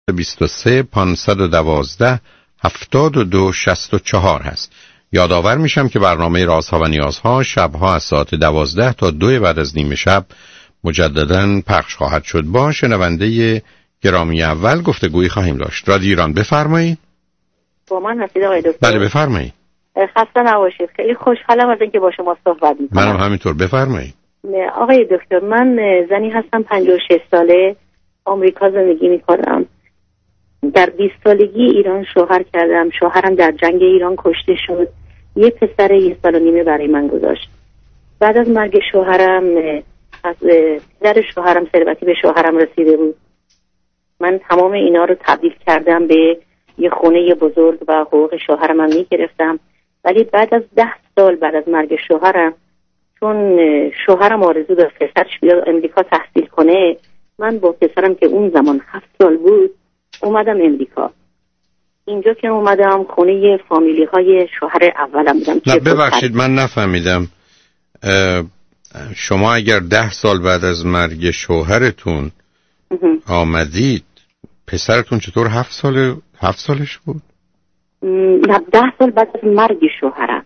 23 512 7264 هست. یادآور میشم که برنامه رازها و نیازها شبها از ساعت 12 تا 2 بعد از نیم شب مجدداً پخش خواهد شد. با شنونده گرامی اول گفتگویی خواهیم داشت. رادیو ایران، بفرمایید. با من هستید آقای دکتر؟ بله بفرمایید. خسته نباشید. خیلی خوشحالم از اینکه با شما صحبت می‌کنم. منم همینطور، بفرمایید. آقای دکتر، من زنی هستم 56 ساله، آمریکا زندگی می‌کنم. در 20 سالگی ایران شوهر کردم. شوهرم در جنگ ایران کشته شد. یه پسر 1 سال و نیمه برای من گذاشت. بعد از مرگ شوهرم، از پدر شوهرم ثروتی به شوهرم رسیده بود. من تمام اینا رو تبدیل کردم به یه خونه بزرگ و حقوق شوهرم هم میگرفتم. ولی بعد از 10 سال بعد از مرگ شوهرم، چون شوهرم آرزو داشت پسرش بیاد امریکا تحصیل کنه، من با پسرم که اون زمان 7 سال بود اومدم امریکا. اینجا که اومدم خونه فامیلی های شوهر اولم بودم. نه ببخشید من نفهمیدم. شما اگر 10 سال بعد از مرگ شوهرتون آمدید، پسرتون چطور 7 سالش بود؟ نه 10 سال بعد از مرگ شوهرم.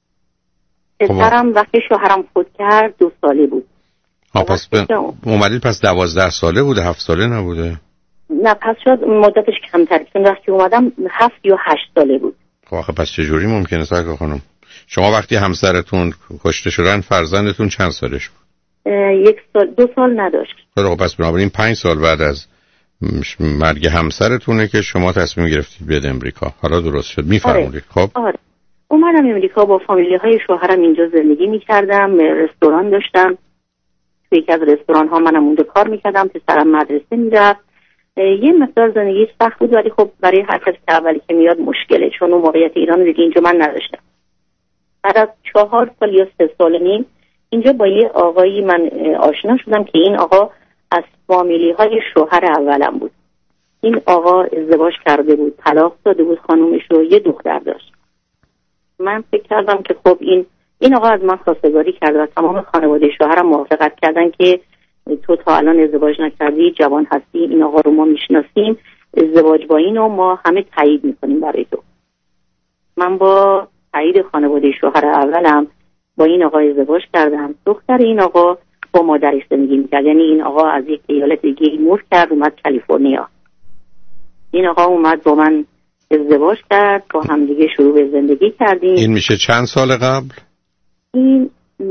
پسرم وقتی شوهرم فوت کرد 2 ساله بود. پس اومدید پس 12 ساله بوده، 7 ساله نبوده؟ نه پس شد مدتش کمتر، چون وقتی اومدم 7 یا 8 ساله بود. خب آخه پس چجوری ممکنه ساکا خانم؟ شما وقتی همسرتون کشته شدن فرزندتون چند سالش بود؟ 1 سال 2 سال نداشت. خب پس بنابراین 5 سال بعد از مرگ همسرتونه که شما تصمیم گرفتید بیاد امریکا. حالا درست شد، میفرمایید. خب آره. اومدم امریکا، با فامیلی های شوهرم اینجا زندگی میکردم. رستوران داشتم. توی یکی از رستوران ها منم اونجا کار میکردم. پسرم مدرسه میرفت. یه مقدار زندگی سخت بود، ولی خب برای هر کسی که اولی که میاد مشکله، چون اون موقعیت ایران دیگه اینجا من نداشتم. بعد از 4 سال یا 3 سال نیم اینجا با یه آقایی من آشنا شدم که این آقا از فامیلی های شوهر اولم بود. این آقا ازدواج کرده بود، طلاق داده بود خانومش رو، یه دختر داشت. من فکر کردم که خب این آقا از من خواستگاری کرد و تمام خانواده شوهرم موافقت کردن که تو تا الان ازدواج نکردی، جوان هستی، این آقا رو ما میشناسیم، ازدواج با اینو ما همه تایید میکنیم برای تو. من با تایید خانواده شوهر اولم با این آقا ازدواج کردم. دختر این آقا با مادرش زندگی میکرد، یعنی این آقا از یک ایالت دیگه مور کرد اومد کالیفرنیا. این آقا اومد با من ازدواج کرد، با هم دیگه شروع به زندگی کردیم. این میشه چند سال قبل؟ این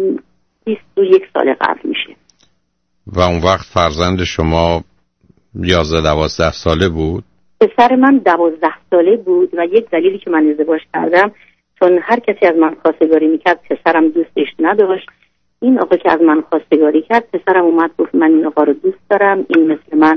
21 سال قبل میشه. و اون وقت فرزند شما 11-12 ساله بود؟ پسر من 12 ساله بود و یک دلیلی که من ازدواج کردم چون هر کسی از من خواستگاری میکرد پسرم دوستش نداشت. این آقا که از من خواستگاری کرد پسرم اومد گفت من این آقا رو دوست دارم، این مثل من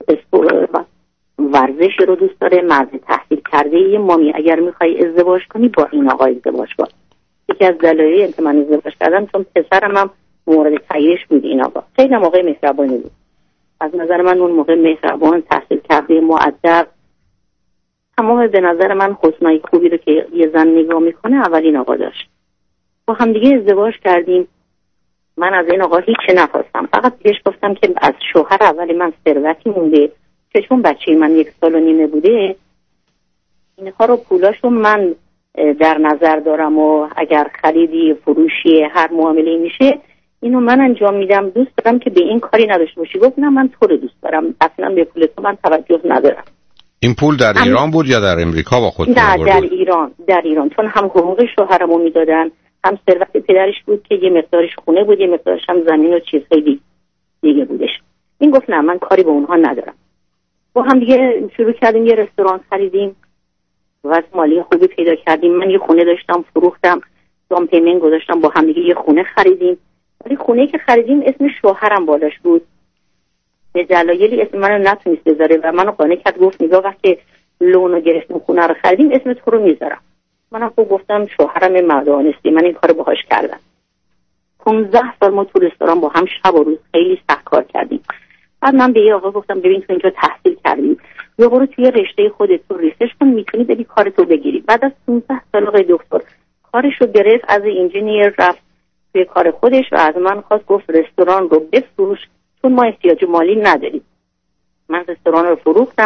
ورزش رو دوست داره، مرد تحصیل کرده. یه مامی اگر میخوای ازدواج کنی با این آقا ازدواج کن. یکی از دلایلی که من ازدواج کردم چون پسرم هم مورد تاییدش بود. این آقا خیلی موقع مهربانی بود، از نظر من اون موقع مهربان، تحصیل کرده، مؤدب، تمام به نظر من حسنای خوبی رو که یه زن نگاه میکنه اولین آقا داشت. با هم دیگه ازدواج کردیم. من از این آقا هیچ نخواستم، فقط بهش گفتم که از شوهر اول من ثروتی مونده که چون بچه من 1 سال و نیمه بوده اینها رو پولاشو من در نظر دارم و اگر خریدی فروشی هر معامله میشه اینو من انجام میدم، دوست دارم که به این کاری نداشته باشی. گفت نه من تو رو دوست دارم، اصلا به پول تو من توجه ندارم. این پول در ایران بود یا در امریکا با خودتون آورده؟ نه در ایران چون هم حقوق شوهرمو میدادن، هم ثروت پدرش بود که یه مقدارش خونه بود، یه مقدارش هم زمین و چیزهای دیگه بودش. این گفت نه من کاری به اونها ندارم. با هم دیگه شروع کردیم یه رستوران خریدیم، واسه مالی خوبی پیدا کردیم. من یه خونه داشتم فروختم، دام پیمنت گذاشتم، با هم دیگه یه خونه خریدیم. ولی خونه‌ای که خریدیم اسم شوهرم بالاش بود، به دلایلی اسم منو نتونست بذاره و منو قانع کرد. گفت نگاه وقتی لونو گرفتیم خونه رو خریدیم اسم تو رو میذارم. منم خب گفتم شوهرم مردانستی، من این کارو باهاش کردم. 15 سال ما تو رستوران با هم شب و روز خیلی سخت کار کردیم. بعد من به یه آقا گفتم ببین تو اینجا تحصیل کردی، یا برو توی رشته خودت رو ریسرچ کن، میتونی بری کارتو بگیری. بعد از 15 سال آقای دکتر کارشو گرفت، از انجینیر رفت توی کار خودش و از من خواست گفت رستوران رو بفروش چون ما احتیاج مالی نداریم. من رستوران رو فروختم،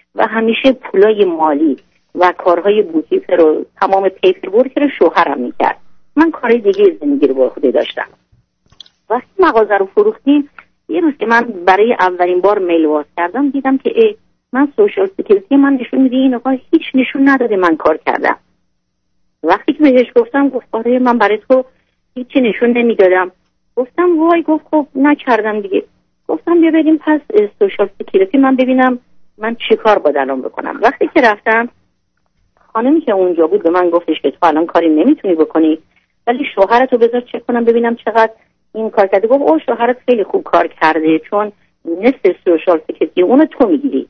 و همیشه پولای مالی و کارهای بوتیک رو تمام پیپرورک رو شوهرم میکرد. من کارهای دیگه زندگی رو با خودم داشتم. وقتی مغازه رو فروختیم، یه روز که من برای اولین بار میل باز کردم دیدم که من سوشال سکیوریتی من نشون میده این آقا هیچ نشون نداده من کار کردم. وقتی که بهش گفتم گفت آره من برای تو هیچی نشون نمیدادم. گفتم وای. گفت خب نکردم دیگه. گفتم بیا بریم پس سوشال سکیوریتی من ببینم من چی کار باید الان بکنم. وقتی که رفتم خانمی که اونجا بود به من گفتش که تو الان کاری نمیتونی بکنی ولی شوهرتو بذار چک کنم ببینم چقدر این کار کرده. گفت او شوهرت خیلی خوب کار کرده چون نصف سوشال سکیوریتی اونو تو میگیری.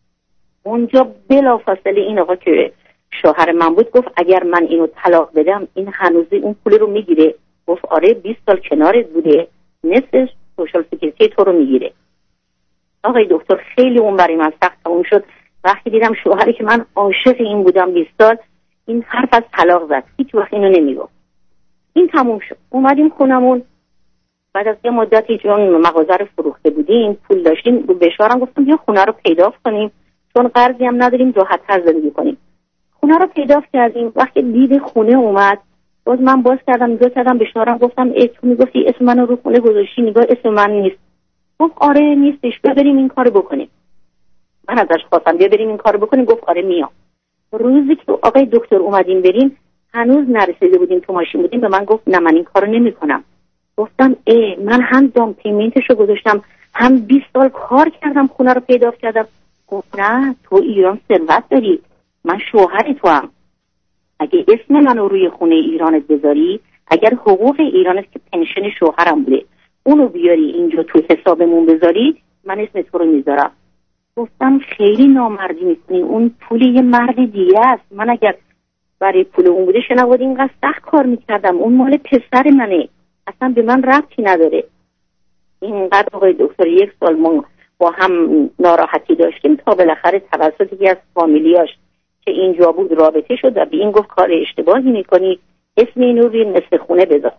اونجا بلافاصله این آقا که شوهر من بود گفت اگر من اینو طلاق بدم این هنوزی اون پول رو میگیره. گفت آره 20 سال کنارت بوده نصف سوشال سکیوریتی تو رو میگیره. آقای دکتر خیلی اون برای من سخت تموم شد وقتی دیدم شوهری که من عاشق این بودم 20 سال این حرف از طلاق زد. هیچ وقت اینو نمیگفت. این تموم شد. اومدیم خونمون. بعد از یه مدتی چون مغازه رو فروخته بودیم پول داشتیم به شوهرم گفتم بیا خونه رو پیدا کنیم چون قرضی هم نداریم راحت‌تر زندگی کنیم. خونه رو پیدا کردیم. وقتی دید خونه اومد باز من باز کردم نگاه کردم به شوهرم گفتم تو میگفتی اسم منو رو خونه گذاشتی نگاه اسم من نیست. گفت آره نیستش بیا بریم این کارو بکنیم. من ازش خواستم بیا بریم این کارو بکنیم. گفت آره میام. روزی که آقای دکتر اومدیم بریم هنوز نرسیده بودیم تو ماشین بودیم به من گفت نه من این کارو نمی‌کنم. گفتم من هم دام پیمنتشو گذاشتم هم 20 سال کار کردم خونه رو پیدا کردم. گفت نه تو ایران ثروت داری من شوهر تو هم. اگه اسم منو روی خونه ایرانت بذاری اگر حقوق ایرانت که پنشن شوهرم بوده اونو بیاری اینجا تو حسابمون بذاری من اسم تو رو میذارم. گفتم خیلی نامردی میکنی اون پول یه مرد دیگه است. من اگر برای پول اون بوده شنواد اینقدر سخت کار میکردم. اون مال پسر منه اصلا به من ربطی نداره. اینقدر آقای دکتر 1 سال ما با هم ناراحتی داشتیم تا بالاخره توسط یکی از فامیلیاش که اینجا بود رابطه شد و به این گفت کار اشتباهی میکنی اسم اینو روی نصف خونه بذار.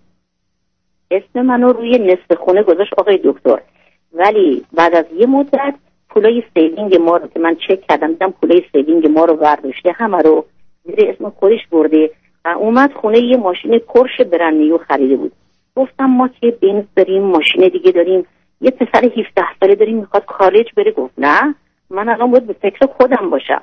اسم منو روی نصف خونه گذاشت آقای دکتر. ولی بعد از یه مدت پولای سیوینگ ما رو که من چک کردم دیدم پولای سیوینگ ما رو برداشته همه رو زیر اسم خودش برده و اومد خونه یه ماشین پورش برندنیو خریده بود. گفتم ما که بنز داریم ماشین دیگه داریم یه پسر 17 ساله داریم میخواد کالج بره. گفت نه من الان باید به فکر خودم باشم.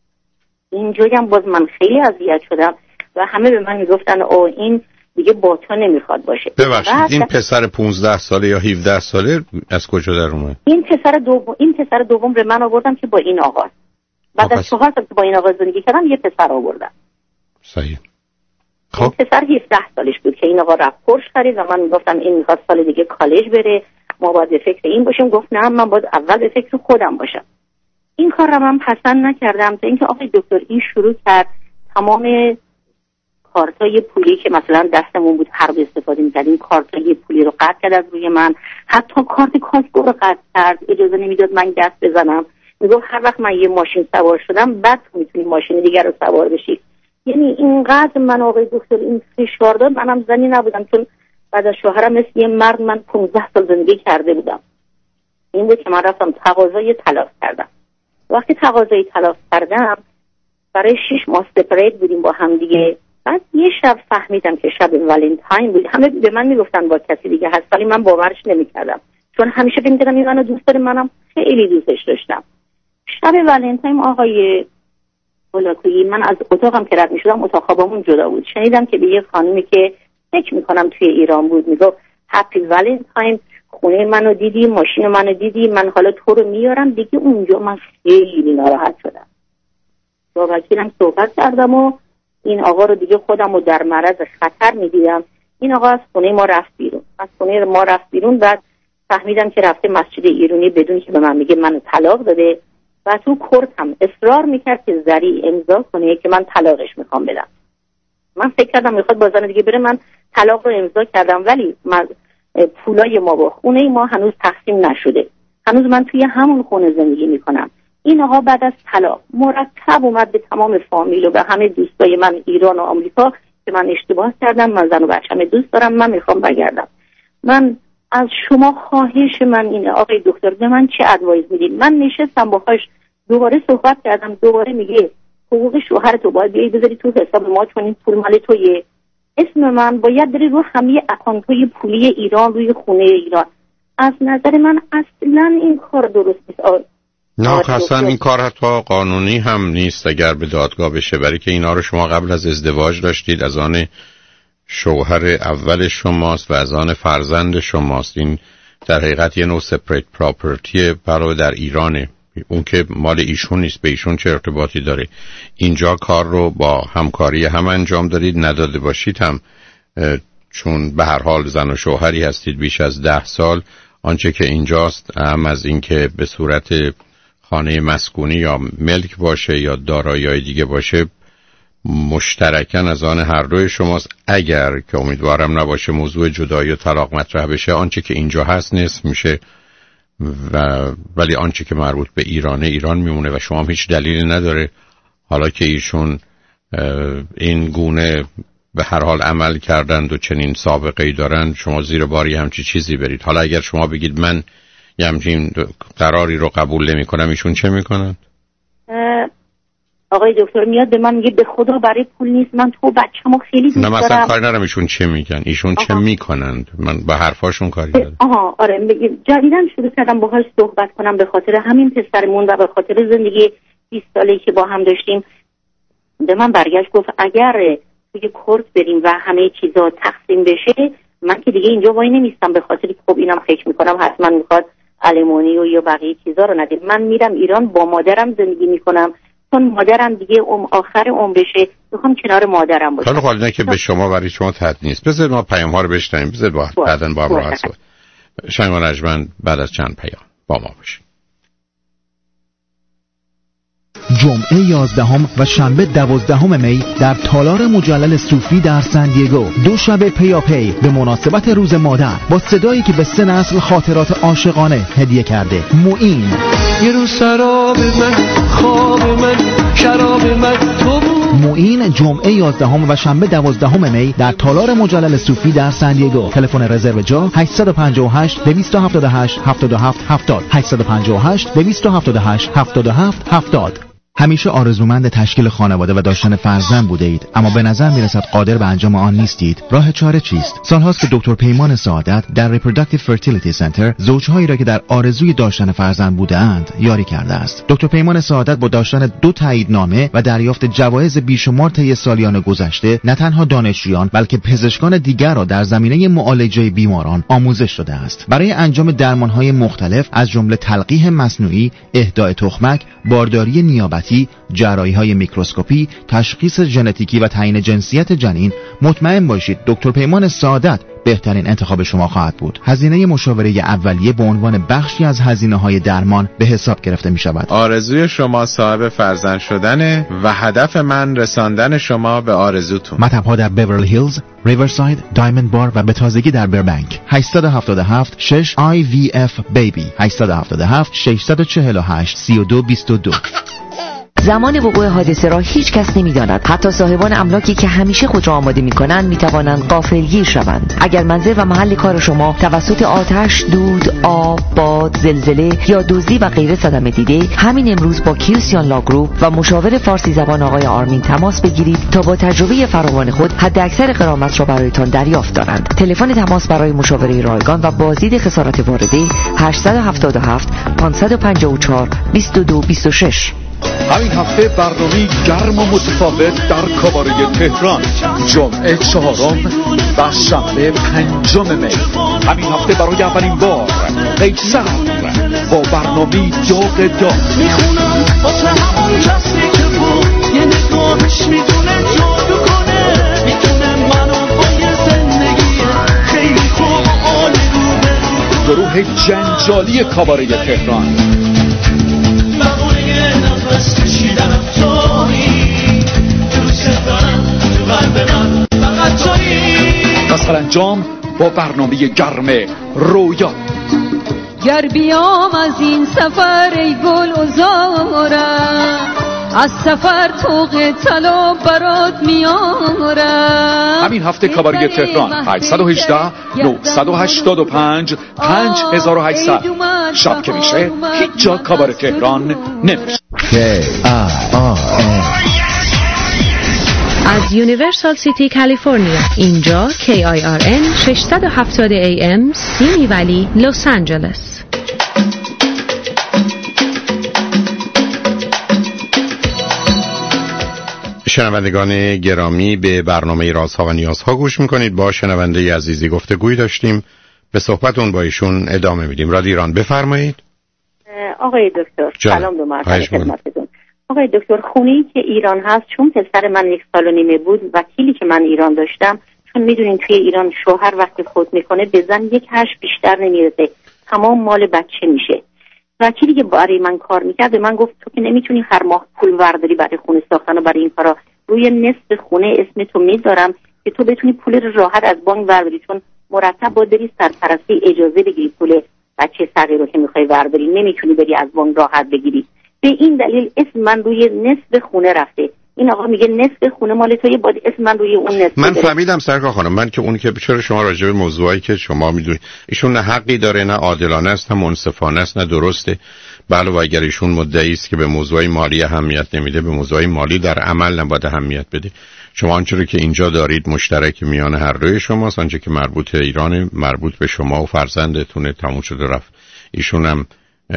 اینجوری هم باز من خیلی اذیت شدم و همه به من میگفتن این دیگه با تو نمیخواد باشه. ببخشید این پسر 15 ساله یا 17 ساله از کجا در اومد؟ این پسر دوم رو من آوردم که با این آقا بعد از 4 سال که با این آقا زندگی کردم یه پسر آوردم. صحیح. خب این پسر 17 سالش بود که این آقا رفت پورش خرید و من میگفتم این میخواد سال دیگه کالج بره ما باید به فکر این باشیم. گفت نه من باید اول به فکر خودم باشم. این کار رو من پسند نکردم تا اینکه آقای دکتر این شروع کرد تمام کارتای پولی که مثلا دستمون بود هر استفاده می‌کردیم کارتای پولی رو قطع کرد از روی من. حتی کارت کاسکو رو قطع کرد اجازه نمیداد من دست بزنم. میگفت هر وقت من یه ماشین سوار شدم بعد میتونی ماشین دیگر رو سوار بشی. یعنی اینقدر من آقای دکتر این فشار داد. منم زنی نبودم چون بعد از شوهرم مثل یه مرد من 15 سال زندگی کرده بودم. این بود که من رفتم تقاضای طلاق کردم. وقتی تقاضای طلاق کردم برای 6 ماه سپریت بودیم با هم دیگه. بعد یه شب فهمیدم که شب ولنتاین بود. همه به من میگفتن با کسی دیگه هست ولی من باورش نمیکردم چون همیشه فکر می‌کردم این منو دوست داره منم خیلی دوستش داشتم. شب ولنتاین آقای بلاکویی من از اتاقم که رد می‌شدم اتاق خوابمون جدا بود. شنیدم که به یه خانومی که فکر می‌کنم توی ایران بود میگفت هپی ولنتاین خونه منو دیدی ماشین منو دیدی من حالا تو رو میارم دیگه. اونجا من خیلی ناراحت شدم. با وکیلم صحبت کردم و این آقا رو دیگه خودم رو در معرض خطر میدیدم. این آقا از خونه ما رفت بیرون. بعد فهمیدم که رفته مسجد ایرانی بدون که به من میگه منو طلاق داده و تو کورت هم اصرار میکرد که ذریع امضا کنه که من طلاقش میخوام بدم. من فکر کردم میخواد با زن دیگه بره. من طلاق رو امضا کردم ولی پولای ما با خونه ما هنوز تقسیم نشده. هنوز من توی همون خونه زندگی میکنم. این آقا بعد از طلاق مرتب اومد به تمام فامیل و به همه دوستای من ایران و آمریکا که من اشتباه کردم من زن و بچه‌م دوست دارم من میخوام برگردم. من از شما خواهش من اینه آقای دکتر به من چه ادوایس میدید؟ من نشستم باهاش دوباره صحبت کردم، دوباره میگه حقوق شوهر تو باید بیایی بذاری تو حساب ما چون این پول مال تویه، اسم من باید بری رو همه اکانت‌های پولی ایران روی خونه ایران. از نظر من اصلا این کار درست نیست. نه اصلا این کار حتی قانونی هم نیست اگر به دادگاه بشه، برای که اینا رو شما قبل از ازدواج داشتید، از آن شوهر اول شماست و از آن فرزند شماست. این در حقیقت یه نوع سپریت پراپرتی برای در ایرانه، اون که مال ایشون نیست، به ایشون چه ارتباطی داره؟ اینجا کار رو با همکاری هم انجام دارید، نداده باشید هم، چون به هر حال زن و شوهری هستید بیش از 10 سال. آنچه که اینجاست هم از این که به صورت خانه مسکونی یا ملک باشه یا دارایی‌های دیگه باشه مشترکاً از آن هر دوی شماست. اگر که امیدوارم نباشه موضوع جدایی و طلاق مطرح بشه، آنچه که اینجا هست نصف میشه ولی آنچه که مربوط به ایرانه ایران میمونه و شما هم هیچ دلیلی نداره حالا که ایشون این گونه به هر حال عمل کردند و چنین سابقه‌ای دارند شما زیر باری همچی چیزی برید. حالا اگر شما بگید من یه همچین قراری رو قبول نمی کنم، ایشون چه میکنن؟ آقای دکتر میاد به من میگه به خدا برای پول نیست، من تو بچه‌مو خیلی دوست دارم. نه مثلا کاری ندارم ایشون چه میگن، ایشون چه میکنند، من به حرفاشون کاری ندارم. آره جدیدن شروع کردم باهاش صحبت کنم به خاطر همین پسرمون و به خاطر زندگی 20 ساله‌ای که با هم داشتیم. به من برگشت گفت اگر توی کورت بریم و همه چیزا تقسیم بشه من که دیگه اینجا وای نمیستم، به خاطر خب اینم فکر میکنم حتما میخواد آلمانی و یا بقیه چیزا رو ندیم. من میرم ایران با مادرم زندگی میکنم چون مادرم دیگه آخر عمرشه، میخوام کنار مادرم باشم. حالا نه که به شما برای شما تحت نیست. بذار ما پیام ها رو بشنویم، بذار بعداً با هم راحت شد. شنگ رجمن بعد از چند پیام با ما باشید. جمعه 11 و شنبه 12 می در تالار مجلل صوفی در سن دیگو، 2 شب پیاپی به مناسبت روز مادر با صدایی که به 3 نسل خاطرات عاشقانه هدیه کرده. معین یه روز سراب من، خواب من، شراب من تو بود. معین جمعه 11 و شنبه 12 می در تالار مجلل صوفی در سن دیگو. تلفن رزرو جا 858 278 77 70 858 278 77 70. همیشه آرزومند تشکیل خانواده و داشتن فرزند بوده اید اما به نظر میرسد قادر به انجام آن نیستید. راه چاره چیست؟ سالهاست که دکتر پیمان سعادت در Reproductive Fertility Center زوجهایی را که در آرزوی داشتن فرزند بودند یاری کرده است. دکتر پیمان سعادت با داشتن 2 تاییدنامه و دریافت جوایز بیشمار طی سالیان گذشته نه تنها دانشجویان بلکه پزشکان دیگر را در زمینه معالجه بیماران آموزش داده است. برای انجام درمانهای مختلف از جمله تلقیح مصنوعی، اهدای تخمک، بارداری نیابتی، جراحی‌های میکروسکوپی، تشخیص ژنتیکی و تعیین جنسیت جنین، مطمئن باشید دکتر پیمان سعادت بهترین انتخاب شما خواهد بود. هزینه مشاوره اولیه به عنوان بخشی از هزینه‌های درمان به حساب گرفته می‌شود. آرزوی شما صاحب فرزند شدن و هدف من رساندن شما به آرزوتون. مطب‌ها در بیورلی هیلز، ریورساید، دایموند بار و به تازگی در بربنک. 877 6 IVF BABY 877 648 3222. زمان وقوع حادثه را هیچ کس نمی‌داند. حتی صاحبان املاکی که همیشه خود را آماده می‌کنند می‌توانند غافلگیر شوند. اگر منزل و محل کار شما توسط آتش، دود، آب، باد، زلزله یا دزدی و غیره صدمه دیده، همین امروز با کیوسیان لاگروپ و مشاور فارسی زبان آقای آرمین تماس بگیرید تا با تجربه فراوان خود حداکثر غرامت را برایتان دریافت دارند. تلفن تماس برای مشاوره رایگان و بازدید خسارت وارده 877 554 2226. همین هفته برنامه گرم و متفاوت در کاباره تهران، جمعه 4 و شنبه 5 می. همین هفته برای اولین بار قیصر با برنامه داغ میخونم واسه همون کسی که بود یه نگاهش میتونه جادو کنه، میتونه منو با یه زندگی خیلی خوب عالی رو به گروه جنجالی کاباره تهران. نفس کشیدنم تویی، دوست دارم تو قلب من فقط تویی. مثلا انجام با برنامه گرم رویا. گر بیام از این سفر ای گل و زارم، از سفر توق طلا برات میارم. همین هفته کاباره تهران 818 985 5800. شب که میشه هیچ جا کاباره تهران نمیشه. از یونیورسال سیتی کالیفرنیا، اینجا KIRN 670 AM سیمی ولی لس آنجلس. شنوندگان گرامی، به برنامه رازها و نیازها گوش میکنید. با شنونده عزیزی گفتگویی داشتیم، به صحبتون با ایشون ادامه میدیم. رادیو ایران بفرمایید. آقای دکتر سلام، دو مرتبه خدمتتون. آقای دکتر، خونه‌ای که ایران هست، چون پسر من 1 سال و نیمه بود، وکیلی که من ایران داشتم، چون میدونین توی ایران شوهر وقتی فوت میکنه به زن 1 هش بیشتر نمیرسه، تمام مال بچه میشه. وکیلی که برای من کار میکرد به من گفت تو که نمیتونی هر ماه پول ورداری برای خونه ساختن و برای این کارا، روی نصف خونه اسم تو میذارم که تو بتونی پول راحت از بانک ورداری، چون مرتب باید بری سرپرستی اجازه بگیری پول بچه صغیر رو که میخوای ورداری، نمیتونی بری از بانک راحت بگیری. به این دلیل اسم من روی نصف خونه رفته. این آقا میگه نصف خونه مال توئه، باید اسم من روی اون نصف. من فهمیدم سرکار خانم، من که اونی که چرا شما راجع به موضوعی که شما میدونید ایشون نه حقی داره، نه عادلانه است، نه منصفانه است، نه درسته. بله، و اگر ایشون مدعی است که به موضوع مالی اهمیت نمیده، به موضوع مالی در عمل نباید اهمیت بده. شما آنچه که اینجا دارید مشترک میان هر دوی شماست، آنچه که مربوط به ایران، مربوط به شما و فرزندتونه، تموم شد و رفت. ایشون هم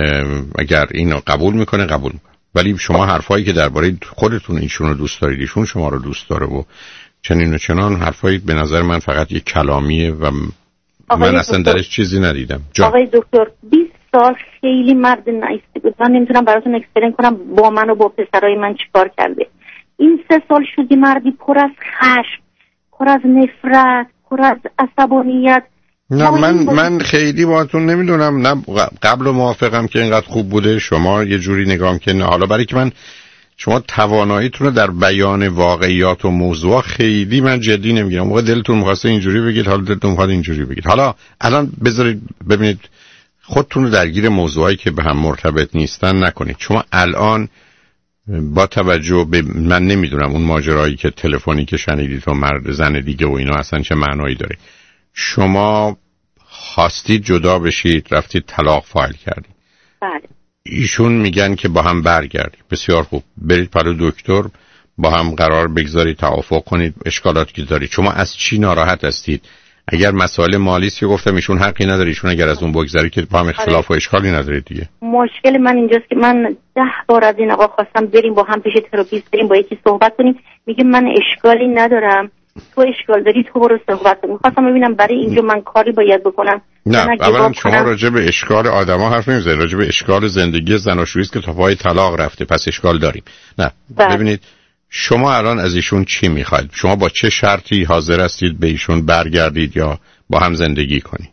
اگر اینو قبول میکنه قبول میکنه، ولی شما حرفایی که درباره خودتون ایشون رو دوست دارید، ایشون شما رو دوست داره و چنین و چنان حرفایی به نظر من فقط یک کلامیه و من اصلا درش چیزی ندیدم. آقای دکتر 20 سال خیلی مرد نایستی بود. من نمیتونم براتون اکسپلین کنم با من و با پسرای من چیکار کرده. این 3 سال شدی مردی پر از خشم، پر از نفرت، پر از عصبانیت. نه من خیلی باهاتون نمیدونم، نه قبل و موافقم که اینقدر خوب بوده. شما یه جوری نگاه که نه، حالا برای که من شما تواناییتون رو در بیان واقعیات و موضوع خیلی من جدی نمیگیرم. موقع دلتون می‌خواسته اینجوری بگید، حالا دلتون می‌خواد اینجوری بگید. حالا الان بذارید ببینید خودتون رو درگیر موضوعایی که به هم مرتبط نیستن نکنید. شما الان با توجه به من نمیدونم اون ماجرایی که تلفنی که شنیدید و مرد زن دیگه و اینا اصلا چه معنایی داره. شما خواستید جدا بشید، رفتید طلاق فایل کردید. بله. ایشون میگن که با هم برگردید. بسیار خوب، برید پلو دکتر، با هم قرار بگذارید، توافق کنید اشکالاتی که دارید. شما از چی ناراحت هستید؟ اگر مسائل مالی است که گفتم ایشون حقی نداره، ایشون اگر از اون بگذری که با هم اختلاف و اشکالی نداره دیگه. مشکل من اینجاست که من 10 بار از این آقا خواستم بریم با هم پیش تراپیست، بریم با یکی صحبت کنیم، میگه من اشکالی ندارم، تو اشکال داری، تو برو صحبت کن. می‌خواستم ببینم برای اینجا من کاری باید بکنم. نه، اولا شما راجع به اشکال آدما حرف نمی‌زنید، راجع به اشکال زندگی زناشویی است که تا پای طلاق رفته، پس اشکال داریم. نه ببینید شما الان از ایشون چی می‌خواید؟ شما با چه شرطی حاضر هستید به ایشون برگردید یا با هم زندگی کنید؟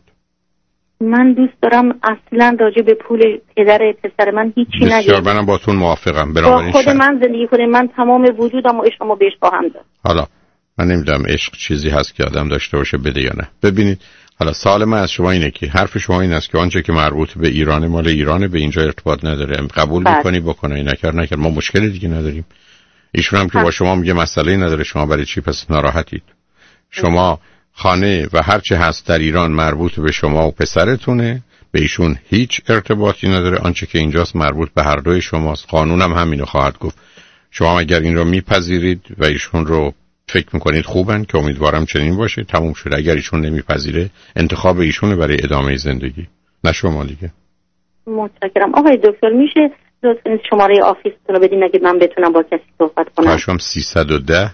من دوست دارم اصلا راجع به پول پدر پسر من هیچی نگم. بسیار، منم باتون موافقم. با خود من زندگی کنیم، من تمام وجودم و عشقمو بهش خواهم داد. حالا من نمیدونم عشق چیزی هست که آدم داشته باشه بده یا نه. ببینید حالا سوال من از شما اینه که حرف شما این است که آنچه که مربوط به ایران مال ایرانه، به اینجا ارتباط نداره. قبول میکنی بکنی، نکرد ما مشکلی دیگه نداریم. ایشون هم که با شما میگه مسئله نداره، شما برای چی پس ناراحتید؟ شما خانه و هر چه هست در ایران مربوط به شما و پسرتونه، به ایشون هیچ ارتباطی نداره. آنچه که اینجاست مربوط به هر دوی شماست. قانونم همینو خواهد گفت. شما اگر این رو میپذیرید و ایشون رو فکر میکنید خوبن، که امیدوارم چنین باشه، تموم شده. اگر ایشون نمیپذیره انتخاب ایشونه برای ادامه زندگی، نه شما دیگه. متشکرم. آقای دکتر میشه لطفاً شماره آفیستون رو بدین اگه من بتونم با کسی صحبت کنم؟ پاشم 310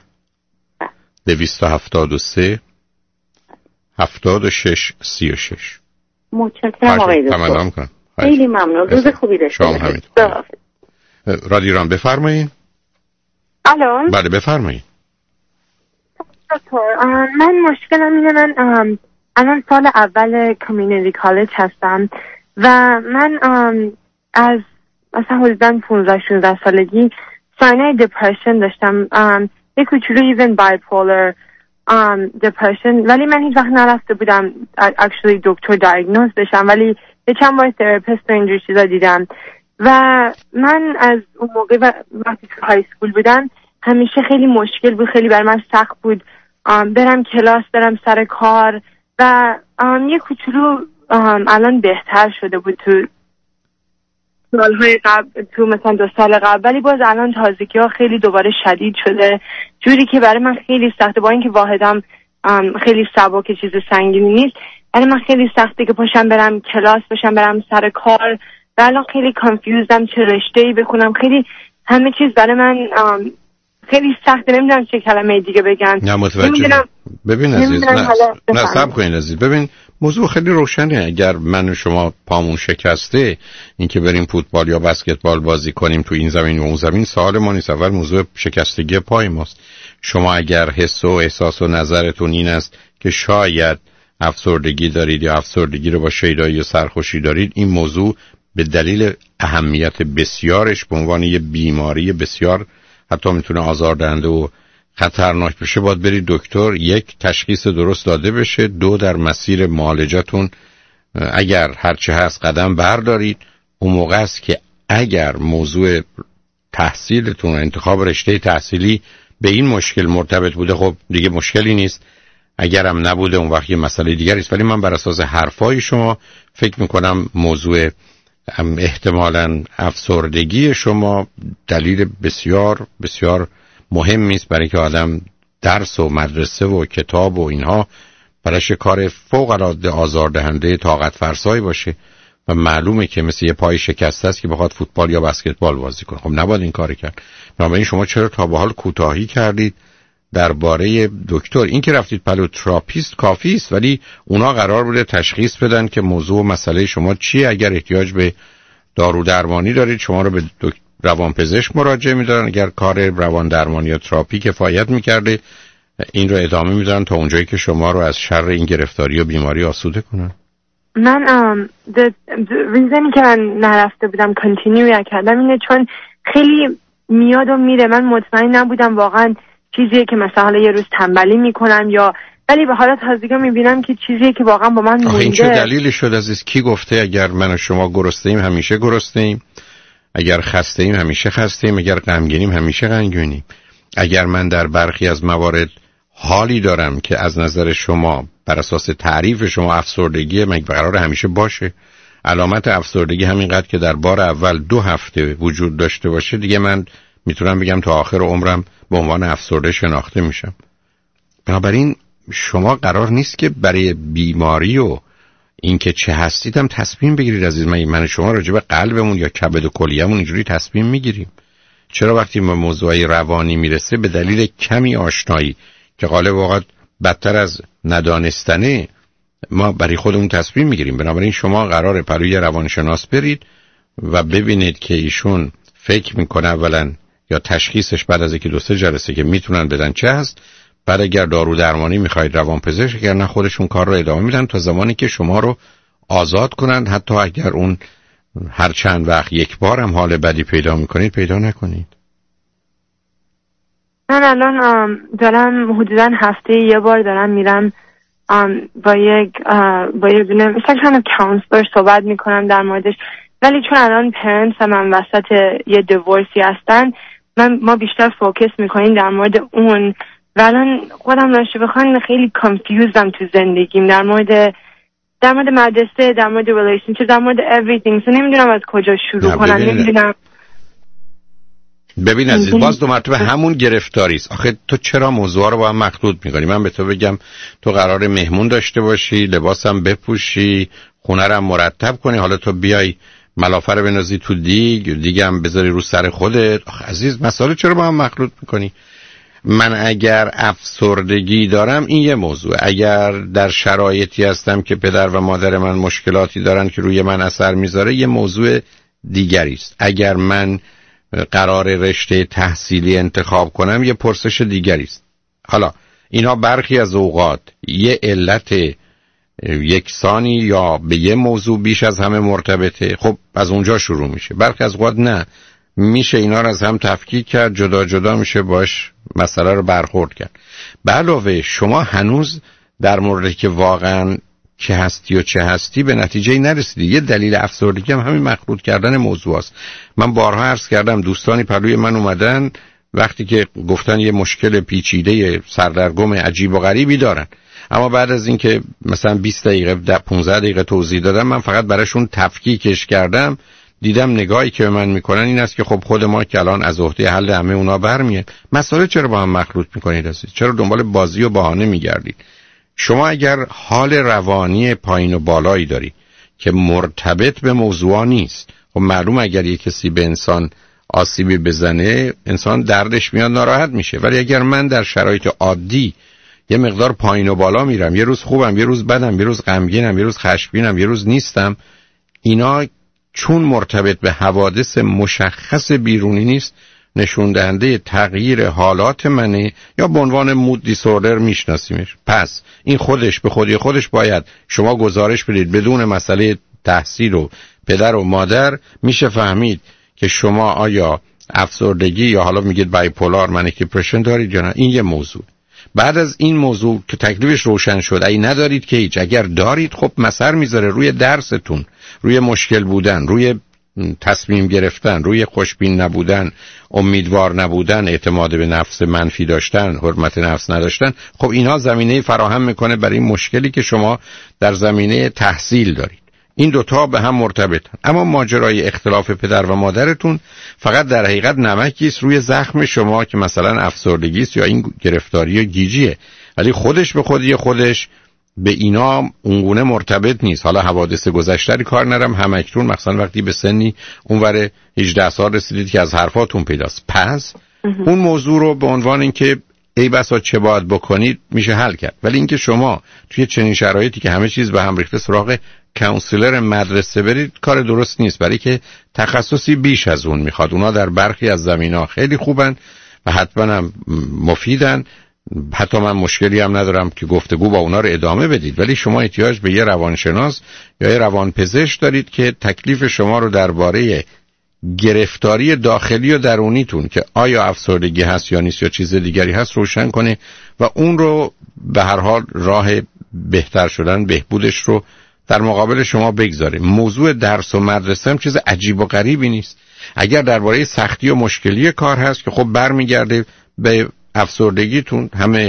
273 76 36. متشکرم آقای دکتر. خیلی ممنون. روز خوبی داشته باشید. رادیو ایران بفرمایید. الو. بله بفرمایید. دکتر من مشکلم اینه، من الان سال اول کامیونیتی کالج هستم و من از مثلا حدوداً 15-16 سالگی ساینای دپرشن داشتم، یک کوچولو ایون بایپولر دپرشن، ولی من هیچ وقت نرفته بودم actually دکتر دیاگنوز بشم، ولی به چند بار تراپیست و اینجور چیزا دیدم و من از اون موقع وقتی تو های اسکول بودم همیشه خیلی مشکل بود، خیلی برای من سخت بود برم کلاس، برم سر کار و یه کوچولو الان بهتر شده بود تو سالهای قبل، تو مثلا 2 سال قبل، ولی باز الان تازگی ها خیلی دوباره شدید شده، جوری که برای من خیلی سخته. با اینکه واحدم خیلی سبک، چیز سنگینی نیست، برای من خیلی سخته که پاشم برم کلاس، باشم برم سر کار و الان خیلی کانفیوزدم چه رشته‌ای بخونم. خیلی همه چیز برای من خیلی سخته، نمیدونم چه کلمه دیگه بگم. نه متوجه. ببین عزیز، نه صبر کنین عزیز. ببین موضوع خیلی روشنه. اگر من و شما پامون شکسته، اینکه بریم فوتبال یا بسکتبال بازی کنیم تو این زمین و اون زمین، سوال ما نیست. اول موضوع شکستگی پای ماست. شما اگر حس و احساس و نظرتون این است که شاید افسردگی دارید یا افسردگی رو با شیدایی و سرخوشی دارید، این موضوع به دلیل اهمیت بسیارش به عنوان یه بیماری بسیار حتی میتونه آزاردهنده و خطرناک بشه، باید برید دکتر، 1 تشخیص درست داده بشه، 2 در مسیر معالجتون اگر هرچه هست قدم بردارید. اون موقع است که اگر موضوع تحصیلتون و انتخاب رشته تحصیلی به این مشکل مرتبط بوده، خب دیگه مشکلی نیست. اگرم نبوده اون وقت یه مسئله دیگری است. ولی من بر اساس حرفای شما فکر میکنم موضوع احتمالاً افسردگی شما دلیل بسیار بسیار مهمی است برای که آدم درس و مدرسه و کتاب و اینها براش کار فوق العاده آزاردهنده طاقت فرسایی باشه و معلومه که مثل یه پای شکسته است که بخواد فوتبال یا بسکتبال بازی کنه. خب نباید این کارو کرد. بنابراین شما چرا تا به حال کوتاهی کردید درباره دکتر؟ این که رفتید پلوتراپیست کافی است، ولی اونا قرار بوده تشخیص بدن که موضوع و مسئله شما چیه. اگر احتیاج به دارو درمانی دارید شما رو به روانپزشک مراجعه می‌دارن. اگر کار روان درمانی یا تراپی کفایت می‌کرده این رو ادامه می‌دن تا اونجایی که شما رو از شر این گرفتاری و بیماری آسوده کنن. من ریزنی که من نرفته بودم کانتینیو کردم اینه چون خیلی میاد و میره. من مطمئن نبودم واقعا چیزیه که مثلا حالا یه روز تنبلی میکنم یا، ولی به حالت تازگی میبینم که چیزیه که واقعا با من مونده. این چه دلیلی شد عزیز؟ کی گفته اگر من و شما گرسنه‌ایم همیشه گرسنه‌ایم، اگر خسته‌ایم همیشه خسته‌ایم، اگر غمگینیم همیشه غمگینیم؟ اگر من در برخی از موارد حالی دارم که از نظر شما بر اساس تعریف شما افسردگی، مگه قرار همیشه باشه؟ علامت افسردگی همینقدر که در بار اول 2 هفته وجود داشته باشه دیگه من میتونم بگم تا آخر عمرم به عنوان افسرده شناخته میشم. بنابراین شما قرار نیست که برای بیماری و اینکه چه هستید هم تصمیم بگیرید عزیز. من شما راجع به قلبمون یا کبد و کلیه‌مون اینجوری تصمیم میگیریم. چرا وقتی ما موضوعی روانی میرسه به دلیل کمی آشنایی که غالب اوقات بدتر از ندانستنه ما برای خودمون تصمیم میگیریم؟ بنابراین شما قراره پروی روانشناس برید و ببینید که ایشون فکر میکنه اولا یا تشخیصش بعد از 1-2 جلسه که میتونن بدن چه هست، بعد اگر دارو درمانی میخواید روانپزشک، اگر نه خودشون کار رو ادامه میدن تا زمانی که شما رو آزاد کنند. حتی اگر اون هر چند وقت 1 بار هم حال بدی پیدا میکنید پیدا نکنید. من الان دارم حدوداً هفته 1 بار دارم میرم با یک مثلا کانسلر صحبت میکنم در موردش، ولی چون الان پرنتس من وسط یه دیورسی هستن ما بیشتر فوکس میکنیم در مورد اون و الان خودم راشه بخوام خیلی کانفیوزم تو زندگیم در مورد مدرسه، در مورد ریلیشنشیپ، در مورد everything. نمیدونم از کجا شروع کنم. نمیدونم. ببین عزیز، باز 2 مرتبه همون گرفتاری است. آخه تو چرا موضوعا رو با هم مخلوط می‌کنی؟ من به تو بگم تو قراره مهمون داشته باشی، لباسم بپوشی، خونه رو مرتب کنی، حالا تو بیای ملافه رو بنازی تو دیگه هم بذاری رو سر خودت. آخه عزیز مسائل چرا با هم مخلوط می‌کنی؟ من اگر افسردگی دارم این یه موضوع، اگر در شرایطی هستم که پدر و مادر من مشکلاتی دارن که روی من اثر میذاره یه موضوع دیگری است. اگر من قرار رشته تحصیلی انتخاب کنم یه پرسش دیگری است. حالا اینا برخی از اوقات یه علت یکسانی یا به یه موضوع بیش از همه مرتبطه، خب از اونجا شروع میشه. برخی از اوقات نه، میشه اینا رو از هم تفکیک کرد، جدا جدا میشه باش مسئله رو برخورد کرد. به علاوه شما هنوز در موردی که واقعا که هستی و چه هستی به نتیجه نرسیدی. یه دلیل افسردگی هم همین مخلوط کردن موضوع است. من بارها عرض کردم دوستانی پلوی من اومدن وقتی که گفتن یه مشکل پیچیده سردرگم عجیب و غریبی دارن، اما بعد از اینکه مثلا 20 دقیقه 15 دقیقه توضیح دادم، من فقط براشون تفکیکش کردم، دیدم نگاهی که به من میکنن این است که خب خود ما که الان از عهده حل همه اونا برمیاد. مسئله چرا با هم مخلوط میکنید عزیز؟ چرا دنبال بازی و بهانه میگردید؟ شما اگر حال روانی پایین و بالایی داری که مرتبط به موضوع نیست، خب معلوم اگر یک کسی به انسان آسیبی بزنه انسان دردش میاد، ناراحت میشه. ولی اگر من در شرایط عادی یه مقدار پایین و بالا میرم، یه روز خوبم، یه روز بدم، یه روز غمگینم، یه روز خشمگینم، یه روز نیستم، اینا چون مرتبط به حوادث مشخص بیرونی نیست، نشون دهنده تغییر حالات منه یا به عنوان مود دیسوردر میشناسیمش. پس این خودش به خودی خودش باید شما گزارش بدید. بدون مسئله تحصیل و پدر و مادر میشه فهمید که شما آیا افسردگی یا حالا میگید بایپولار منیک دیپرشن دارید یا نه. این یه موضوع. بعد از این موضوع که تکلیفش روشن شد، اگه ندارید که هیچ، اگر دارید خب مثر میذاره روی درستون، روی مشکل بودن، روی تصمیم گرفتن، روی خوشبین نبودن، امیدوار نبودن، اعتماد به نفس منفی داشتن، حرمت نفس نداشتن. خب اینها زمینه فراهم میکنه برای این مشکلی که شما در زمینه تحصیل دارید. این دوتا به هم مرتبطن. اما ماجرای اختلاف پدر و مادرتون فقط در حقیقت نمکی است روی زخم شما که مثلا افسردگی است یا این گرفتاری و گیجیه، ولی خودش به خودی خودش به اینا اونگونه مرتبط نیست. حالا حوادث گذشته‌ای کار نرم، همکنون مثلا وقتی به سنی اونور 18 سال رسیدید که از حرفاتون پیداست، پس اون موضوع رو به عنوان اینکه ای بسا چه باید بکنید میشه حل کرد. ولی اینکه شما توی چنین شرایطی که همه چیز به هم ریخته سراغ کانسلر مدرسه برید، کار درست نیست، برای که تخصصی بیش از اون میخواد. اونا در برخی از زمینه‌ها خیلی خوبن و حتما هم مفیدن. حتی من مشکلی هم ندارم که گفتگو با اونا رو ادامه بدید، ولی شما احتیاج به یه روانشناس یا یه روانپزشک دارید که تکلیف شما رو درباره گرفتاری داخلی و درونیتون که آیا افسردگی هست یا نیست یا چیز دیگری هست روشن کنه و اون رو به هر حال راه بهتر شدن، بهبودش رو در مقابل شما بگذاره. موضوع درس و مدرسه هم چیز عجیب و غریبی نیست. اگر درباره سختی و مشکلی کار هست که خب برمیگرده به افسردگیتون،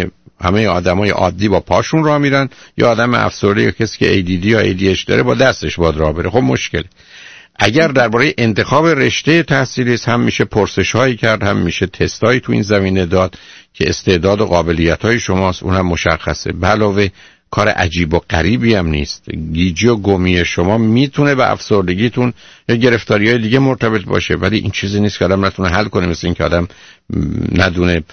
همه آدمای عادی با پاشون راه میرن، یا آدم افسرده یا کسی که ADD یا ADHD داره با دستش باید راه بره. خب مشکل. اگر درباره انتخاب رشته تحصیلی هم میشه پرسش‌هایی کرد، هم میشه تستایی تو این زمینه داد که استعداد و قابلیت‌های شماست، اونم مشخصه. به علاوه کار عجیب و غریبی هم نیست. گیجی و گمی شما میتونه به افسردگیتون یا گرفتاری‌های دیگه مرتبط باشه، ولی این چیزی نیست که آدم نتونه حل کنه. مثل این که آدم ندونه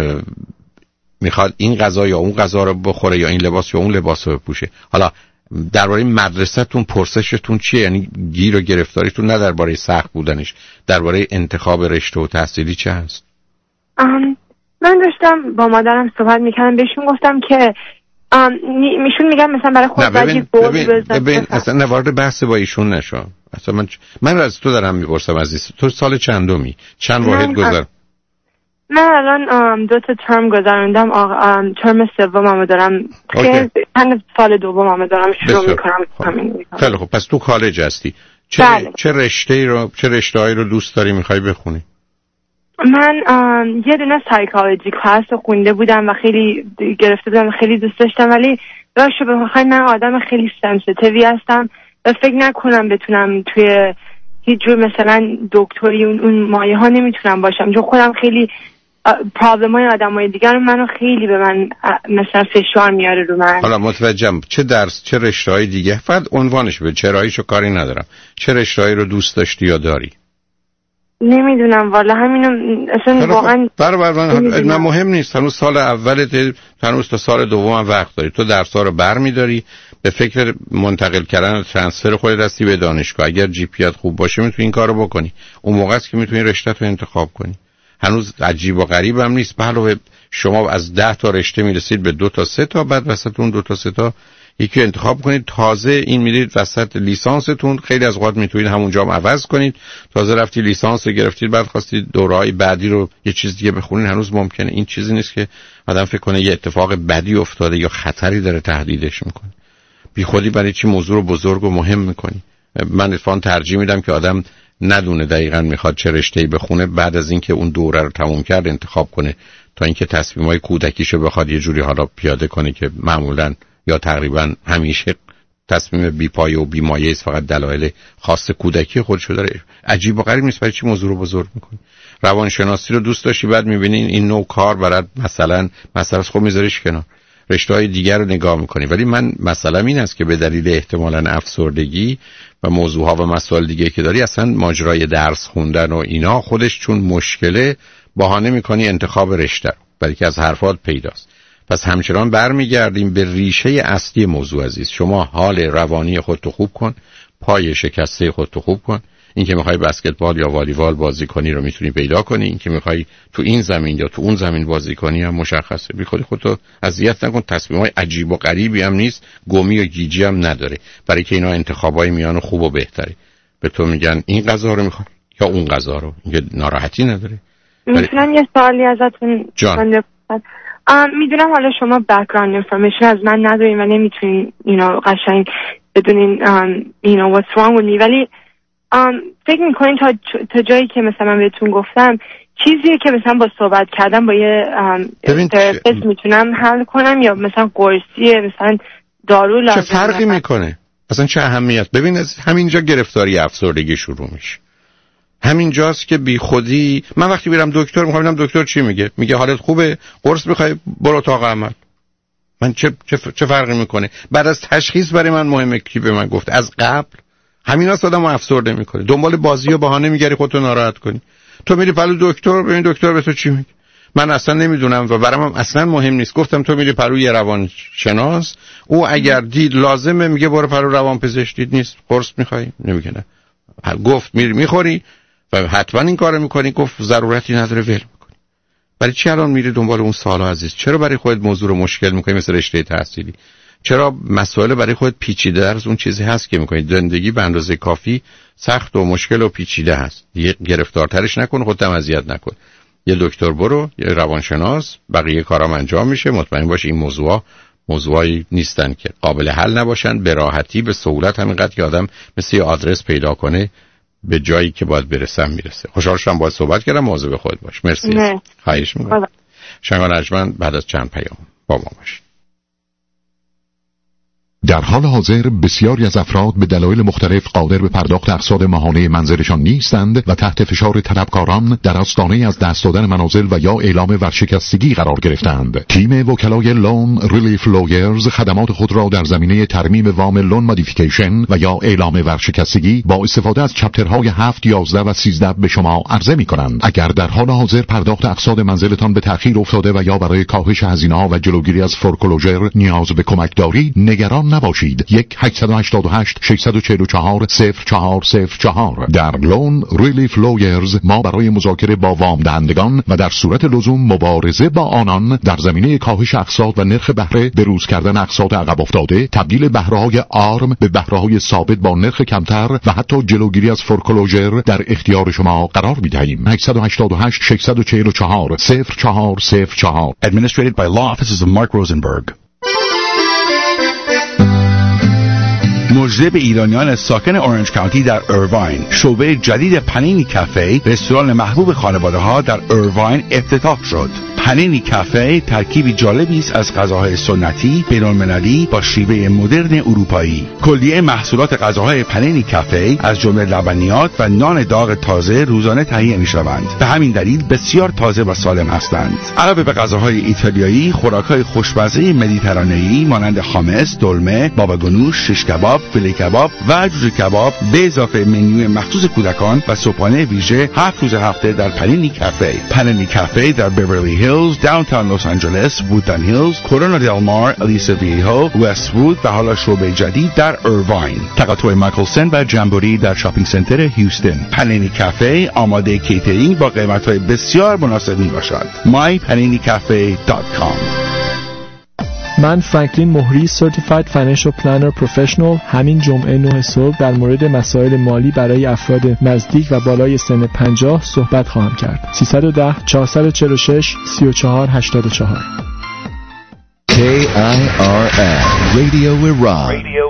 میخواد این غذا یا اون غذا رو بخوره یا این لباس یا اون لباس رو بپوشه. حالا درباره مدرسه‌تون پرسشتون چیه؟ یعنی گیر و گرفتاریتون نه درباره سخت بودنش، درباره انتخاب رشته و تحصیلی چه هست؟ من داشتم با مادرم صحبت میکردم، بهشون گفتم که میشون میگن مثلا برای خود ببین اصلا نوارد بحث با ایشون نشو. اصلا من از تو دارم میپرسم عزیز، تو سال چندمی؟ چند واحد گذر؟ من الان 2 ترم گذروندم، ترم سومم دارم، سال دومم دارم شروع میکنم. خیلی خب، پس تو کالج هستی. چه رشته‌ای رو دوست داری میخوای بخونی؟ من یه دونه سایکولوژی کلاس رو خونده بودم و خیلی گرفته بودم، خیلی دوست داشتم، ولی راستش بخوای من آدم خیلی سنسیتیوی هستم و فکر نکنم بتونم توی هیچ جور مثلا دکتری اون مایه ها نمیتونم باشم، چون خودم خیلی پرابلم های آدم های دیگر منو خیلی به من مثلا فشار میاره رو من. حالا متوجهم. چه درس، چه رشته های دیگه؟ فقط عنوانش به چراییشو کاری ندارم. چه رشته‌ای رو دوست داشتی یا داری؟ نمیدونم والا، همینو اصلا واقعا من مهم نیست. هنوز سال اولت، هنوز تا سال دوم وقت داری. تو درس‌ها رو برمی‌داری، به فکر منتقل کردن ترانسفر خودت هستی به دانشگاه. اگر جی پی ات خوب باشه میتونی این کارو بکنی. اون موقع است که میتونی رشته رو انتخاب کنی. هنوز عجیب و غریب هم نیست. به علاوه شما از 10 تا رشته میرسید به 2 تا 3 تا، بعد وسط اون 2 تا 3 تا یکی انتخاب کنید. تازه این میرید وسط لیسانستون، خیلی از اوقات میتونید همونجا هم عوض کنید. تازه رفتی لیسانس رو گرفتید، بعد خواستید دوره‌های بعدی رو یه چیز دیگه بخونید، هنوز ممکنه. این چیزی نیست که آدم فکر کنه یه اتفاق بدی افتاده یا خطری داره تهدیدش میکنه. بی خودی برای چی موضوع رو بزرگ و مهم میکنی؟ من اتفاقا ترجیح میدم که آدم ندونه دقیقاً میخواد چه رشته‌ای بخونه، بعد از اینکه اون دوره رو تموم کرد انتخاب کنه، تا اینکه تصمیمای کودکیشو بخواد یه جوری حالا پیاده کنه که معمولاً یا تقریباً همیشه تصمیم بی پایه و بی مایه است، فقط دلایل خاص کودکی خودشو داره. عجیب و غریب نیست برای چی موضوع رو بزرگ میکنی؟ روانشناسی رو دوست داشتی، بعد میبینین این نوع کار برات مثلا خب میذاریش کنار، رشته‌های دیگر رو نگاه میکنی. ولی من مسئله‌م این است که به دلیل احتمالاً افسردگی و موضوعها و مسائل دیگه که داری، اصلا ماجرای درس خوندن و اینا خودش چون مشکله بهانه میکنی انتخاب رشته رو، برای که از حرفات پیداست. پس همچنان برمیگردیم به ریشه اصلی موضوع. عزیز، شما حال روانی خودتو خوب کن، پای شکسته خودتو خوب کن. این که میخوای بسکتبال یا والیبال بازی کنی رو میتونی پیدا کنی، این که میخوای تو این زمین یا تو اون زمین بازی کنی هم مشخصه. بی خودتو اذیت نکن. تصمیمای عجیب و غریبی هم نیست، گمی و گیجی هم نداره، برای که اینا انتخابای میان خوب و بهتری. به تو میگن این غذا رو میخوای یا اون غذا رو، اینکه ناراحتی نداره. میتونم یه سوالی ازتون بپرسم؟ میدونم حالا شما بک‌گراند اینفورمیشن از من ندارین و نمیتونین قشنگ بدونین what's wrong with me، ولی فکر میکنین تا جایی که مثلا من بهتون گفتم چیزیه که مثلا با صحبت کردم با یه تراپیست میتونم حل کنم، یا مثلا قرصیه، مثلا دارو لازم؟ چه فرقی میکنه؟ اصلا چه اهمیت؟ ببین، از همینجا گرفتاری افسردگی شروع میشه. همینجاست که بی خودی من وقتی میرم دکتر میخوام ببینم دکتر چی میگه. میگه حالت خوبه، قرص میخوای، برو اتاق عمل. من چه فرقی میکنه؟ بعد از تشخیص برای من مهمه کی به من گفت. از قبل همینا آدمو افسرده میکنه. دنبال بازی و بهانه میگری خودتو ناراحت کنی. تو میری پلو دکتر، ببین دکتر به تو چی میگه. من اصلا نمیدونم و برام اصلا مهم نیست. گفتم تو میری پلو یه روانشناس، او اگر دید لازمه میگه برو پلو روانپزشک، دید نیست قرص میخوای، نمیگه نه. گفت میری میخوری و حتما این کارو میکنی، گفت ضرورتی نداره ول میکنی. برای چی الان میری دنبال اون سوالا عزیز؟ چرا برای خودت موضوع رو مشکل میکنی مثل رشته تحصیلی؟ چرا مسائل برای خودت پیچیده در از اون چیزی هست که میکنی؟ زندگی به اندازه کافی سخت و مشکل و پیچیده هست. دیگه گرفتارترش نکن، خودت هم اذیت نکن. یه دکتر برو، یه روانشناس، بقیه کارام انجام میشه. مطمئن باش این موضوعایی نیستن که قابل حل نباشن. به راحتی، به سهولت، همینقدر که آدم مثل یه آدرس پیدا کنه به جایی که باید برسم میرسه. خوشحال شدم باهات صحبت کردم. مواظب خودت باش. مرسی. خواهش می‌کنم. شنگان ارجمند بعد از چند پیام با ما باش. در حال حاضر بسیاری از افراد به دلایل مختلف قادر به پرداخت اقساط ماهانه منزلشان نیستند و تحت فشار طلبکاران در آستانه از دست دادن منازل و یا اعلام ورشکستگی قرار گرفتند. تیم وکلای لون ریلیف لویرز خدمات خود را در زمینه ترمیم وام لون مودیفیکیشن و یا اعلام ورشکستگی با استفاده از چپترهای 7، 11 و 13 به شما عرضه می‌کنند. اگر در حال حاضر پرداخت اقساط منزلتان به تأخیر افتاده و یا برای کاهش هزینه‌ها و جلوگیری از فورکلوزر نیاز به کمک دارید، نگران نباشید. 1-888-644-0404 در لون ریلیف لویرز ما برای مذاکره با وام دهندگان و در صورت لزوم مبارزه با آنان در زمینه کاهش اقساط و نرخ بهره، بروز کردن اقساط عقب افتاده، تبدیل بهره‌های آرم به بهره‌های ثابت با نرخ کمتر و حتی جلوگیری از فورکلوزر در اختیار شما قرار می‌دهیم. 888-644-0404 Administrated by Law Offices of Mark Rosenberg. مژده به ایرانیان ساکن اورنج کانتی در ایرواین، شعبه جدید پنینی کافه، رستوران محبوب خانواده‌ها در ایرواین افتتاح شد. پنینی کافه ترکیبی جالبی است از غذاهای سنتی، بین‌المللی با شیوه مدرن اروپایی. کلیه محصولات غذاهای پنینی کافه از جمله لبنیات و نان داغ تازه روزانه تهیه می‌شوند. به همین دلیل بسیار تازه و سالم هستند. علاوه به غذاهای ایتالیایی، خوراک‌های خوشمزه مدیترانه‌ای مانند خامس، دلمه، بابا گنوش، شش کباب، فیله کباب و جوجه کباب به اضافه منوی مخصوص کودکان و صبحانه ویژه 7 روز هفته در پنینی کافه. پنینی کافه در بیورلی هیلز، داونتاون لس آنجلس، وودن هیلز، کورونا دل مار، الیسا ویهو، وست وود و حالا شعبه جدید در ایرواین. تقاطع مایکلسن و جمبوری در شاپینگ سنتر هیوستن. پنینی کافه آماده کیترینگ با قیمت‌های بسیار مناسب میباشد. mypaninicafe.com. من فرانکلین مهری Certified Financial Planner Professional همین جمعه 9 صبح در مورد مسائل مالی برای افراد نزدیک و بالای سن 50 صحبت خواهم کرد. 310-446-3484. KIRN Radio Iran.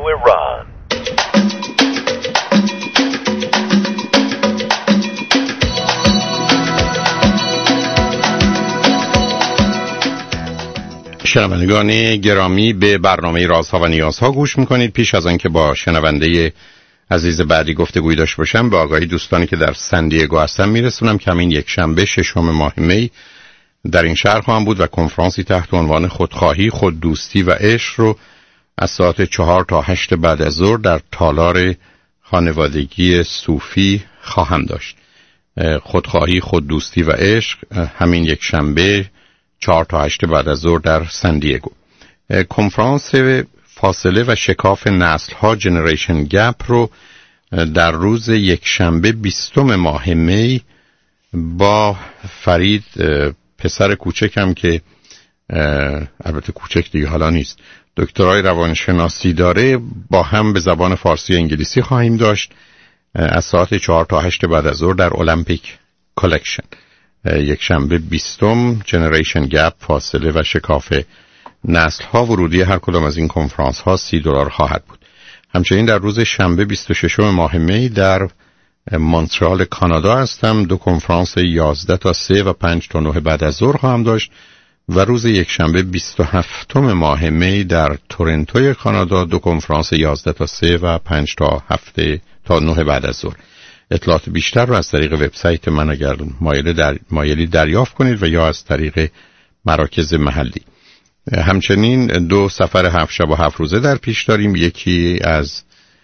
شنوندگان گرامی، به برنامه رازها و نیازها گوش میکنید. پیش از آنکه با شنونده عزیز بعدی گفتگوی داشته باشم، به آگاهی دوستانی که در سندیگو هستن میرسونم که همین یک شنبه 6 ماه می در این شهر خواهم بود و کنفرانسی تحت عنوان خودخواهی، خوددوستی و عشق رو از ساعت 4 تا 8 بعد از ظهر در تالار خانوادگی صوفی خواهم داشت. خودخواهی، خوددوستی و عشق، همین یک شنبه 4 تا 8 بعد از ظهر در سندیگو. کنفرانس فاصله و شکاف نسل‌ها جنریشن گپ رو در روز یک شنبه 20 ماه می با فرید، پسر کوچکم که البته کوچک دیگه حالا نیست، دکترای روانشناسی داره، با هم به زبان فارسی و انگلیسی خواهیم داشت از ساعت 4 تا 8 بعد از ظهر در المپیک کالکشن. یک شنبه 20 جنریشن گپ، فاصله و شکاف نسل ها. ورودی هر کدام از این کنفرانس ها $30 خواهد بود. همچنین در روز شنبه 26 ماه می در مونترال کانادا هستم. 2 کنفرانس 11 تا 3 و 5 تا 9 بعد از ظهر خواهم داشت و روز یک شنبه 27 ماه می در تورنتو کانادا 2 کنفرانس 11 تا 3 و 5 تا 7 تا 9 بعد از ظهر. اطلاعات بیشتر رو از طریق وبسایت من اگر مایلی دریافت کنید و یا از طریق مراکز محلی. همچنین 2 سفر 7 شب و 7 روزه در پیش داریم. یکی از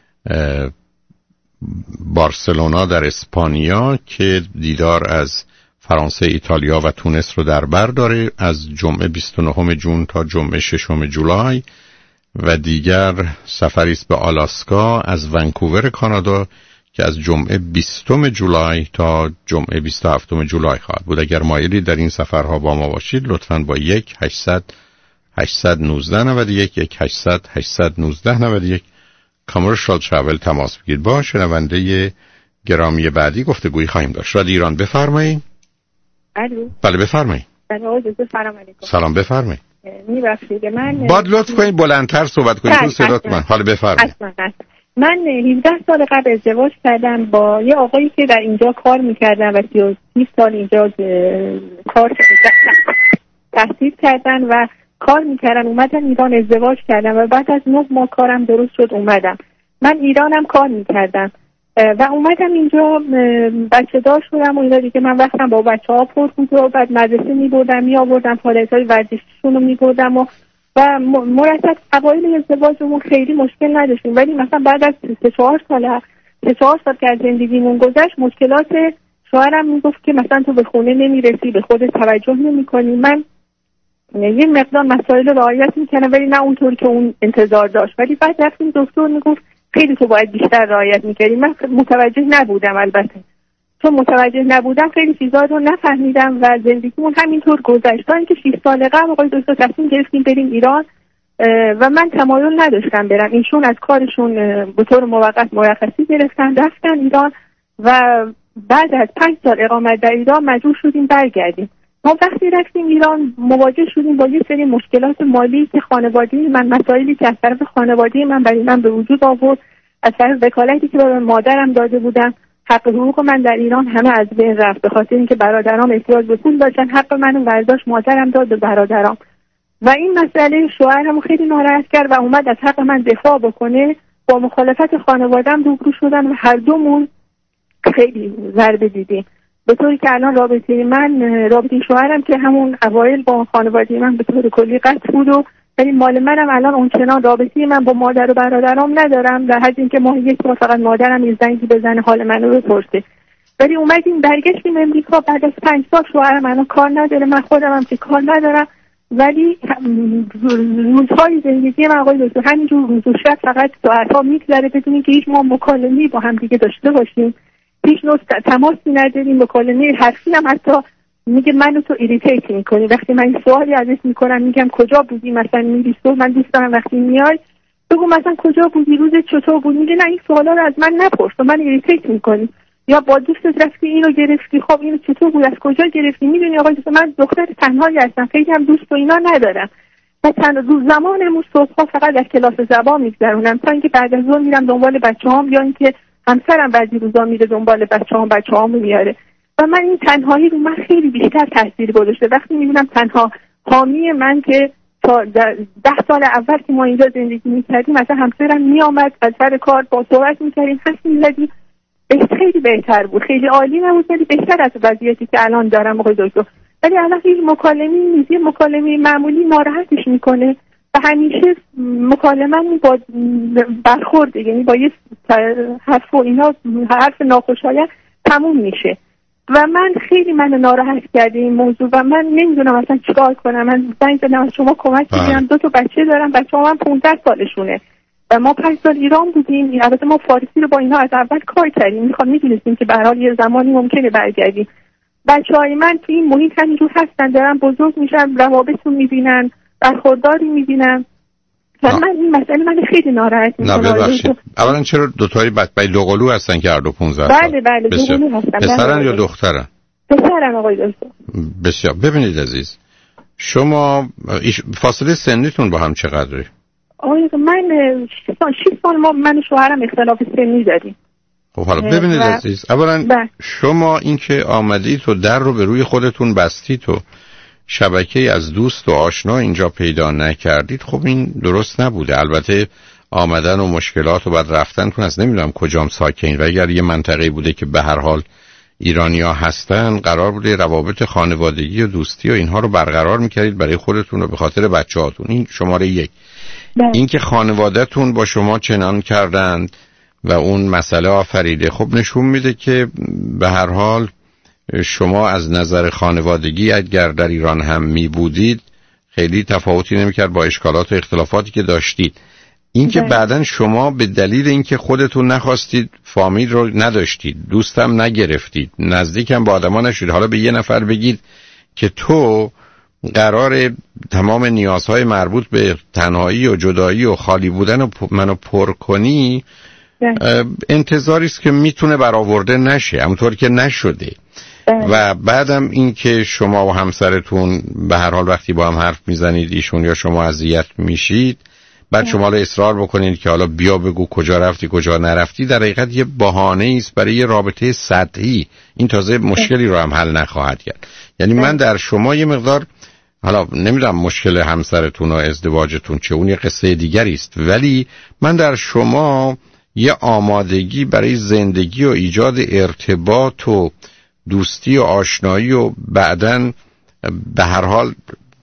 بارسلونا در اسپانیا که دیدار از فرانسه، ایتالیا و تونس رو در بر داره، از جمعه 29 جون تا جمعه 6 جولای، و دیگر سفری است به آلاسکا از ونکوور کانادا که از جمعه 20 جولای تا جمعه 27 جولای خواهد بود. اگر مایلی در این سفرها با ما باشید لطفاً با 1-800-819-91 کامرشال ترافل تماس بگیرید. با شنونده گرامی بعدی گفتگویی خواهیم داشت. رادیو ایران بفرمایید. الو. بله بفرمایید. سلام علیکم. سلام بفرمایید. میبخشید من باید لطف کنید بلندتر صحبت کنید چون صدات من. حالا بفرمایید. من 17 سال قبل ازدواج کردم با یه آقایی که در اینجا کار میکردن و 30 سال اینجا کار تحصیل کردن و کار میکردن. اومدن ایران ازدواج کردن و بعد از 9 ماه کارم درست شد اومدم. من ایرانم کار میکردم و اومدم اینجا بچه دار شدم و اینا دیگه. من وقتم با بچه ها پر بود و بعد مدرسه میبردم میآوردم، فعالیت‌های ورزشیشون رو میبردم و مرتب اوایل ازدواجمون خیلی مشکل نداشتیم، ولی مثلا بعد از 3-4 سال که از زندگیمون گذشت مشکلات شوهرم میگفت که مثلا تو به خونه نمیرسی، به خودت توجه نمی‌کنی. من یه مقدار مسائل رعایت میکنم ولی نه اونطور که اون انتظار داشت، ولی بعد رفتیم دکتر میگفت خیلی تو باید بیشتر رعایت میکردی. من متوجه نبودم، البته چون متوجه نبودم خیلی چیزا رو نفهمیدم و زندگیمون همینطور گذشت تا اینکه 6 سال قبل آقای دکتر تصمیم گرفتیم بریم ایران و من تمایل نداشتم برم. ایشون از کارشون به طور موقت مرخصی گرفتن رفتن ایران و بعد از 5 سال اقامت در ایران مجبور شدیم برگردیم. ما وقتی رفتیم ایران مواجه شدیم با یه سری مشکلات مالی که خانواده من، مسائلی که از طرف خانواده من برای من به وجود آورد، از طرف وکالتی که به مادرم داده بودم. حق حقوق من در ایران همه از بین رفت به خاطر اینکه برادرام احتیاج به پول داشتن، حق منو برداشت مادرم داد به برادرام و این مسئله شوهرمو خیلی ناراحت کرد و اومد از حق من دفاع بکنه. با مخالفت خانواده‌ام روبرو شدن و هر دومون خیلی ضربه دیدیم، به طوری که الان رابطه شوهرم که همون اوایل با خانواده من به طور کلی قطع بود و ولی مال منم الان اونچنان رابطه من با مادر و برادرام ندارم، در حد اینکه ماهی یک بار فقط مادرم یه زنگی بزنه حال منو بپرسه. ولی اومدیم برگشتیم امریکا بعد از 5 سال. شوهرم الان کار نداره، من خودم هم که کار ندارم، ولی روزهای زندگی من آقای دکتر همینجور روز و شب فقط ساعت‌ها میگذره بدون اینکه هیچ ما مکالمه‌ای با هم دیگه داشته باشیم، هیچ نوع تماسی نداریم. مکالمه حرفی هم حتی میگه منو تو ایریتیت میکنی. وقتی من این سوالی ازش میکنم میگم کجا بودی، مثلا میگی من دوست دارم وقتی میای بگو مثلا کجا بودی، روزت چطور بود. میگه نه این سوالا رو از من نپرس، من ایریتیت میکنی. یا با دوستت رفتی اینو گرفتی، خب اینو چطور بود، از کجا گرفتی. میدونی آقای من دختر تنهایی هستم، خیلی هم دوست و اینا ندارم، و چند روز زمانمون صبح‌ها فقط در کلاس زبان میگذرونم تا اینکه بعد از ظهر میرم دنبال بچه‌هام یا اینکه همسرم بعضی روزا میره دنبال بچه‌هامو میاره و من این تنهایی رو من خیلی بیشتر تاثیر گذاشته. وقتی میبینم تنها حامی من که تا 10 سال اول که ما اینجا زندگی میکردیم مثلا همسرم میامد از سر کار با صحبت میکردیم حرف میزدیم خیلی بهتر بود، خیلی عالی نبود ولی بهتر از وضعیتی که الان دارم آقای دکتر. ولی الان هیچ مکالمه‌ای نیست، مکالمه معمولی ناراحتش میکنه و همیشه مکالمه‌مون با برخورد یعنی با یه حرف و اینا حرف ناخوشایند تموم میشه و خیلی من ناراحت کرده این موضوع و من نمیدونم اصلا چیکار کنم. من زنگ زدم از شما کمک بگیرم، 2 تا بچه دارم، بچه‌ها من 15 سالشونه و ما 5 سال ایران بودیم. البته ما فارسی رو با اینا از اول کار کردیم، می‌دونستیم که به هر حال یه زمانی ممکنه برگردیم. بچه‌های من تو این محیط همینجور هستن، دارن بزرگ میشن، روابطشون می‌بینن، برخورداری می‌بینن. من این مسئله من خیلی ناراحت می‌کنه. اولا چرا دوتایی بچه‌ای دوقلو هستن که هر دو 15 سال؟ بله دوقلو هستن. پسرن یا دخترن؟ پسرن آقای دکتر. بسیار. ببینید عزیز، شما فاصله سنیتون با هم چقدره؟ آقای من 6 سال من و شوهرم اختلاف سنی داریم. خب حالا ببینید عزیز، اولا شما اینکه آمدید و در رو به روی خودتون بستید و شبکه از دوست و آشنا اینجا پیدا نکردید، خب این درست نبوده. البته آمدن و مشکلات و بعد رفتنتون از نمیدونم کجام ساکن و اگر یه منطقه بوده که به هر حال ایرانی‌ها هستن، قرار بوده روابط خانوادگی و دوستی و اینها رو برقرار می‌کردید برای خودتون و به خاطر بچه‌هاتون. این شماره 1. اینکه خانواده‌تون با شما چنان کردند و اون مسئله آفریده، خب نشون میده که به هر حال شما از نظر خانوادگی اگر در ایران هم می بودید خیلی تفاوتی نمی‌کرد با اشکالات و اختلافاتی که داشتید. اینکه بعدن شما به دلیل اینکه خودتون نخواستید، فامیل رو نداشتید، دوستم نگرفتید، نزدیکم با آدما نشید، حالا به یه نفر بگید که تو قرار تمام نیازهای مربوط به تنهایی و جدایی و خالی بودن و منو پر کنی، انتظاری است که میتونه برآورده نشه، همونطور که نشده. و بعدم این که شما و همسرتون به هر حال وقتی با هم حرف میزنید ایشون یا شما اذیت میشید، بعد شما رو اصرار بکنید که حالا بیا بگو کجا رفتی کجا نرفتی، در حقیقت یه بهانه است برای یه رابطه سطحی. این تازه مشکلی رو هم حل نخواهد کرد. یعنی من در شما یه مقدار، حالا نمیدونم مشکل همسرتون و ازدواجتون چه، اون یه قصه دیگری است، ولی من در شما یه آمادگی برای زندگی و ایجاد ارتباط و دوستی و آشنایی و بعدن به هر حال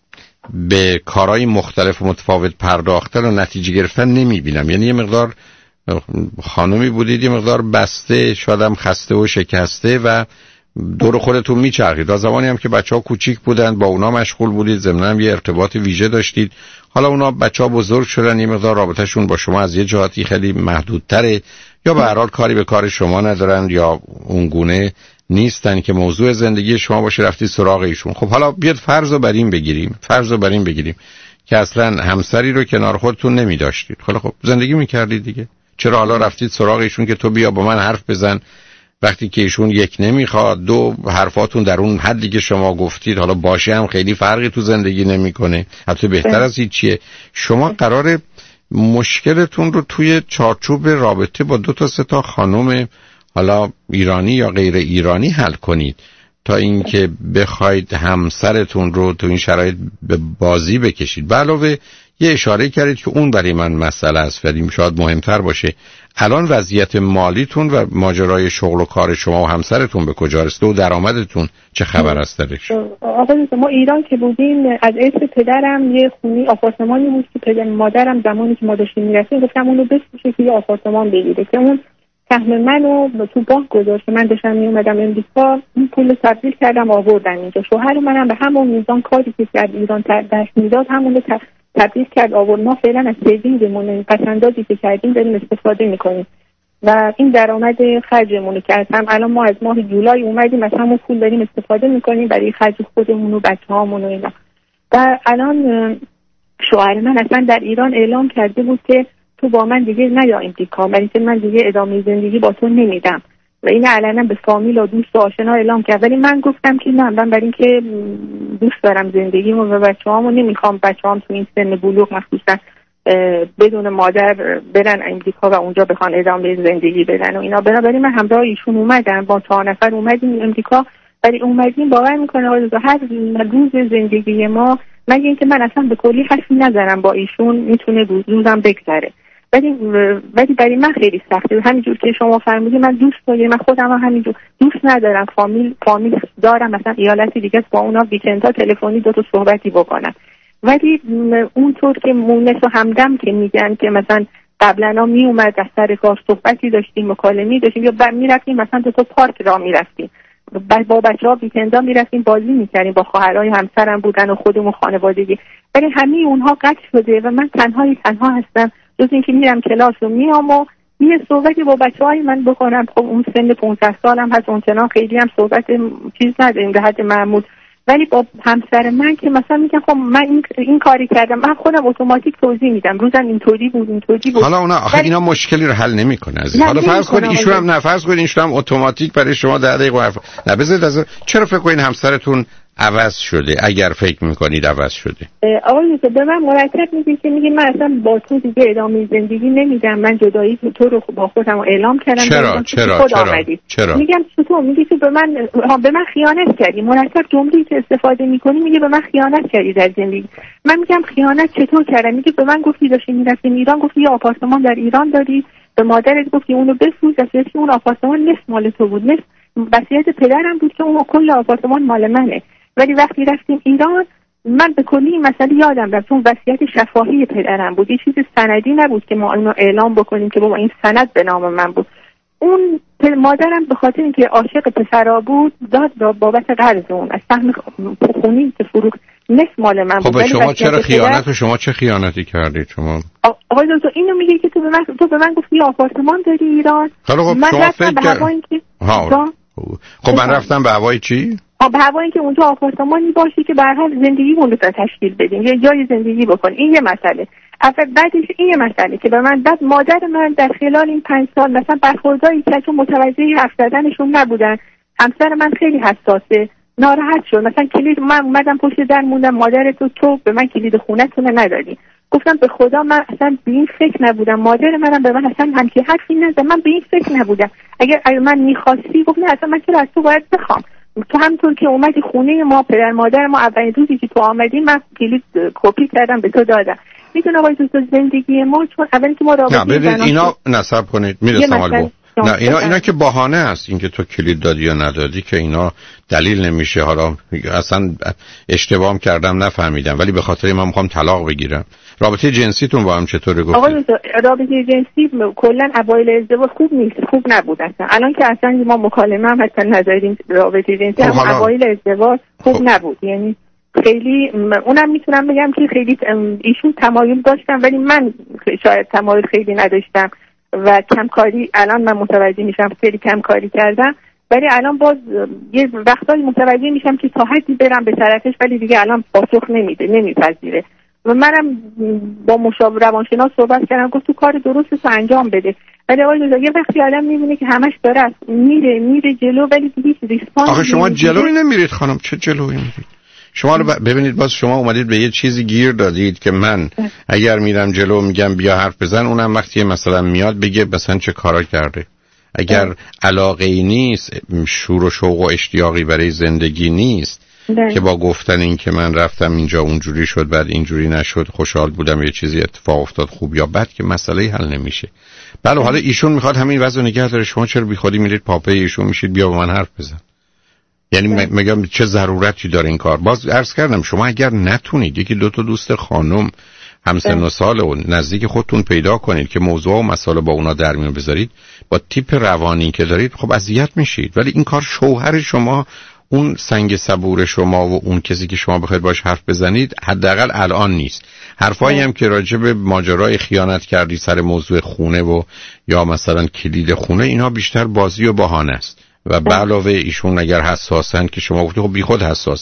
به کارهای مختلف و متفاوت پرداختن و نتیجه گرفتن نمیبینم. یعنی یه مقدار خانمی بودید، یه مقدار بسته، شاید هم خسته و شکسته و دور خودتون میچرخید. از زمانی هم که بچه‌ها کوچیک بودن با اونا مشغول بودید، ضمناً هم یه ارتباط ویژه داشتید. حالا اونا بچه‌ها بزرگ شدن، یه مقدار رابطه‌شون با شما از یه جهاتی خیلی محدودتره، یا به هر حال کاری به کار شما ندارن یا اونگونه نیستن که موضوع زندگی شما باشه، رفتید سراغ ایشون. خب حالا بیاد فرض رو بر این بگیریم که اصلا همسری رو کنار خودتون نمی داشتید. خب زندگی میکردید دیگه، چرا حالا رفتید سراغ ایشون که تو بیا با من حرف بزن، وقتی که ایشون 1 نمیخواد، 2 حرفاتون در اون حدی که شما گفتید حالا باشه هم خیلی فرقی تو زندگی نمیکنه، حتی بهتر از هیچیه. شما قراره مشکلتون رو توی چارچوب رابطه با 2 تا 3 تا خانم حالا ایرانی یا غیر ایرانی حل کنید، تا اینکه بخواید همسرتون رو تو این شرایط به بازی بکشید. به علاوه یه اشاره کردید که اون برای من مسئله است، ولی شاید مهمتر باشه. الان وضعیت مالیتون و ماجرای شغل و کار شما و همسرتون به کجا رسیده و درآمدتون چه خبر است درش؟ آقای ما ایران که بودیم از ارث پدرم یه خونی آپارتمانی بود که پدر مادرم زمانی که ما داشتیم میرسیم گفتم اونو بفروشه که یه آپارتمان بگیره، که اون سهم منو تو بانک گذاشت. من داشتم می اومدم امریکا، این پول تبدیل کردم آوردم اینجا. شوهر منم به همون میزان کاری که کرد ایران دست میداد همون رو تبدیل کرد آورد. ما فعلا از سیوینگمون پسندازی که کردیم داریم استفاده میکنیم و این درآمد خرجمون که هم الان ما از ماه جولای اومدیم از همون پول داریم استفاده میکنیم برای خرج خودمون و بچه‌هامون و اینا. و الان شوهر من اصلا در ایران اعلام کرده بود که تو با من دیگه نیا امریکا، برای که من دیگه ادامه زندگی با تو نمیدم. و این علنا به فامیل و دوست و آشنا اعلام کرد. ولی من گفتم که نه، من برای اینکه دوست دارم زندگیمو و بچه‌هامو، نمیخوام بچه‌هام تو این سن بلوغ مخصوصا بدون مادر برن امریکا و اونجا بخوان ادامه زندگی بدن و اینا. بنابراین من همراه ایشون اومدم، با 4 نفر اومدیم امریکا. ولی اومدیم باور میکنه هر روز زندگی ما، مگه اینکه من اصلا به کلی حرفی نزنم با ایشون، میتونه روزم بگذره. ولی برای من خیلی سخته. همینجور که شما فرمودید من دوست دارم، من خودم هم همینجور دوست ندارم فامیل دارم، مثلا ایالتی دیگه با اونا ویکندها تلفنی 2 تا صحبتی بکنم. ولی اونطور که مونس و همدم که میگن که مثلا قبلا می اومد از سر کار صحبتی داشتیم، مکالمه‌ای داشتیم، یا میرفتیم مثلا 2 تا پارک راه میرفتیم، با بچه‌ها ویکندا میرفتیم بازی میکردیم، با خواهرای همسرم بودن و خودمون خانوادگی. ولی همه اونها قطع شده و من تنها هستم، جز اینکه میرم کلاس و میام و یه صحبتی با بچه‌های من بکنم. خب اون سن 15 سالم هست، اونچنان خیلی هم صحبت چیز نداریم به حد معمول. ولی با همسر من که مثلا میگم خب من این کاری کردم، من خودم اتوماتیک توضیح میدم، روزم اینطوری بود. حالا اونا آخه اینا مشکلی رو حل نمیکنه عزیز. حالا فرض کنید ایشون هم نفرض کنید ایشون هم اتوماتیک برای شما 10 دقیقه حرف نبذید. چرا فکر کنید همسرتون عوض شده اگر فکر میکنید عوض شده؟ آقای به من مرتب میگه که میگه من اصلا با تو دیگه ادامه زندگی نمیدم، من جدایی تو رو با خودم اعلام کردم. چرا؟ میگم تو میگه که به من خیانت کردی. مرتب جمله‌ای که استفاده میکنی میگه به من خیانت کردی در زندگی. من میگم خیانت چطور کردم؟ میگه به من گفتی داشتی میرفتیم ایران، گفتی یه آپارتمان در ایران داری، به مادرت گفتی اونو بفروش، اصلا اون آپارتمان نصف مال تو بود، نصف وصیت پدرم بود که اون کل آپارتمان مال منه. ولی وقتی رفتیم ایران من به کلی این مسئله یادم رفت، اون وصیت شفاهی پدرم بود، یه چیز سندی نبود که ما اونو اعلام بکنیم که بابا این سند به نام من بود. اون مادرم به خاطر اینکه عاشق پسرا بود داد بابت قرض اون از سهم خونی که فروخت نصف مال من بود. خب شما چرا خیانت و شما چه خیانتی کردید شما؟ آقای دکتر اینو میگه که تو به من گفتی آپارتمان داری ایران. من رفتم به هوای اینکه خب من رفتم به هوای چی؟ به هوای اینکه اونجا آپارتمانی باشه که به هر حال زندگیمون رو تشکیل بدیم، یه جای زندگی بکنیم. این یه مسئله. بعدش این یه مسئله که به من بعد مادر من در خلال این 5 سال مثلا برخوردایی که چون متوجه حرف زدنشون نبودن، همسر من خیلی حساسه، ناراحت شد. مثلا کلید من اومدم پشت در موندم، مادر تو به من کلید خونه‌تون ندادی. گفتم به خدا من اصلا به این فکر نبودم، مادر منم به من اصلا همچین حرفی نزد، من به این فکر نبودم. اگر من می‌خواستی گفت نه اصلا من چرا از تو باید بخوام، تو همونطور که اومدی خونه ما، پدر مادر ما اولین روزی که تو آمدی من کلید کپی کردم به تو دادم. میدونی آقای دوست زندگی ما چون اولی که ما رابطه ببینید اینا نصب کنید میرسم البته نه اینا که بهانه است، اینکه تو کلید دادی یا ندادی که اینا دلیل نمیشه. حالا اصلا اشتباه کردم نفهمیدم، ولی به خاطر من میخوام طلاق بگیرم. رابطه جنسیتون با هم چطوره گفتید؟ آقای رابطه جنسی کلا اوایل ازدواج خوب نیست، خوب نبود اصلا. الان که اصلا ما مکالمه هم اصلا نداریم رابطه جنسی، هم اوایل ازدواج خوب نبود. یعنی خیلی اونم میتونم بگم که خیلی ایشون تمایل داشتم ولی من شاید تمایل خیلی نداشتم و کمکاری. الان من متوجه میشم خیلی کمکاری کردم، ولی الان باز یه وقتایی متوجه میشم که تا حدی برم به طرفش ولی دیگه الان پاسخ نمیده، نمیپذیره. و منم با مشاور روانشناس صحبت کردم، گفت تو کار درستش انجام بده. ولی آقای یه وقتی آدم میبینه که همش داره میره جلو ولی هیچ ریسپانس. آخه شما جلوی نمیرید خانم، چه جلوی میرید؟ شما رو ببینید، باز شما اومدید به یه چیزی گیر دادید که من اگر میرم جلو میگم بیا حرف بزن، اونم وقتی مثلا میاد بگه مثلا چه کارا کرده. اگر علاقه ای نیست، شور و شوق و اشتیاقی برای زندگی نیست که با گفتن این که من رفتم اینجا اونجوری شد بعد اینجوری نشد خوشحال بودم یه چیزی اتفاق افتاد خوب یا بد که مسئله حل نمیشه. بله حالا ایشون میخواد همین وضع نگه داره، شما چرا بیخودی میرید پاپه ایشون میشید بیا با من حرف بزن؟ یعنی میگم چه ضرورتی داره این کار؟ باز عرض کردم شما اگر نتونید یکی دو تا دوست خانم همسن و سال و نزدیک خودتون پیدا کنید که موضوع و مسائل با اونا در میون بذارید، با تیپ روانی که دارید خب اذیت میشید. ولی این کار شوهر شما، اون سنگ صبور شما و اون کسی که شما بخواید باش حرف بزنید حداقل الان نیست. حرفایی هم که راجع به ماجرای خیانت کردی سر موضوع خونه و یا مثلا کلید خونه، اینا بیشتر بازی و بهانه است. و به علاوه ایشون اگر حساسن که شما گفتید خب بیخود حساسن،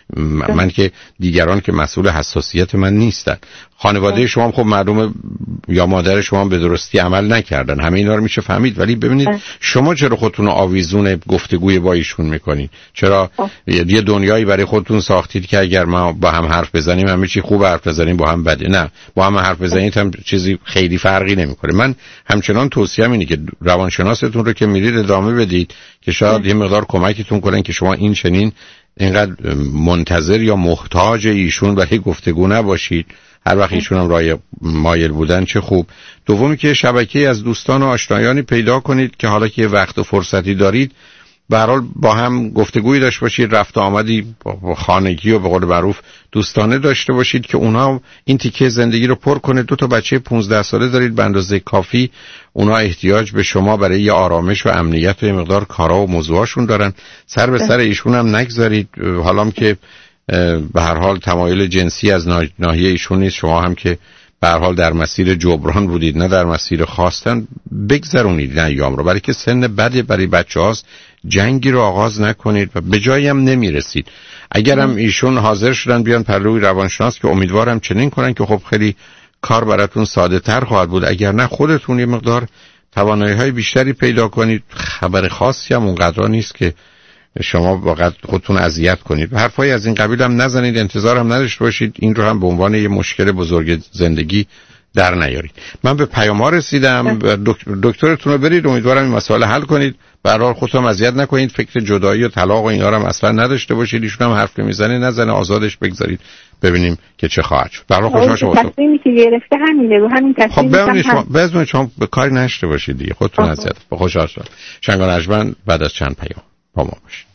من که دیگران که مسئول حساسیت من نیستن. خانواده شما خب معلومه یا مادر شما به درستی عمل نکردن، همه اینا رو میشه فهمید، ولی ببینید شما چرا خودتون رو آویزون گفتگوی با ایشون میکنید؟ چرا یه دنیایی برای خودتون ساختید که اگر ما با هم حرف بزنیم همه چی خوب، حرف بزنیم با هم بده؟ نه، با هم حرف بزنید هم چیزی خیلی فرقی نمیکنه. من همچنان توصیه‌ام اینه که روانشناستون رو که میرید ادامه بدید که شاید یه مقدار کمکتون کنن که شما این چنین اینقدر منتظر یا محتاج ایشون برای گفتگو نباشید. هر وقت ایشون هم رای مایل بودن چه خوب. دومی که شبکه از دوستان و آشنایانی پیدا کنید که حالا که وقت و فرصتی دارید به هر حال با هم گفتگویی داشته باشید، رفت آمدی خانگی و به قول معروف دوستانه داشته باشید که اونها این تیکه زندگی رو پر کنه. 2 بچه 15 ساله دارید، به اندازه کافی اونها احتیاج به شما برای یه آرامش و امنیت و یه مقدار کارا و موضوعاشون دارن. سر به سر ایشون هم نگذارید. حالام که به هر حال تمایل جنسی از ناحیه ایشون نیست، شما هم که به هر حال در مسیر جبران بودید نه در مسیر خواستن، بگذرونید نه ایام رو، برای که سن بده برای بچه‌هاست. جنگی رو آغاز نکنید و به جایی هم نمیرسید. اگرم ایشون حاضر شدن بیان پلوی روانشناس که امیدوارم چنین کنن که خب خیلی کار براتون ساده تر خواهد بود، اگر نه خودتون یه مقدار توانایی‌های بیشتری پیدا کنید. خبر خاصی هم اونقدر نیست که شما واقعا خودتون اذیت کنید. حرفایی از این قبیل هم نزنید، انتظار هم نداشته باشید این رو هم به عنوان یه مشکل بزرگ زندگی در نیارید. من به پیام‌ها رسیدم. دکترتون رو برید، امیدوارم این مسئله حل کنید. به هر حال خودتون اذیت نکنید، فکر جدایی و طلاق و اینا رو هم اصلا نداشته باشید. ایشون هم حرف میزنه نزنه، آزادش بگذارید ببینیم که چه خواهد شد. به هر حال خوشحال شدم. تصمیمی که گرفته همینه، رو همین تصمیم. خب بذارید شما به کاری نشته باشید دیگه، خودتون اذیت. خوشحال شدم. شنگان اجمن بعد از چند پیام با ما باشید.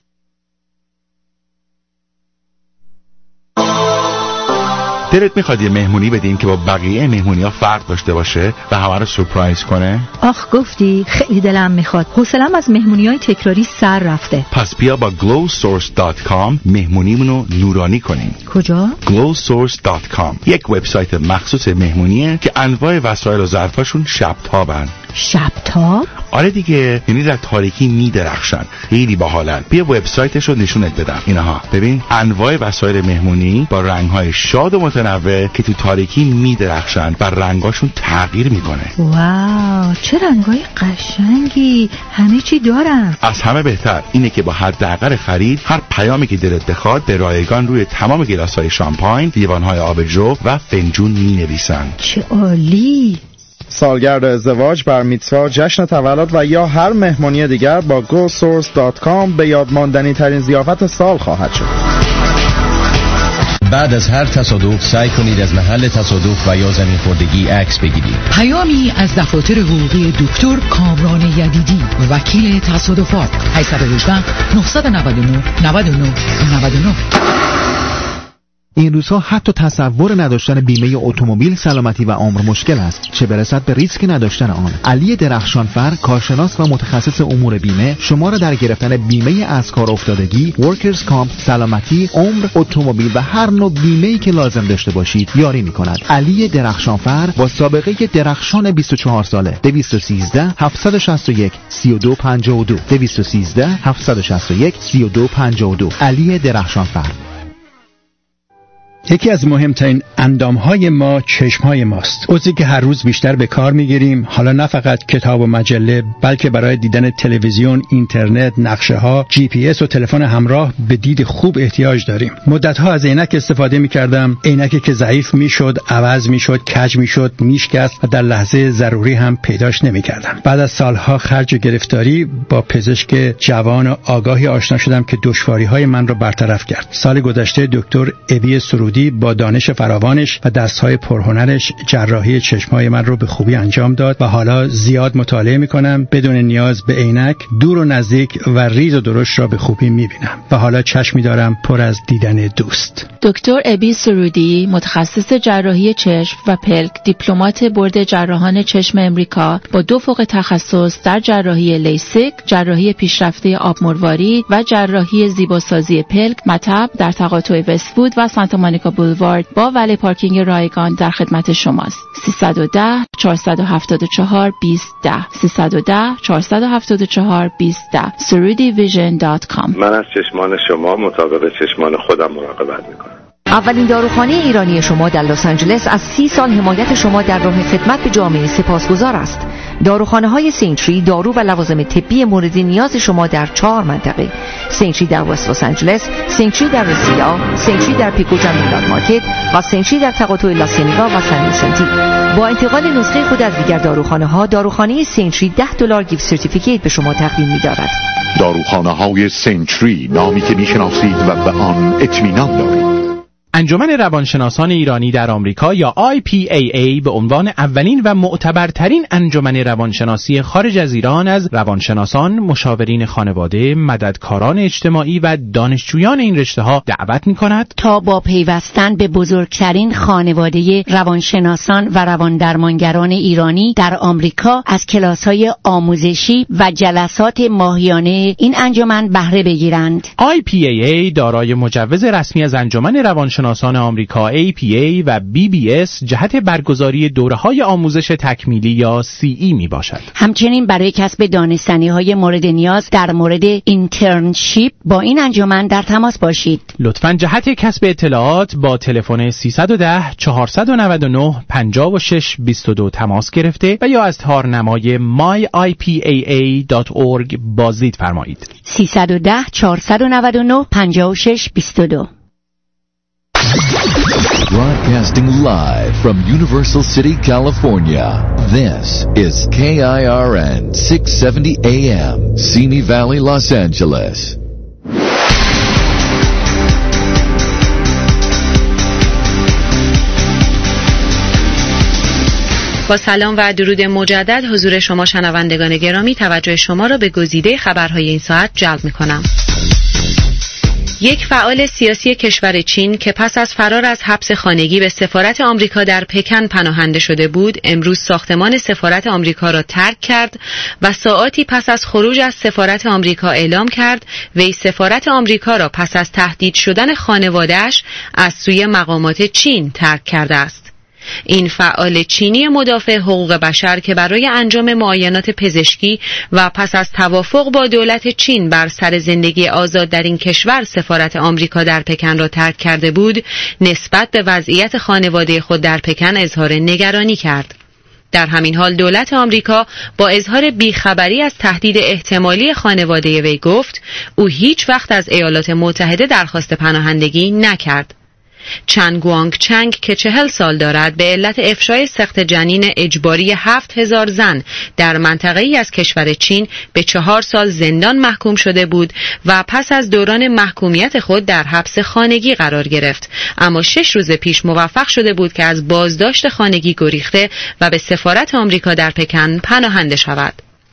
دلت میخواد یه مهمونی بدیم که با بقیه مهمونی‌ها فرق داشته باشه و همه رو سورپرایز کنه؟ آخ گفتی، خیلی دلم میخواد. حوصله‌ام از مهمونی‌های تکراری سر رفته. پس بیا با glowsource.com مهمونیمونو نورانی کنیم. کجا؟ glowsource.com یک وبسایت مخصوص مهمونیه که انواع وسایل و ظرفاشون شب‌تابن. شب‌تاب؟ آره دیگه، یعنی در تاریکی میدرخشن. خیلی باحالن. بیا وبسایتشو نشونت بدم. اینها ببین، انواع وسایل مهمونی با رنگ‌های شاد و متنوع که تو تاریکی میدرخشن و رنگاشون تغییر میکنه. واو، چه رنگای قشنگی، همه چی دارن. از همه بهتر اینه که با حداقل خرید هر پیامی که دلت بخواد به رایگان روی تمام گلاس‌های شامپاین، لیوان‌های آب جو و فنجون مینویسن. چه عالی. سالگرد ازدواج، بر میتزوا، جشن تولد و یا هر مهمانی دیگر با glowsource.com به یادماندنی ترین ضیافت سال خواهد شد. بعد از هر تصادف سعی کنید از محل تصادف و یا زمین خوردگی عکس بگیرید. پیامی از دفاتر حقوقی دکتر کامران یدیدی، وکیل تصادفات. 818 999 99 99. این روزها حتی تصور نداشتن بیمه اتومبیل سلامتی و عمر مشکل است، چه برسد به ریسک نداشتن آن. علی درخشانفر، کارشناس و متخصص امور بیمه، شما را در گرفتن بیمه از کار افتادگی، ورکرز کامپ، سلامتی، عمر، اتومبیل و هر نوع بیمه‌ای که لازم داشته باشید یاری می‌کند. علی درخشانفر با سابقه درخشان 24 ساله. 213 761 3252 213 761 3252. علی درخشانفر. یکی از مهمترین اندامهای ما چشمهای ماست. عضوی که هر روز بیشتر به کار میگیریم. حالا نه فقط کتاب و مجله، بلکه برای دیدن تلویزیون، اینترنت، نقشه‌ها، جی پی اس و تلفن همراه به دید خوب احتیاج داریم. مدت‌ها از عینک استفاده می‌کردم، عینکی که ضعیف می‌شد، عوض می‌شد، کج می‌شد، میشکست و در لحظه ضروری هم پیداش نمی‌کردم. بعد از سالها خرج و گرفتاری با پزشک جوان و آگاهی آشنا شدم که دشواری‌های من را برطرف کرد. سال گذشته دکتر ابی سرودی با دانش فراوانش و دستهای پرهنرش جراحی چشمهای من رو به خوبی انجام داد و حالا زیاد مطالعه میکنم، بدون نیاز به عینک دور و نزدیک و ریز و درشت را به خوبی میبینم و حالا چشمی دارم پر از دیدن دوست. دکتر ابی سرودی، متخصص جراحی چشم و پلک، دیپلمات بورد جراحان چشم امریکا با 2 فوق تخصص در جراحی لیسیک، جراحی پیشرفته آب مرواری و جراحی زیباسازی پلک، مطب در تقاطع وست‌وود و سانتا مونیکا فرانسیسکو بولوارد با ولی پارکینگ رایگان در خدمت شماست. 310 474 2010 310 474 2010 surudivision.com. من از چشمان شما مطابق چشمان خودم مراقبت میکنم. اولین داروخانه ایرانی شما در لس آنجلس از 30 سال حمایت شما در راه خدمت به جامعه سپاسگزار است. داروخانه‌های سینتری دارو و لوازم طبی مورد نیاز شما در 4 منطقه: سینتری در وست لس آنجلس، سینتری در رسیدا، سینتری در پیکوجا میلاد مارکت و سینتری در تقاطع لا سینیگا و سن ویسنتی. با انتقال نسخه خود از دیگر داروخانه‌ها، داروخانه سینتری $10 گیفت سرتیفیکیت به شما تقدیم می‌دارد. داروخانه‌های سینتری، نامی که می‌شناسید و به آن اطمینان دارید. انجمن روانشناسان ایرانی در آمریکا یا IPAA به عنوان اولین و معتبرترین انجمن روانشناسی خارج از ایران از روانشناسان، مشاورین خانواده، مددکاران اجتماعی و دانشجویان این رشته‌ها دعوت می‌کند تا با پیوستن به بزرگترین خانواده روانشناسان و رواندرمانگران ایرانی در آمریکا از کلاس‌های آموزشی و جلسات ماهیانه این انجمن بهره بگیرند. IPAA دارای مجوز رسمی از انجمن روانشناسان آمریکا APA و BBS جهت برگزاری دوره‌های آموزش تکمیلی یا CE می باشد. همچنین برای کسب دانستنی‌های مورد نیاز در مورد اینترنشیپ با این انجمن در تماس باشید. لطفاً جهت کسب اطلاعات با تلفن 310 499 5622 تماس گرفته و یا از تارنمای myiPaa.org بازدید فرمایید. 310 499 5622. Broadcasting live from Universal City, California. This is KIRN 670 AM, Simi Valley, Los Angeles. با سلام و درود مجدد حضور شما شنوندگان گرامی، توجه شما را به گزیده خبرهای این ساعت جلب می‌کنم. یک فعال سیاسی کشور چین که پس از فرار از حبس خانگی به سفارت آمریکا در پکن پناهنده شده بود، امروز ساختمان سفارت آمریکا را ترک کرد و ساعاتی پس از خروج از سفارت آمریکا اعلام کرد وی سفارت آمریکا را پس از تهدید شدن خانواده‌اش از سوی مقامات چین ترک کرده است. این فعال چینی مدافع حقوق بشر که برای انجام معاینات پزشکی و پس از توافق با دولت چین بر سر زندگی آزاد در این کشور سفارت آمریکا در پکن را ترک کرده بود، نسبت به وضعیت خانواده خود در پکن اظهار نگرانی کرد. در همین حال دولت آمریکا با اظهار بیخبری از تهدید احتمالی خانواده وی گفت او هیچ وقت از ایالات متحده درخواست پناهندگی نکرد. چن گوانگ چنگ که 40 سال دارد به علت افشای سقط جنین اجباری 7000 زن در منطقه‌ای از کشور چین به 4 سال زندان محکوم شده بود و پس از دوران محکومیت خود در حبس خانگی قرار گرفت، اما 6 روز پیش موفق شده بود که از بازداشت خانگی گریخته و به سفارت آمریکا در پکن پناهنده شود.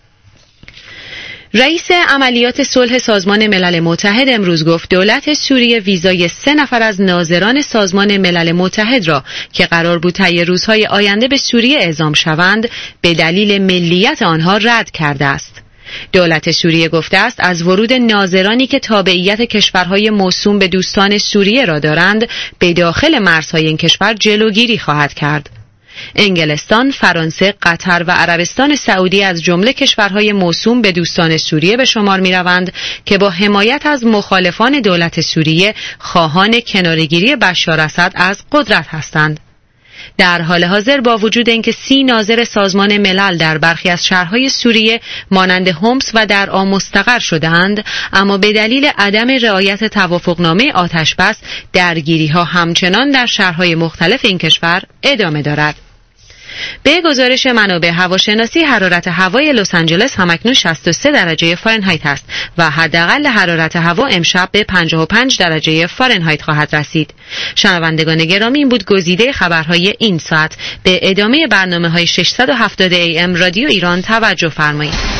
رئیس عملیات صلح سازمان ملل متحد امروز گفت دولت سوریه ویزای 3 نفر از ناظران سازمان ملل متحد را که قرار بود طی روزهای آینده به سوریه اعزام شوند به دلیل ملیت آنها رد کرده است. دولت سوریه گفته است از ورود ناظرانی که تابعیت کشورهای موسوم به دوستان سوریه را دارند به داخل مرزهای این کشور جلوگیری خواهد کرد. انگلستان، فرانسه، قطر و عربستان سعودی از جمله کشورهای موسوم به دوستان سوریه به شمار می‌روند که با حمایت از مخالفان دولت سوریه خواهان کناره‌گیری بشار اسد از قدرت هستند. در حال حاضر با وجود اینکه 30 ناظر سازمان ملل در برخی از شهرهای سوریه مانند حمص و درعا مستقر شده‌اند، اما به دلیل عدم رعایت توافقنامه آتش‌بس درگیری‌ها همچنان در شهرهای مختلف این کشور ادامه دارد. به گزارش منابع هواشناسی حرارت هوای لس آنجلس همکنون 63 درجه فارنهایت است و حداقل حرارت هوا امشب به 55 درجه فارنهایت خواهد رسید. شنوندگان گرامی، این بود گزیده خبرهای این ساعت. به ادامه برنامه‌های 670 AM رادیو ایران توجه فرمایید.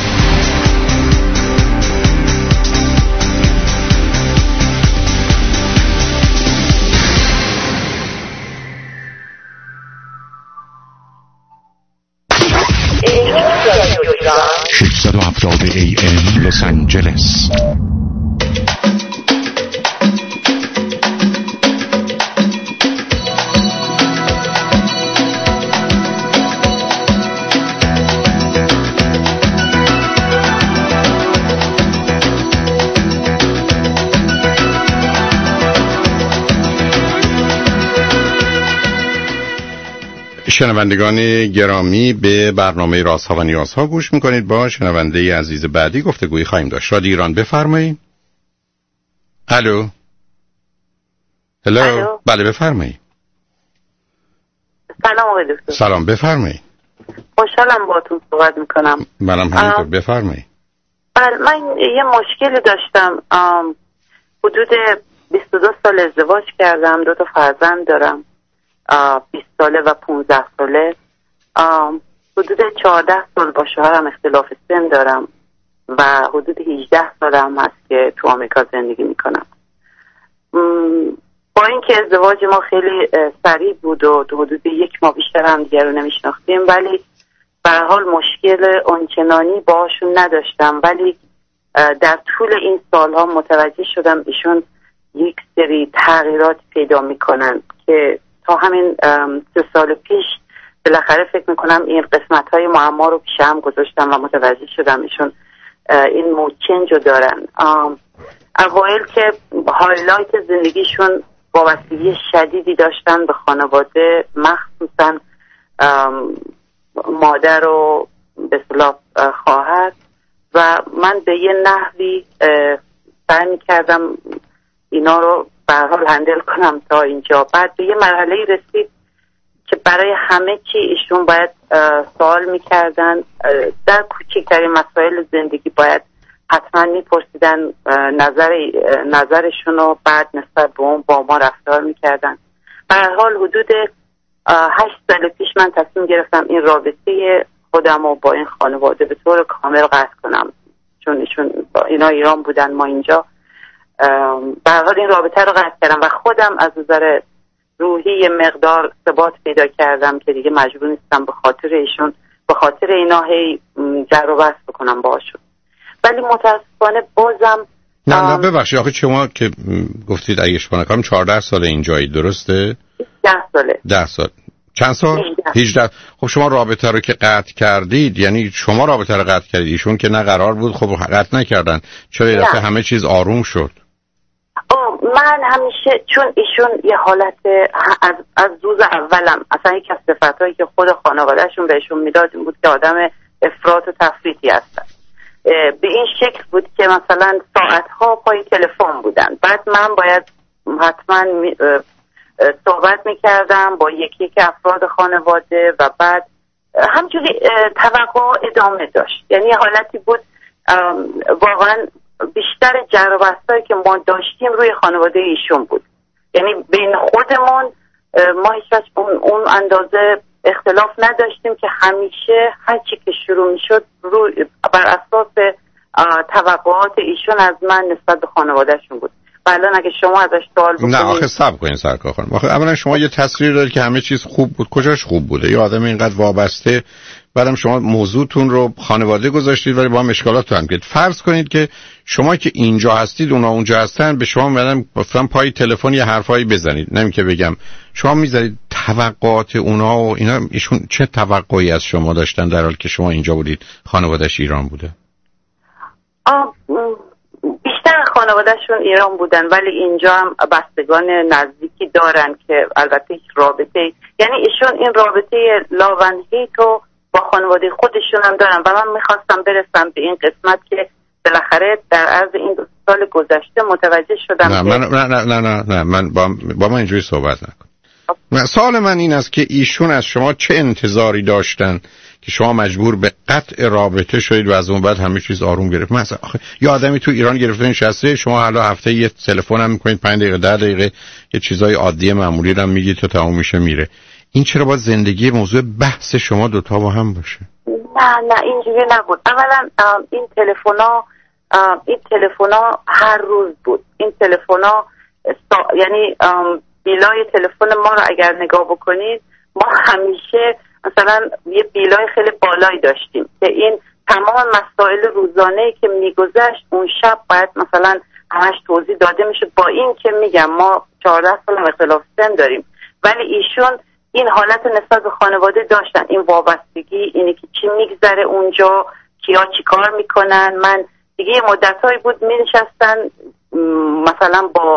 AM لس آنجلس. شنوندگان گرامی، به برنامه رازها و نیازها گوش میکنید. با شنونده عزیز بعدی گفتگویی خواهیم داشت. رادیو ایران، بفرمایید. الو. هلو. بله بفرمایید. سلام آقای دکتر. سلام، بفرمایید. خوشحالم باهاتون صحبت میکنم. منم همینطور، بفرمایید. بله، من یه مشکلی داشتم. حدود 22 سال ازدواج کردم، 2 تا فرزند دارم، 20 ساله و 15 ساله. حدود 14 سال با شوهرم اختلاف سن دارم و حدود 18 ساله هم هست که تو آمریکا زندگی میکنم. با اینکه ازدواج ما خیلی سریع بود و تو حدود 1 ماه بیشتر هم دیگر رو نمیشناختیم، ولی به هر حال مشکل آنچنانی باهاشون نداشتم. ولی در طول این سالها متوجه شدم ایشون یک سری تغییرات پیدا میکنن که تا همین 3 سال پیش بالاخره فکر میکنم این قسمت‌های معما رو پیش هم گذاشتم و متوجه شدم ایشون این مود چنج رو دارن. اوایل که هایلایت زندگیشون وابستگی شدیدی داشتن به خانواده، مخصوصا مادر و به اصطلاح خواهر، و من به یه نحوی سعی می‌کردم اینا رو به هر حال هندل کنم تا اینجا. بعد به یه مرحله رسید که برای همه چی ایشون باید سوال می‌کردن، در کوچکترین مسائل زندگی باید حتما میپرسیدن نظرشون رو، بعد نسبت به اون با ما رفتار میکردن. به هر حال حدود 8 سال پیش من تصمیم گرفتم این رابطه خودم رو با این خانواده به طور کامل قطع کنم، چون اینا ایران بودن، ما اینجا. به هر حال این رابطه رو قطع کردم و خودم از نظر روحی یه مقدار ثبات پیدا کردم که دیگه مجبور نیستم به خاطر ایشون، به خاطر اینا هی جر و بحث بکنم باهاشون. ولی متاسفانه بازم نه ببخشید، آخه شما که گفتید اگه اشتباه نکنم 14 سال اینجایی، درسته؟ 10 ساله. 10 سال. چند سال؟ 18. خب شما رابطه رو که قطع کردید، یعنی شما رابطه رو قطع کردید، ایشون که نه قرار بود، خب قطع نکردن، چرا یه دفعه همه چیز آروم شد؟ من همیشه چون ایشون یه حالت از روز اولم، اصلا یک از صفتایی که خود خانوادهشون بهشون میداد این بود که آدم افراط و تفریطی هستن. به این شکل بود که مثلا ساعتها پای تلفن بودن، بعد من باید حتما صحبت میکردم با یکی افراد خانواده و بعد همجوری توقع ادامه داشت. یعنی حالتی بود واقعا بیشتر جر و بحثایی که ما داشتیم روی خانواده ایشون بود. یعنی بین خودمون ما هیچ وقت اون اندازه اختلاف نداشتیم که همیشه هر چی که شروع میشد بر اساس توقعات ایشون از من نسبت به خانوادهشون بود. الان اگه شما ازش سوال بکنید، نه آخه صبر کنین سرکار خانم، آخه اولا شما یه تصویر دارید که همه چیز خوب بود. کجاش خوب بوده؟ یه آدم اینقدر وابسته، بعدم شما موضوعتون رو خانواده گذاشتید ولی با هم اشکالات هم گرفت. فرض کنید که شما که اینجا هستید اونا اونجا هستن، به شما میگن گفتم پای تلفن یه حرفایی بزنید، نمی که بگم شما میذارید توقعات اونا و اینا. ایشون چه توقعی از شما داشتن در حالی که شما اینجا بودید، خانواده‌اش ایران بوده؟ بیشتر خانوادهشون ایران بودن ولی اینجا هم بستگان نزدیکی دارن که البته یک رابطه، یعنی ایشون این رابطه لاونهی تو با خانواده خودشون هم دارن و من میخواستم برسم به این قسمت که بالاخره در عرض این 2 سال گذشته متوجه شدم نه من با من اینجوری صحبت نکن. سوال من این است که ایشون از شما چه انتظاری داشتن که شما مجبور به قطع رابطه شدید و از اون بعد همه چیز آروم گرفت؟ مثلا یه آدمی تو ایران گرفته نشسته، شما حالا هفته یه تلفن هم میکنید، 5 دقیقه 10 دقیقه یه چیزای عادی معمولی رو هم میگید تا تموم میشه میره. این چرا باید زندگی موضوع بحث شما دوتا با هم باشه؟ نه اینجوری نبود. اولا این تلفنا هر روز بود. این تلفنا یعنی بیلای تلفن ما رو اگر نگاه بکنید، ما همیشه مثلا یه بیلای خیلی بالایی داشتیم که این تمام مسائل روزانه‌ای که میگذشت اون شب باید مثلا همش توضیح داده میشه. با این که میگم ما 14 سال اختلاف سن داریم ولی ایشون این حالت نسبت به خانواده داشتن، این وابستگی، اینی که چی میگذره اونجا، کیا چی کار میکنن. من دیگه مدتایی بود مینشستن مثلا با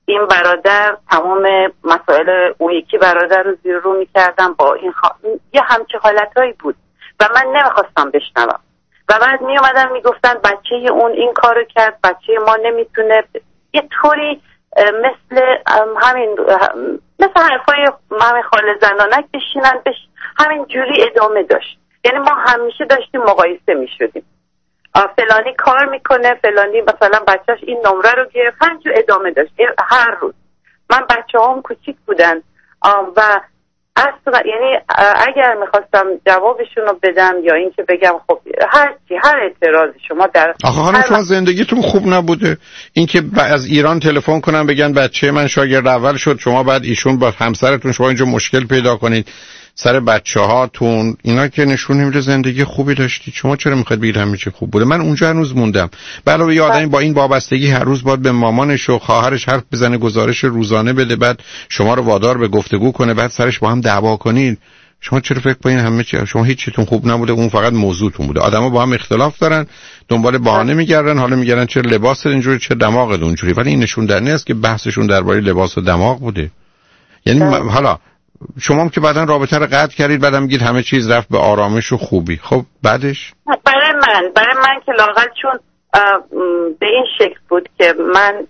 این برادر تمام مسائل اون یکی برادر رو زیر رو میکردن با این یه همچه حالتهایی بود و من نمیخواستم بشنوم و بعد میومدن میگفتن بچه اون این کارو کرد، بچه ما نمیتونه، یه طوری مثل همین مثل حرفای همین خاله زنانک بشینن همین جوری ادامه داشت. یعنی ما همیشه داشتیم مقایسه میشدیم، فلانی کار میکنه، فلانی مثلا بچهش این نمره رو گرفت، همینجور ادامه داشت هر روز. من بچه هم کوچیک بودن و اصلا یعنی اگر میخواستم جوابشون رو بدم یا اینکه بگم خب هر اعتراضی شما در آخه حالا شما زندگیتون خوب نبوده، اینکه از ایران تلفن کنن بگن بچه من شاگرد اول شد، شما بعد ایشون با همسرتون شما اینجا مشکل پیدا کنید سر بچه هاتون، اینا که نشون نمیده زندگی خوبی داشتی. شما چرا میخواید بگید همه چی خوب بوده؟ من اونجا هنوز موندم. علاوه یه آدمی با این وابستگی هر روز باید به مامانش و خواهرش حرف بزنه، گزارش روزانه بده، بعد شما رو وادار به گفتگو کنه، بعد سرش با هم دعوا کنید. شما چرا فکر کنین همه چی شما هیچ چیتون خوب نبوده، اون فقط موضوعتون بوده. آدما با هم اختلاف دارن، دنبال بهانه میگردن، حالا میگردن چرا لباست اینجوری، چرا دماغت اونجوری، ولی این نشون در نیست که بحثشون درباره لباس و دماغ بوده. یعنی حالا شما هم که بعداً رابطه رو قطع کردید، بعدم میگید همه چیز رفت به آرامش و خوبی. خب بعدش برای من که لااقل چون به این شکل بود که من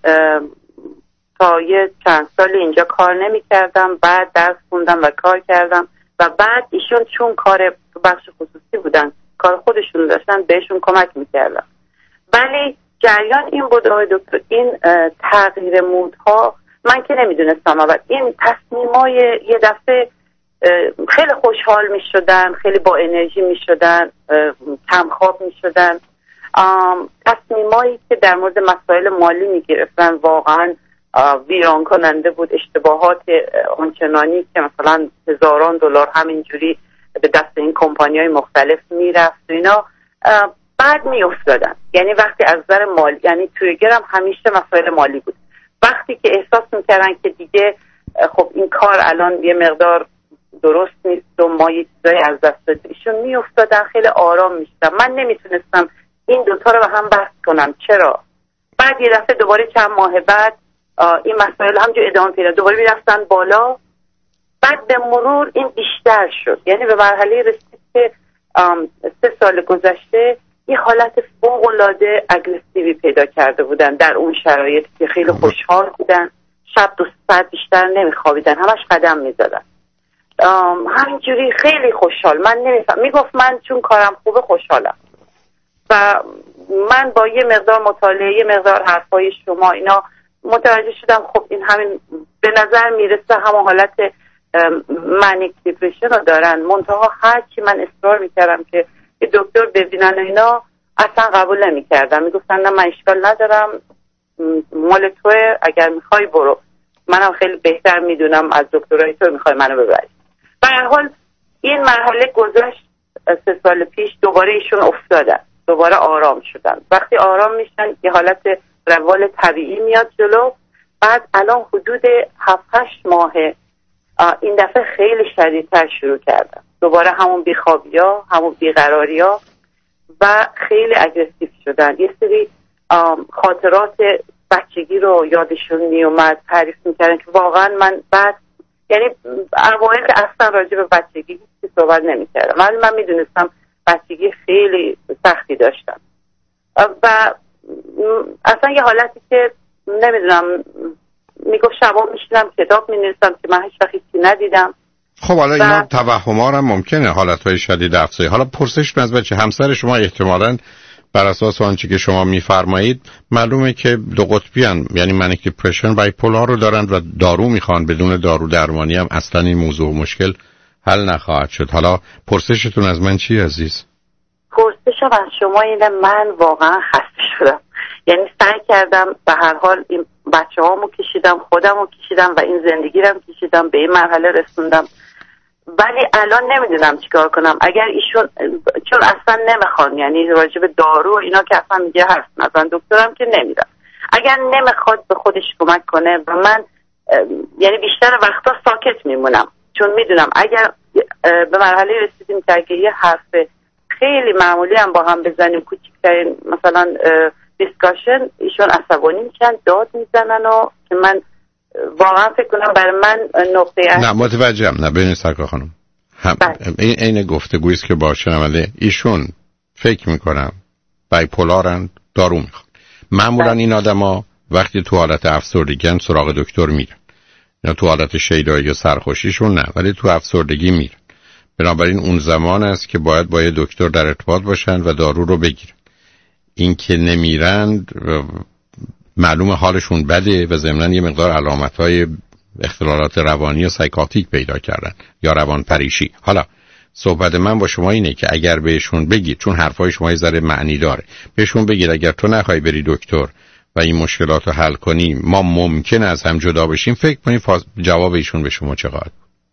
تا یه چند سال اینجا کار نمی کردم، بعد درس خوندم و کار کردم و بعد ایشون چون کار بخش خصوصی بودن، کار خودشون داشتن، بهشون کمک میکردم. ولی جریان این بود آقای دکتر، این تغییر مودها من که نمیدونستم، اول این تصمیمای یه دفعه خیلی خوشحال میشدن، خیلی با انرژی میشدن، کم خواب میشدن، تصمیمایی که در مورد مسائل مالی میگرفتن واقعا ویران کننده بود. اشتباهات آنچنانی که مثلا هزاران دلار همینجوری به دست این کمپانی‌های مختلف میرفت و اینا بعد میافتادن. یعنی وقتی از نظر مالی، یعنی تریگرم همیشه مسائل مالی بود. وقتی که احساس میکردن که دیگه خب این کار الان یه مقدار درست نیست و ما یه چیزایی از دست دادیشون میافتادن، خیلی آرام میشدن. من نمیتونستم این دوتا رو به هم بحث کنم. چرا؟ بعد یه دفعه دوباره چند ماه بعد این مسائل همجور ادامه پیدا، دوباره میرفتن بالا. بعد به مرور این بیشتر شد، یعنی به مرحله رسید که 3 سال گذشته یه حالت فوق‌العاده اگریسیوی پیدا کرده بودن در اون شرایط که خیلی خوشحال بودن، شب 2 ساعت بیشتر نمیخوابیدن، همش قدم میزدن، همینجوری خیلی خوشحال. من نمیفهم، میگفت من چون کارم خوبه خوشحالم. و من با یه مقدار مطالعه، یه مقدار حرفای شما اینا متوجه شدم خب این همین به نظر میرسه همون حالت منیک دیپرشن رو دارن. منتها هر چی من اصرار میکردم که یه دکتر ببینن اینا اصلا قبول نمیکردم، میگفتن نه من اشکال ندارم، مال توه، اگر میخوای برو، منم خیلی بهتر میدونم از دکترای تو میخوای منو ببری. به هر حال این مرحله گذشت. 3 سال پیش دوباره ایشون افتادن، دوباره آرام شدن. وقتی آرام میشن یه حالت روال طبیعی میاد جلو. بعد الان حدود 7-8 ماهه این دفعه خیلی شدیدتر شروع کردن، دوباره همون بیخوابیا، همون بیقراریا و خیلی اگریسیو شدن. یه سری خاطرات بچگی رو یادشون میومد، تعریف میکردن که واقعا من بعد یعنی اوایل اصلا راجع به بچگی هیچ صحبت نمیکردم، ولی من میدونستم بچگی خیلی سختی داشتم و اصلا یه حالتی که نمیدونم، میگفت شبا میشینم کتاب مینویسم که من هیچ وقت چیزی ندیدم. خب حالا اینا توهم‌ها هم ممکنه حالتهای شدید افزایی. حالا پرسش از بچه همسر شما احتمالاً بر اساس آنچه که شما میفرمایید معلومه که 2 قطبی ان، یعنی منیک دیپرشن بایپولار رو دارن و دارو میخوان، بدون دارو درمانی هم اصلا این موضوع مشکل حل نخواهد شد. حالا پرسشتون از من چی عزیز؟ پرسشم از شما اینه من واقعا خسته شدم، یعنی سعی کردم به هر حال این بچه‌هامو کشیدم، خودمو کشیدم و این زندگی رو کشیدم، به این مرحله رسوندم، ولی الان نمیدونم چیکار کنم. اگر ایشون چون اصلا نمیخوان، یعنی راجع به دارو و اینا که اصلا میگه هست، مثلا دکترم که نمیدم، اگر نمیخواد به خودش کمک کنه و من یعنی بیشتر وقتا ساکت میمونم، چون میدونم اگر به مرحله رسیدیم که اگه یه حرف خیلی معمولی هم با هم بزنیم، کوچیکترین مثلا دیسکاشن، ایشون عصبانی میشن، داد میزنن و که من واقعا فکر کنم برای من نقطه نه متوجهم. نه ببینید سرکار خانم، این گفتگویی است که با شنونده ایشون فکر میکنم بایپولارن، دارو میخوان. معمولا این آدما وقتی تو حالت افسردگی سراغ دکتر میرن، یا تو حالت شیدایی یا سرخوشیشون نه، ولی تو افسردگی میرن. بنابراین اون زمان است که باید با یه دکتر در ارتباط باشن و دارو رو بگیرن. این که نمیرند معلوم حالشون بده و ضمناً یه مقدار علامت‌های اختلالات روانی و سایکاتیک پیدا کردن یا روان پریشی. حالا صحبت من با شما اینه که اگر بهشون بگید، چون حرفای شما یه ذره معنی داره، بهشون بگید اگر تو نخوای بری دکتر و این مشکلات رو حل کنی ما ممکن از هم جدا بشیم، فکر کنید جواب ایشون به شما چقدر؟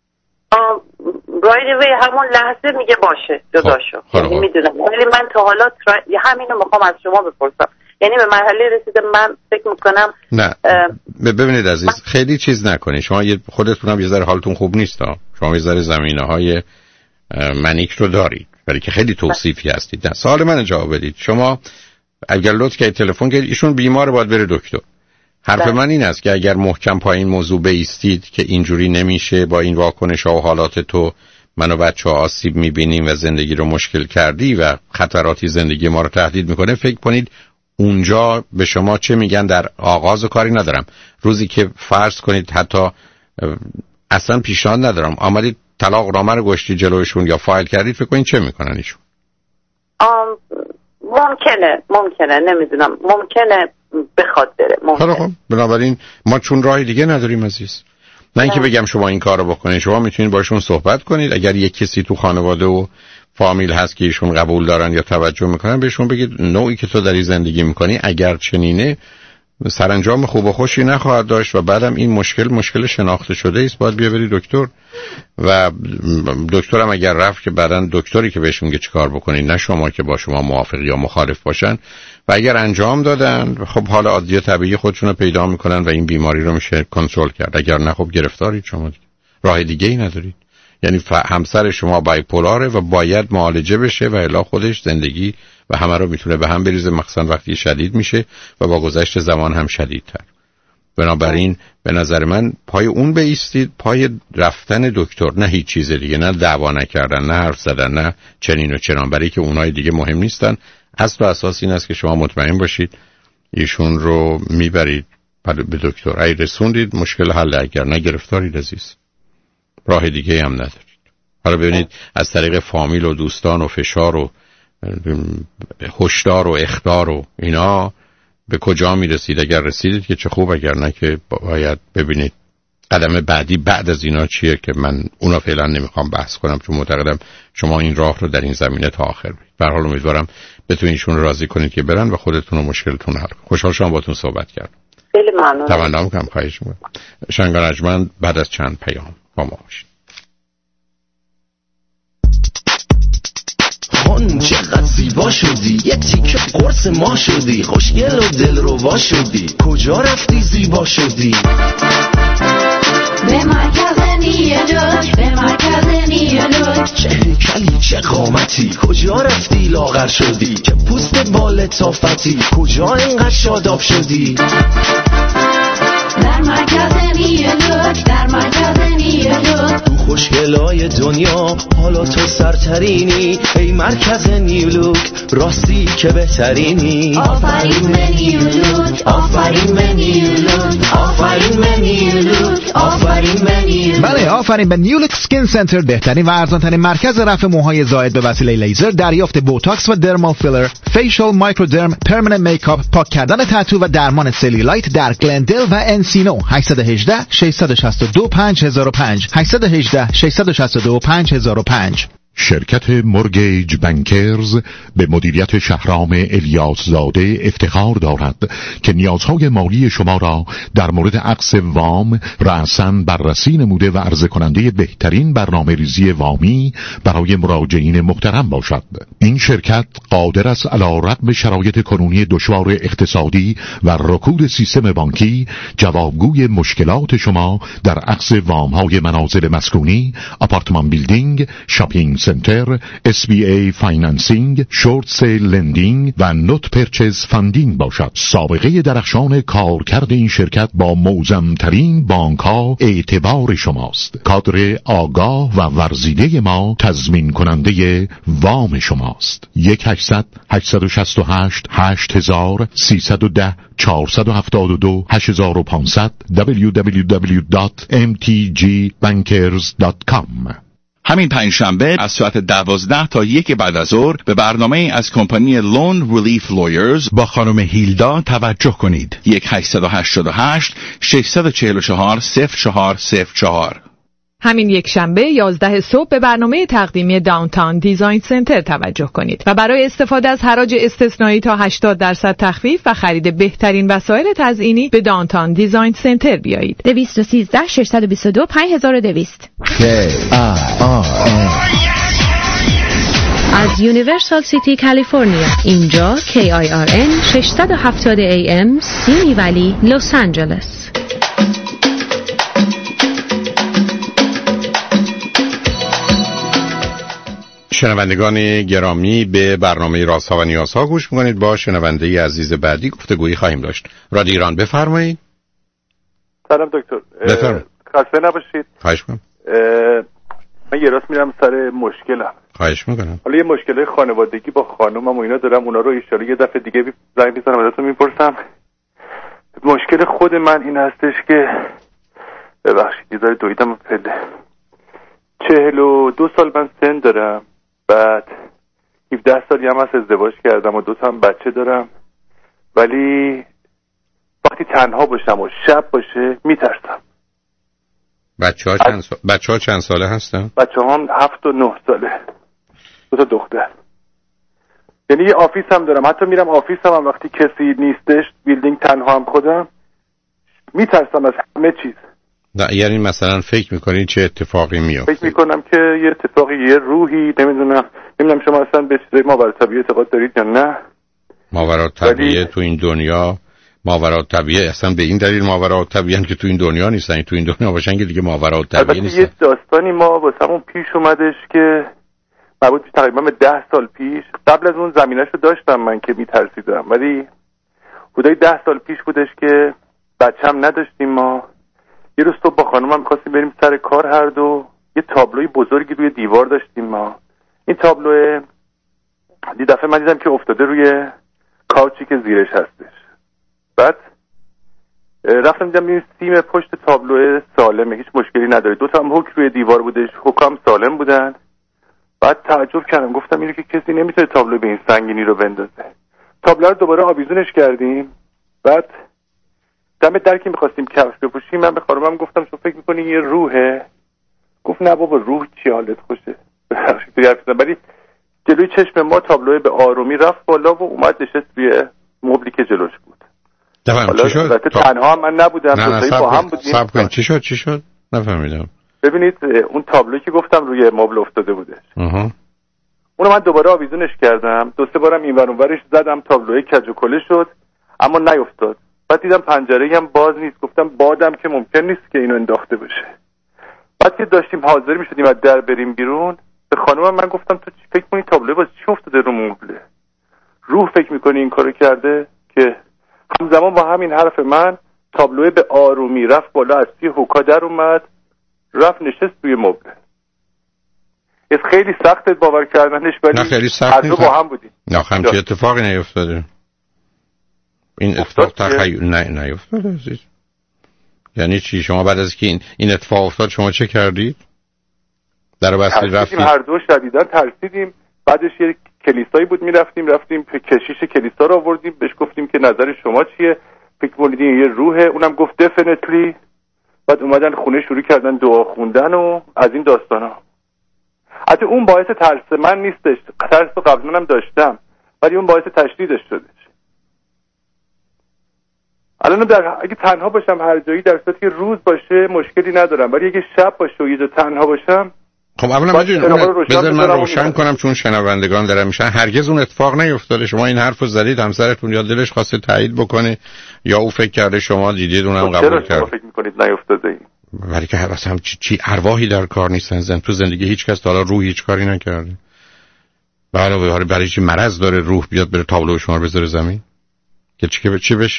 رایدوی همون لحظه میگه باشه جدا شو. یعنی میدونم، ولی من تا حالا همینو میخوام از شما بپرسم. یعنی به مرحله رسیدم من فکر میکنم نه ببینید عزیز، خیلی چیز نکنید. شما خودتون هم یه ذره حالتون خوب نیست ها. شما یه ذره زمینه‌های منیک رو دارید ولی که خیلی توصیفی هستید. نه سوال من جواب بدید. شما اگر لطف کنید تلفن کنید ایشون بیماره باید بره دکتر. حرف من این است که اگر محکم پایین موضوع بایستید که اینجوری نمیشه، با این واکنش‌ها و حالات تو من و بچه‌ها آسیب می‌بینیم و زندگی رو مشکل کردی و خطراتی زندگی ما رو تهدید می‌کنه، فکر کنید اونجا به شما چه میگن. در آغاز و کاری ندارم، روزی که فرض کنید حتی اصلا پیشنهاد ندارم آمدید طلاق نامه رو گشتی جلوشون یا فایل کردید، فکر کنید چه میکنن ایشون؟ ممکنه نمیدونم، ممکنه بخواد بره. خب بنابراین ما چون راه دیگه نداریم عزیز. نه اینکه بگم شما این کارو بکنید، شما میتونید باشون صحبت کنید. اگر یک کسی تو خانواده و فامیل هست که ایشون قبول دارن یا توجه میکنن، بهشون بگید نوعی که تو داری زندگی میکنی اگر چنینه سرانجام خوب و خوشی نخواهد داشت و بعدم این مشکل شناخته شده است، باید بیا بری دکتر. و دکترم اگر رفت که بعدن دکتری که بهش میگه چیکار بکنید، نه شما که با شما موافق یا مخالف باشن. و اگر انجام دادن خب حال عادی و طبیعی خودشون رو پیدا میکنن و این بیماری رو میشه کنترل کرد. اگر نه خب گرفتارید شما دیگه. راه دیگه ای ندارید. یعنی همسر شما بایپولاره و باید معالجه بشه و الا خودش زندگی و همه رو میتونه به هم بریزه، مخصوصا وقتی شدید میشه و با گذشت زمان هم شدیدتر. بنابراین به نظر من پای اون بایستید، پای رفتن دکتر، نه هیچ چیز دیگه، نه دعوا نکردن، نه حرف زدن، نه چنین و چنان، برای که اونای دیگه مهم نیستن. اصل و اساس این است که شما مطمئن باشید ایشون رو میبرید به دکتر. اگه رسوندید مشکل حل، اگر نه گرفتارید عزیز. راه دیگه هم ندارید. حالا ببینید از طریق فامیل و دوستان و فشار و هشدار و اخطار و اینا به کجا میرسید؟ اگر رسیدید که چه خوب، اگر نه که باید ببینید قدم بعدی بعد از اینا چیه که من اونا فعلا نمیخوام بحث کنم، چون معتقدم شما این راه رو در این زمینه تا آخر برید. به هر حال امیدوارم بتونیدشون راضی کنید که برن و خودتون و مشکلتون حل کنید. خوشحال شدم باهاتون صحبت کردم. خیلی ممنون. تمنا می‌کنم. خواهش می‌کنم. شنگان ارجمند بعد از چند پیام با ما باشید. خانم چقدر زیبا شدی، یه تیکه قرص ما شدی، خوشگل و دلربا شدی، کجا رفتی زیبا شدی؟ به مرکز نیلوک، به مرکز نیلوک. چه هیکلی چه قامتی، کجا رفتی لاغر شدی، که پوست بال تافتی، کجا اینقدر شاداب شدی؟ در مرکز نیلوک، در مرکز نیلوک. تو خوشگلای دنیا حالا تو سرترینی، ای مرکز نیلوک راستی که بهترینی. آفرین به نیلوک، آفرین به نیلوک، آفرین به نیلوک، آفرین به نیلوک. بله، آفرین به نیولوک سکین سنتر، بهترین و ارزان‌ترین مرکز رفع موهای زائد به وسیله لیزر، دریافت بوتاکس و درمال فیلر، فیشال، مایکرودرم، پرمننت میکاپ، پاک کردن تتو و درمان سلیولایت در گلندل و انسینو. 818 662 5005 818 662 5005. شرکت مورگیج بانکرز به مدیریت شهرام الیاس زاده افتخار دارد که نیازهای مالی شما را در مورد عقد وام رأساً بررسی نموده و عرضه کننده بهترین برنامه ریزی وامی برای مراجعین محترم باشد. این شرکت قادر است علی رغم شرایط کنونی دشوار اقتصادی و رکود سیستم بانکی جوابگوی مشکلات شما در عقد وام‌های منازل مسکونی، آپارتمان بیلدینگ، شاپینگ سنتر، SBA فایننسینگ، شورت سیل لندینگ و نوت پرچیز فاندینگ باشد. سابقه درخشان کارکرد این شرکت با معظم‌ترین بانک‌ها اعتبار شماست. کادر آگاه و ورزیده ما تضمین کننده وام شماست. 1-800-828-8000 310-472-8500 www.mtgbankers.com. همین پنجشنبه از ساعت 12 تا 1 بعد از ظهر به برنامه از کمپانی لون ریلیف لویرز با خانم هیلدا توجه کنید. 1-888-644-0404. همین یک شنبه 11 صبح به برنامه تقدیمی داونتاون دیزاین سنتر توجه کنید و برای استفاده از حراج استثنایی تا 80% تخفیف و خرید بهترین وسایل تزیینی به داونتاون دیزاین سنتر بیایید. 213-622-5200. از یونیورسال سیتی کالیفرنیا، اینجا KIRN 670 AM سیمی ولی لس آنجلس. شنوندگان گرامی، به برنامه رازها و نیازها گوش میکنید. با شنونده عزیز بعدی گفتگویی خواهیم داشت. رادیو ایران، بفرمایید. سلام دکتر. بفرمایید. خسته نباشید. خواهش میکنم. من یه راست میرم سر مشکلم. خواهش میکنم. حالا یه مشکل خانوادگی با خانومم و اینا دارم، اونا رو ان شاءالله یه دفعه دیگه زنگ میزنم ازتون میپرسم. مشکل خود من این هستش که ببخشید یه ذره دویدم پله. 42 سال من سن دارم، بعد 17 سالی هم هست ازدواج کردم و 2 تا هم بچه دارم، ولی وقتی تنها باشم و شب باشه میترسم. بچه ها چند ساله هستن؟ بچه هم 7 و 9 ساله، 2 تا دختر. یعنی یه آفیس هم دارم، حتی میرم آفیس هم وقتی کسی نیستش، بیلدینگ تنها هم خودم، میترسم از همه چیز. نه یعنی مثلا فکر میکنین چه اتفاقی میفته؟ فکر میکنم که یه اتفاقی، یه روحی، نمیدونم شما اصلا به چیزای ماورالطبیعه اعتقاد دارید یا نه؟ ماورالطبیعه تو این دنیا، ماورالطبیعه اصلا به این دلیل ماورالطبیعه که تو این دنیا نیستن، تو این دنیا باشن که دیگه ماورالطبیعه نیستن. یه داستانی ما واسمون پیش اومدش که مربوط تقریبا به 10 سال پیش، قبل از اون زمینه‌شو داشتم من که میترسیدم، ولی حدود 10 سال پیش بودش که بچه‌م نداشتیم ما. یه روز صبح با خانومم می‌خواستیم بریم سر کار، هر دو یه تابلوی بزرگی روی دیوار داشتیم ما. این تابلو یه دفعه من دیدم که افتاده روی کاوچی که زیرش هستش. بعد رفتم دیدم این سیم پشت تابلو سالمه، هیچ مشکلی نداره. 2 تا هم هوک روی دیوار بودش، هوکام سالم بودن. بعد تعجب کردم، گفتم اینو که کسی نمیتونه تابلو به این سنگینی رو بندازه. تابلو رو دوباره آویزونش کردیم. بعد دم در که می‌خواستیم کفش بپوشیم، من به خانومم گفتم شو فکر می‌کنی یه روحه؟ گفت نه بابا، روح چی، حالت خوشه. ولی جلوی چشم ما تابلو به آرومی رفت بالا و اومد نشست روی مبلی که جلوش بود. چی شد؟ تنها هم من نبودم، دوستایی با هم بودیم. صبر کن، چی شد؟ نفهمیدم. ببینید اون تابلویی که گفتم روی مبل افتاده بودش، اونو من دوباره آویزونش کردم، 2-3 بارم اینور اونورش زدم، تابلوی کج و کله شد اما نیفتاد. بعد دیدم پنجره‌ای هم باز نیست، گفتم بادم که ممکن نیست که اینو انداخته بشه. بعد که داشتیم حاضر می‌شدیم از در بریم بیرون، به خانومم من گفتم تو چی فکر می‌کنی تابلوی باز چی افتاده رو مبله؟ روح فکر می‌کنی این کارو کرده؟ که همزمان با همین حرف من تابلوی به آرومی رفت بالا، از توی هوکا در اومد، رفت نشست روی مبل. خیلی سخته باور کردنش، ولی نه خیلی سخت نیست. با هم بودیم. نه همچین اتفاقی نیفتاده. این اتفاق نیفتاده عزیز. یعنی چی؟ شما بعد از که این اتفاق افتاد شما چه کردید؟ در بستی رفتید؟ هر دو شدیداً ترسیدیم. بعدش یه کلیسایی بود رفتیم کشیش کلیسا رو آوردیم، بهش گفتیم که نظر شما چیه؟ فکر کنیدین یه روحه؟ اونم گفت دفنتلی. بعد اومدن خونه شروع کردن دعا خوندن و از این داستانا. حتی اون باعث ترس من نیستش، ترس رو قبل منم داشتم، ولی اون باعث تشدیدش شدش. الان اگه تنها باشم هر جایی، در صورتی که روز باشه مشکلی ندارم، ولی اگه شب باشه و یه جا تنها باشم. خب اولا بذار من روشن کنم، چون شنوندگان دارن میشن هرگز اون اتفاق نیفتاده. شما این حرفو زدید، همسرتون یا دلش خواسته تایید بکنه یا او فکر کرده شما دیدید اونم قبول کرد. فکر میکنید نیفتاده؟ ولی که اصلا چی ارواحی در کار نیستن. تو زندگی هیچ کس تا حالا روح هیچ کاری نکرده. برای چی مرض داره روح بیاد بره تابلو شما رو بذاره زمین که چی بشه،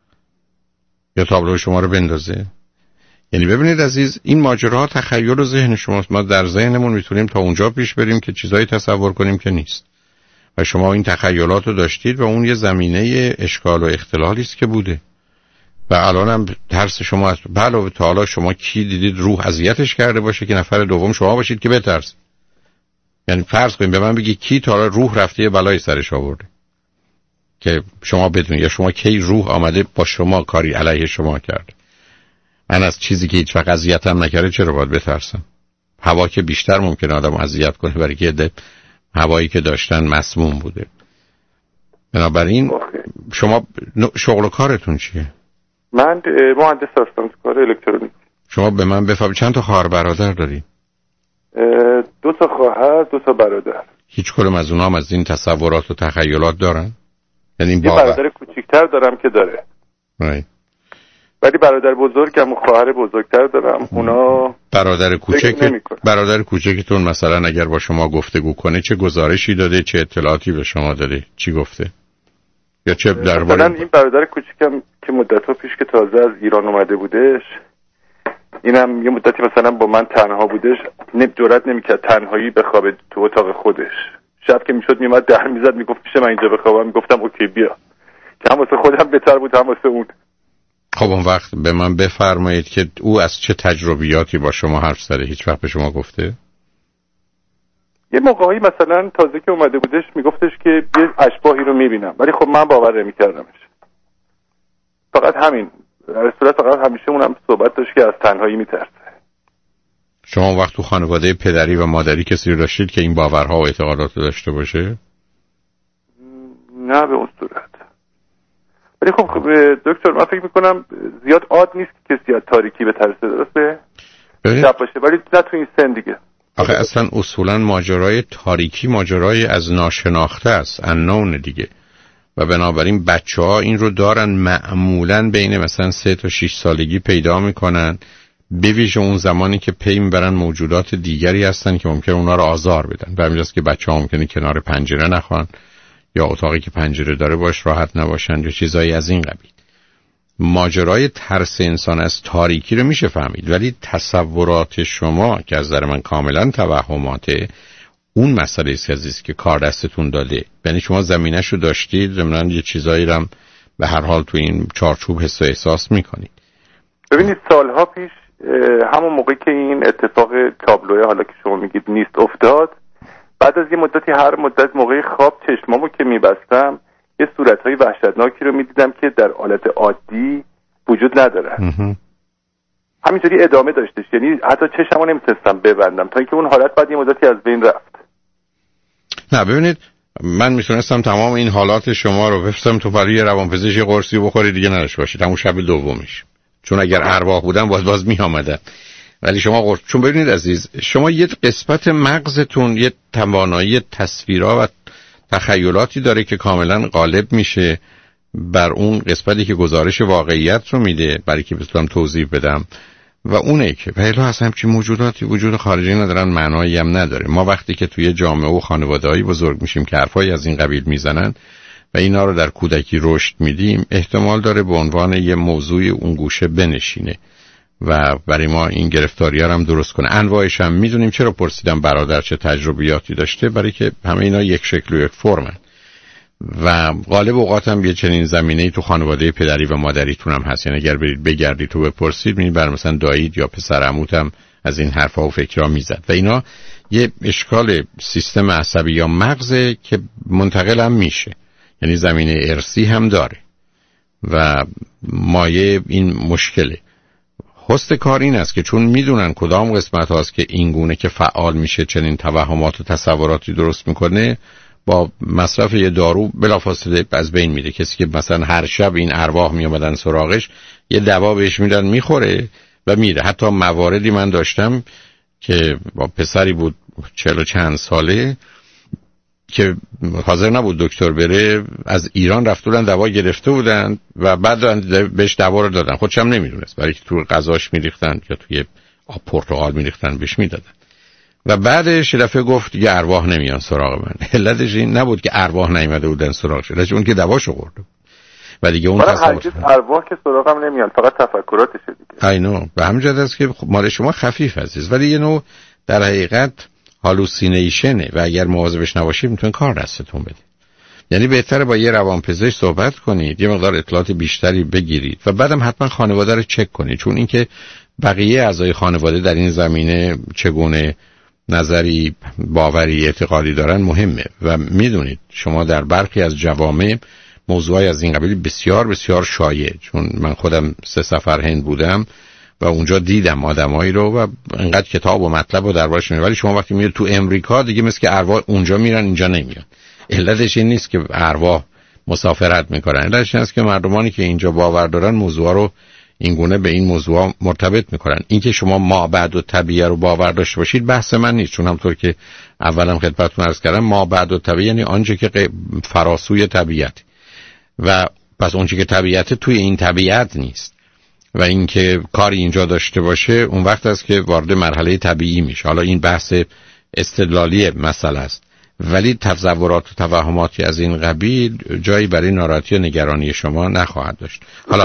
یا تابلو شما رو بندازه؟ یعنی ببینید عزیز، این ماجراها تخیل و ذهن شماست. ما در ذهنمون میتونیم تا اونجا پیش بریم که چیزایی تصور کنیم که نیست، و شما این تخیلات رو داشتید و اون یه زمینه اشکال و اختلالی است که بوده. و الان هم ترس شما است. علاوه تا حالا شما کی دیدید روح اذیتش کرده باشه که نفر دوم شما باشید که بترس؟ یعنی فرض کنیم به من بگی کی تا حالا روح رفته یه بلای سرش آورده که شما بدونید، یا شما کی روح آمده با شما کاری علیه شما کرده؟ من از چیزی که هیچ وقت اذیتم نکرده چرا باید بترسم؟ هوا که بیشتر ممکنه آدم اذیت کنه، برای که هوایی که داشتن مسموم بوده. بنابراین شما شغل و کارتون چیه؟ من مهندس هستم تو کار الکترونیک. شما به من بفرمایید چند تا خواهر برادر داری؟ 2 تا خواهر 2 تا برادر. هیچ کدوم از اونها از این تصورات و تخیلات دارن؟ یعنی یه برادر کوچیک‌تر دارم که داره. ولی برادر بزرگم و خواهر بزرگتر دارم. اونا برادر کوچکتون مثلا اگر با شما گفتگو کنه چه گزارشی داده، چه اطلاعاتی به شما داده، چی گفته؟ یا چه درباره این برادر کوچیکم که مدت‌ها پیش که تازه از ایران اومده بودش، اینم یه مدتی مثلا با من تنها بودش، جرئت نمی‌کرد تنهایی بخوابه تو اتاق خودش. شب که میشد میومد در میزد میگفت میشه من اینجا بخوابم، میگفتم اوکی بیا، که هم واسه خودم بهتر بود هم واسه اون. خب اون وقت به من بفرمایید که او از چه تجربیاتی با شما حرف زده؟ هیچ وقت به شما گفته؟ یه موقعی مثلا تازه که اومده بودش میگفتش که یه اشباحی رو میبینم، ولی خب من باور نمی‌کردمش. فقط همین در صورت فقط همیشه اونم صحبت داشت که از تنهایی میترسه. شما اون وقت تو خانواده پدری و مادری کسی رو داشتید که این باورها و اعتقادات رو داشته باشه؟ نه به اون صورت. ولی خب دکتر من فکر میکنم زیاد عاد نیست که کسی از تاریکی به ترسه، درسته؟ شب باشه، ولی نه تو این سن دیگه. آخه اصلا اصولا ماجرای تاریکی ماجرای از ناشناخته است، unknown دیگه. و بنابراین بچه‌ها این رو دارن، معمولاً بین مثلا 3 تا 6 سالگی پیدا میکنن، به ویژه اون زمانی که پی میبرن موجودات دیگری هستن که ممکنه اونا رو آزار بدن. به همین جاست که بچه‌ها ممکنه کنار پنجره نخوان، یا اتاقی که پنجره داره باش راحت نباشن، یا چیزایی از این قبیل. ماجرای ترس انسان از تاریکی رو میشه فهمید، ولی تصورات شما که از نظر من کاملا توهماته، اون مسئله است که کار دستتون داده. یعنی شما زمینه‌شو داشتید، ضمناً یه چیزایی رو به هر حال تو این چارچوب حس و احساس میکنید. ببینید سالها پیش همون موقعی که این اتفاق تابلوه حالا که شما میگید نیست افتاد، بعد از یه مدتی هر مدت موقع خواب چشمامو که میبستم یه صورتهای وحشتناکی رو میدیدم که در حالت عادی وجود نداره. همینطوری ادامه داشتش، یعنی حتی چشمو نمیتونستم ببندم تا اینکه اون حالت بعد یه مدتی از بین رفت. نه ببینید، من میتونستم تمام این حالات شما رو بفرستم تو برای روانپزشک قرصی بخورید دیگه نداشت باشید همون شب دومش، چون اگر ارواح بودن باز می آمدن. ولی شما قرص، چون ببینید عزیز، شما یه قسمت مغزتون یه توانایی تصویرها و تخیلاتی داره که کاملا غالب میشه بر اون قسمتی که گزارش واقعیت رو میده، برای که بتونم توضیح بدم. و اونه که ولی اصلا همچین موجوداتی وجود خارجی ندارن، معنایی هم نداره. ما وقتی که توی جامعه و خانواده‌ای بزرگ میشیم که حرفایی از این قبیل میزنن و اینا رو در کودکی رشد میدیم، احتمال داره به عنوان یه موضوع اون گوشه بنشینه و برای ما این گرفتاری‌ها هم درست کنه. انواعش هم میدونیم. چرا پرسیدم برادر چه تجربیاتی داشته؟ برای که همه اینا یک شکل و یک فرمن و غالب اوقات هم یه چنین زمینه‌ای تو خانواده پدری و مادریتون هم هست. یعنی اگر برید بگردید تو بپرسید می‌بینید بر مثلا دایید یا پسر عموت هم از این حرفا و فکرها میزد و اینا یه اشکال سیستم عصبی یا مغزه که منتقل هم میشه، یعنی زمینه ارثی هم داره و مایه این مشکله. حسن کار این است که چون میدونن کدام قسمت هاست که این گونه که فعال میشه چنین توهمات و تصوراتی درست میکنه، با مصرف یه دارو بلافاصله از بین میره. کسی که مثلا هر شب این ارواح میامدن سراغش، یه دوا بهش میدن میخوره و میره. حتی مواردی من داشتم که با پسری بود 40 و چند ساله که حاضر نبود دکتر بره، از ایران رفته بودن دوا گرفته بودن و بعد بهش دوا رو دادن، خودش هم نمیدونست، برای که تو غذاش میریختن یا توی آب پرتقال میریختن بهش میدادن. و بعدش دفعه گفت دیگه ارواح نمیان سراغ من. علتش این نبود که ارواح نیامده بودن سراغش، علتش اون که دواشو خورده و دیگه اون هرگز ارواح که سراغم نمیان، فقط تفکراتشه دیگه. اینو به همین جهت است که مال شما خفیف عزیز، ولی یه نوع در حقیقت هالوسینیشنه و اگر مواظبش نباشید میتونه کار دستتون بده. یعنی بهتره با یه روانپزشک صحبت کنید، یه مقدار اطلاعات بیشتری بگیرید و بعدم حتما خانواده رو چک کنید، چون اینکه بقیه اعضای خانواده در این زمینه چگونه نظری، باوری، اعتقادی دارن مهمه. و میدونید شما در برخی از جوامع موضوعی از این قبیل بسیار بسیار شایع، چون من خودم 3 سفر هند بودم و اونجا دیدم آدمایی رو و انقدر کتاب و مطلب رو دربارش می‌خونم، ولی شما وقتی میرید تو امریکا دیگه مثل که ارواح اونجا میرن اینجا نمیان. علتش این نیست که ارواح مسافرت میکنن، علتش این است که مردمانی که اینجا باور دارن موضوعا رو اینگونه به این موضوع مرتبط میکنن. اینکه شما مابعد و طبیعه رو باور داشته باشید بحث من نیست، چون همونطور که اولم خدمتتون عرض کردم مابعد و طبیعه یعنی آنچه که فراسوی طبیعت و پس اونچه که طبیعت توی این طبیعت نیست و اینکه کاری اینجا داشته باشه اون وقت است که وارد مرحله طبیعی میشه. حالا این بحث استدلالی مسئله است، ولی تصورات و توهماتی از این قبیل جایی برای ناراحتی و نگرانی شما نخواهد داشت. حالا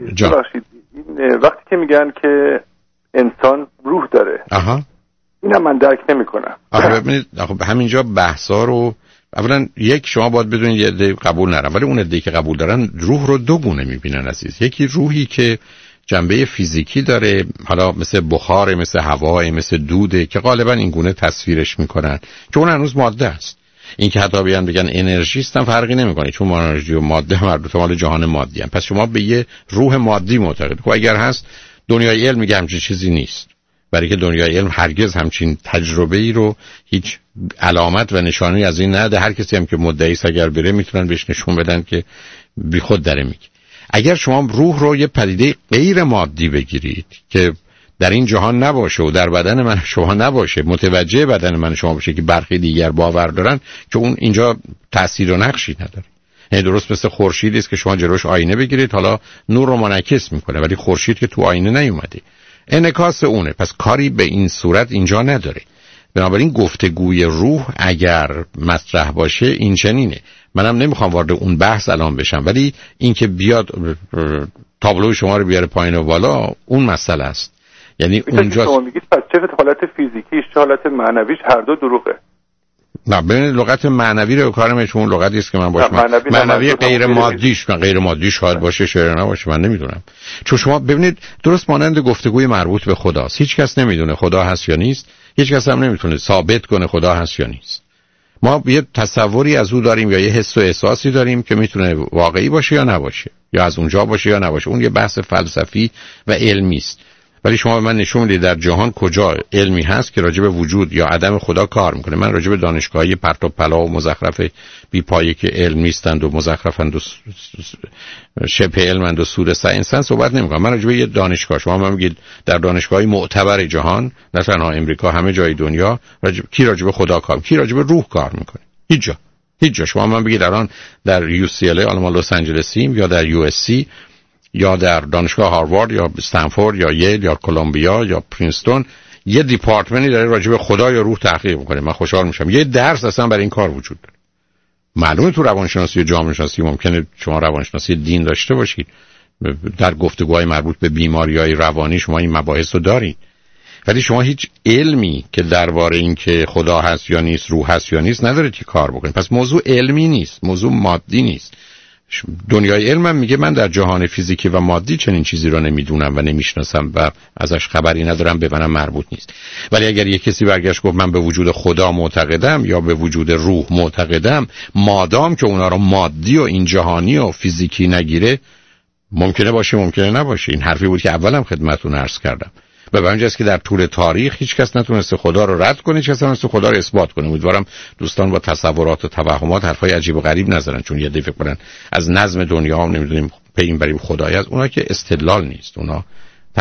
وقتی که میگن که انسان روح داره، اینم من درک نمیکنم. ببینید همینجا بحثا رو اولا یک شما باید بدونید یه عده قبول ندارن، ولی اون عده که قبول دارن روح رو 2 گونه میبینن عزیز. یکی روحی که جنبه فیزیکی داره، حالا مثل بخار، مثل هوا، مثل دوده، که غالبا این گونه تصویرش میکنن که اون هنوز ماده است. این که حتی بیان بگن انرژی هستن فرقی نمیکنه، چون انرژی و ماده هر دو تا مال جهان مادی ان. پس شما به یه روح مادی معتقد. خب اگر هست، دنیای علم میگه همچین چیزی نیست، برای که دنیای علم هرگز همچین تجربه‌ای رو هیچ علامت و نشانی از این نده. هر کسی هم که مدعی است اگر بره میتونن بهش نشون بدن که بی خود داره میگه. اگر شما روح رو یه پدیده غیر مادی بگیرید که در این جهان نباشه و در بدن من شما نباشه، متوجه بدن من شما باشه که برخی دیگر باور دارن، که اون اینجا تأثیر و نقشی نداره. یعنی درست مثل خورشیدی است که شما جلوش آینه بگیرید، حالا نور رو منعکس میکنه، ولی خورشید که تو آینه نیومده، انعکاس اونه. پس کاری به این صورت اینجا نداره. بنابراین گفتگوی روح اگر مطرح باشه این چنینه. منم نمیخوام وارد اون بحث الان بشم، ولی این که بیاد تابلو شما رو بیاره پایین و بالا اون مسئله است. یعنی اونجا شما میگید پس چه حالت فیزیکیش چه حالت معنویش هر دو دروغه. نه ببینید لغت معنوی رو کارمش اون لغتی است که من باش معنوی غیر مادیش، من غیر مادی شاید باشه شاید نباشه، من نمیدونم. چون شما ببینید درست مانند گفتگوی مربوط به خداست. هیچ کس نمیدونه خدا هست یا نیست، هیچ کس هم نمیتونه ثابت کنه خدا هست یا نیست. ما یه تصوری از او داریم یا یه حس و احساسی داریم که میتونه واقعی باشه یا نباشه، یا از اونجا باشه یا نباشه. اون یه بحث فلسفی و علمی است. ولی شما به من نشون میدید در جهان کجا علمی هست که راجع به وجود یا عدم خدا کار میکنه. من راجع به دانشگاهی پرت و پلا و مزخرف بی پایه که علم نیستند و مزخرفند و شبه علمند و سوره ساینسن صحبت نمیکنم. من راجع به یه دانشگاه، شما من میگید در دانشگاهی معتبر جهان، نه تنها امریکا، همه جای دنیا کی راجع به خدا کار، کی راجع به روح کار میکنه؟ هیچ جا. شما من بگید الان در UCLA آلمان لس آنجلسیم یا در USC یا در دانشگاه هاروارد یا استنفورد یا ییل یا کلمبیا یا پرینستون یه دیپارتمنتی داره راجع به خدا یا روح تحقیق میکنه. من خوشحال میشم. یه درس اصلا برای این کار وجود داره. معلومه تو روانشناسی و جامعه شناسی ممکنه شما روانشناسی دین داشته باشید، در گفتگوهای مربوط به بیماری‌های روانی شما این مباحث رو دارید، ولی شما هیچ علمی که درباره این که خدا هست یا نیست، روح هست یا نیست ندارید که کار بکنید. پس موضوع علمی نیست، موضوع مادی نیست. دنیای علم هم میگه من در جهان فیزیکی و مادی چنین چیزی رو نمیدونم و نمیشناسم و ازش خبری ندارم، به منم مربوط نیست. ولی اگر یک کسی برگشت گفت من به وجود خدا معتقدم یا به وجود روح معتقدم، مادام که اونا رو مادی و این جهانی و فیزیکی نگیره، ممکنه باشه ممکنه نباشه. این حرفی بود که اولم خدمتتون عرض کردم. و به همین که در طول تاریخ هیچ کس نتونسته خدا رو رد کنه، هیچ کس نتونسته خدا رو اثبات کنه. امیدوارم دوستان با تصورات و توهمات حرفای عجیب و غریب نزنن، چون یه دفعه کنن از نظم دنیا هم نمیدونیم پیم بریم خدایی از اونا که استدلال نیست، اونا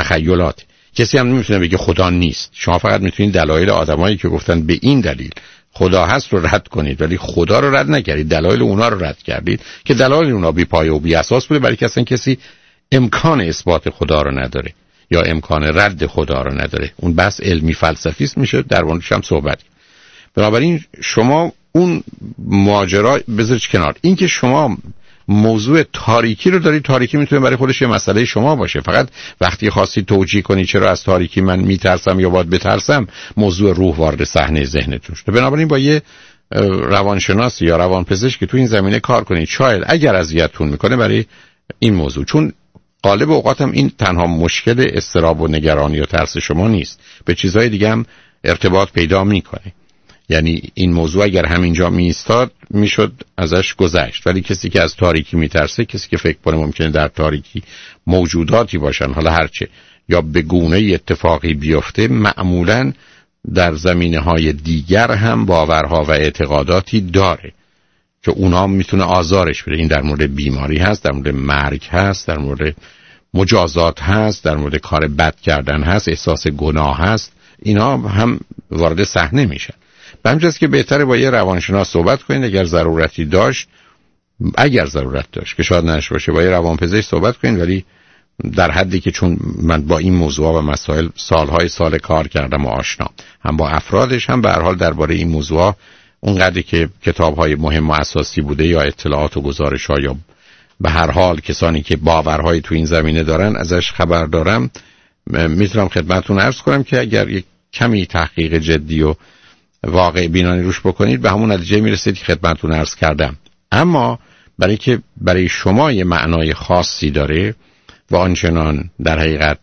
تخیلات. کسی هم نمیتونه بگه خدا نیست. شما فقط میتونید دلایل آدمایی که گفتن به این دلیل خدا هست رو رد کنید ولی خدا رو رد نکردید، دلایل اونا رو رد کردید که دلایل اونا بی پایه و بی اساس بوده، برای که اصلا کسی امکان اثبات خدا رو نداره یا امکان رد خدا رو نداره. اون بحث علمی فلسفی است، میشه در موردش هم صحبت. بنابراین شما اون ماجرا بذارید کنار. این که شما موضوع تاریکی رو دارید، تاریکی میتونه برای خودش یه مسئله شما باشه، فقط وقتی خواستی توجیه کنی چرا از تاریکی من میترسم یا باید بترسم، موضوع روح وارد صحنه ذهنتون شده. بنابراین با یه روانشناس یا روانپزشک که تو این زمینه کار کنید، شاید اگر اذیتتون میکنه برای این موضوع، چون غالب اوقات هم این تنها مشکل اضطراب و نگرانی و ترس شما نیست، به چیزهای دیگه هم ارتباط پیدا میکنه. یعنی این موضوع اگر همینجا میستاد میشد ازش گذشت، ولی کسی که از تاریکی میترسه، کسی که فکر کنه ممکنه در تاریکی موجوداتی باشن، حالا هرچه یا به گونه اتفاقی بیفته، معمولاً در زمینه‌های دیگر هم باورها و اعتقاداتی داره که اونا میتونه آزارش بده. این در مورد بیماری هست، در مورد مرگ هست، در مورد مجازات هست، در مورد کار بد کردن هست، احساس گناه هست، اینا هم وارد صحنه میشن. به همجاست که بهتره با یه روانشناس صحبت کنید اگر ضرورتی داشت، اگر ضرورت داشت که شاید نشه باشه، با یه روانپزشک صحبت کنید، ولی در حدی که چون من با این موضوع و مسائل سالهای سال کار کردم و آشنا هم با افرادش هم به هر حال درباره این موضوع اونقدری که کتاب‌های مهم و اساسی بوده یا اطلاعات و گزارش‌ها یا به هر حال کسانی که باورهای تو این زمینه دارن ازش خبر دارم، میتونم خدمتتون عرض کنم که اگر یک کمی تحقیق جدی و واقع بینانه روش بکنید به همون نتیجه میرسید که خدمتتون عرض کردم. اما برای که برای شما یه معنای خاصی داره و آنچنان در حقیقت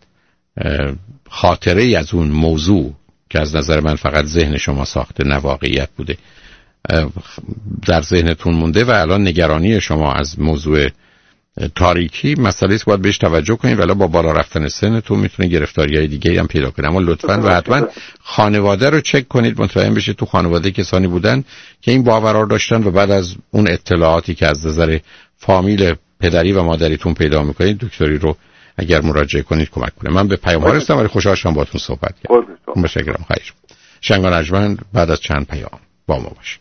خاطره ای از اون موضوع که از نظر من فقط ذهن شما ساخته، نه واقعیت بوده، در ذهنتون مونده و الان نگرانی شما از موضوع تاریکی مسئله است باید بهش توجه کنید، ولی با بالا رفتن سنتون میتونه گرفتاری‌های دیگه هم پیدا کنه. اما لطفاً و حتما خانواده رو چک کنید، مطمئن بشید تو خانواده کسانی بودن که این باورها داشتن و بعد از اون اطلاعاتی که از نظر فامیل پدری و مادریتون پیدا میکنید دکتری رو اگر مراجعه کنید کمک کنه. من به پیام ها رسیدم ولی خوشحال شدم باهاتون صحبت کردم. متشکرم. خواهش. شنگان ارجمند بعد از چند پیام با ما باشید.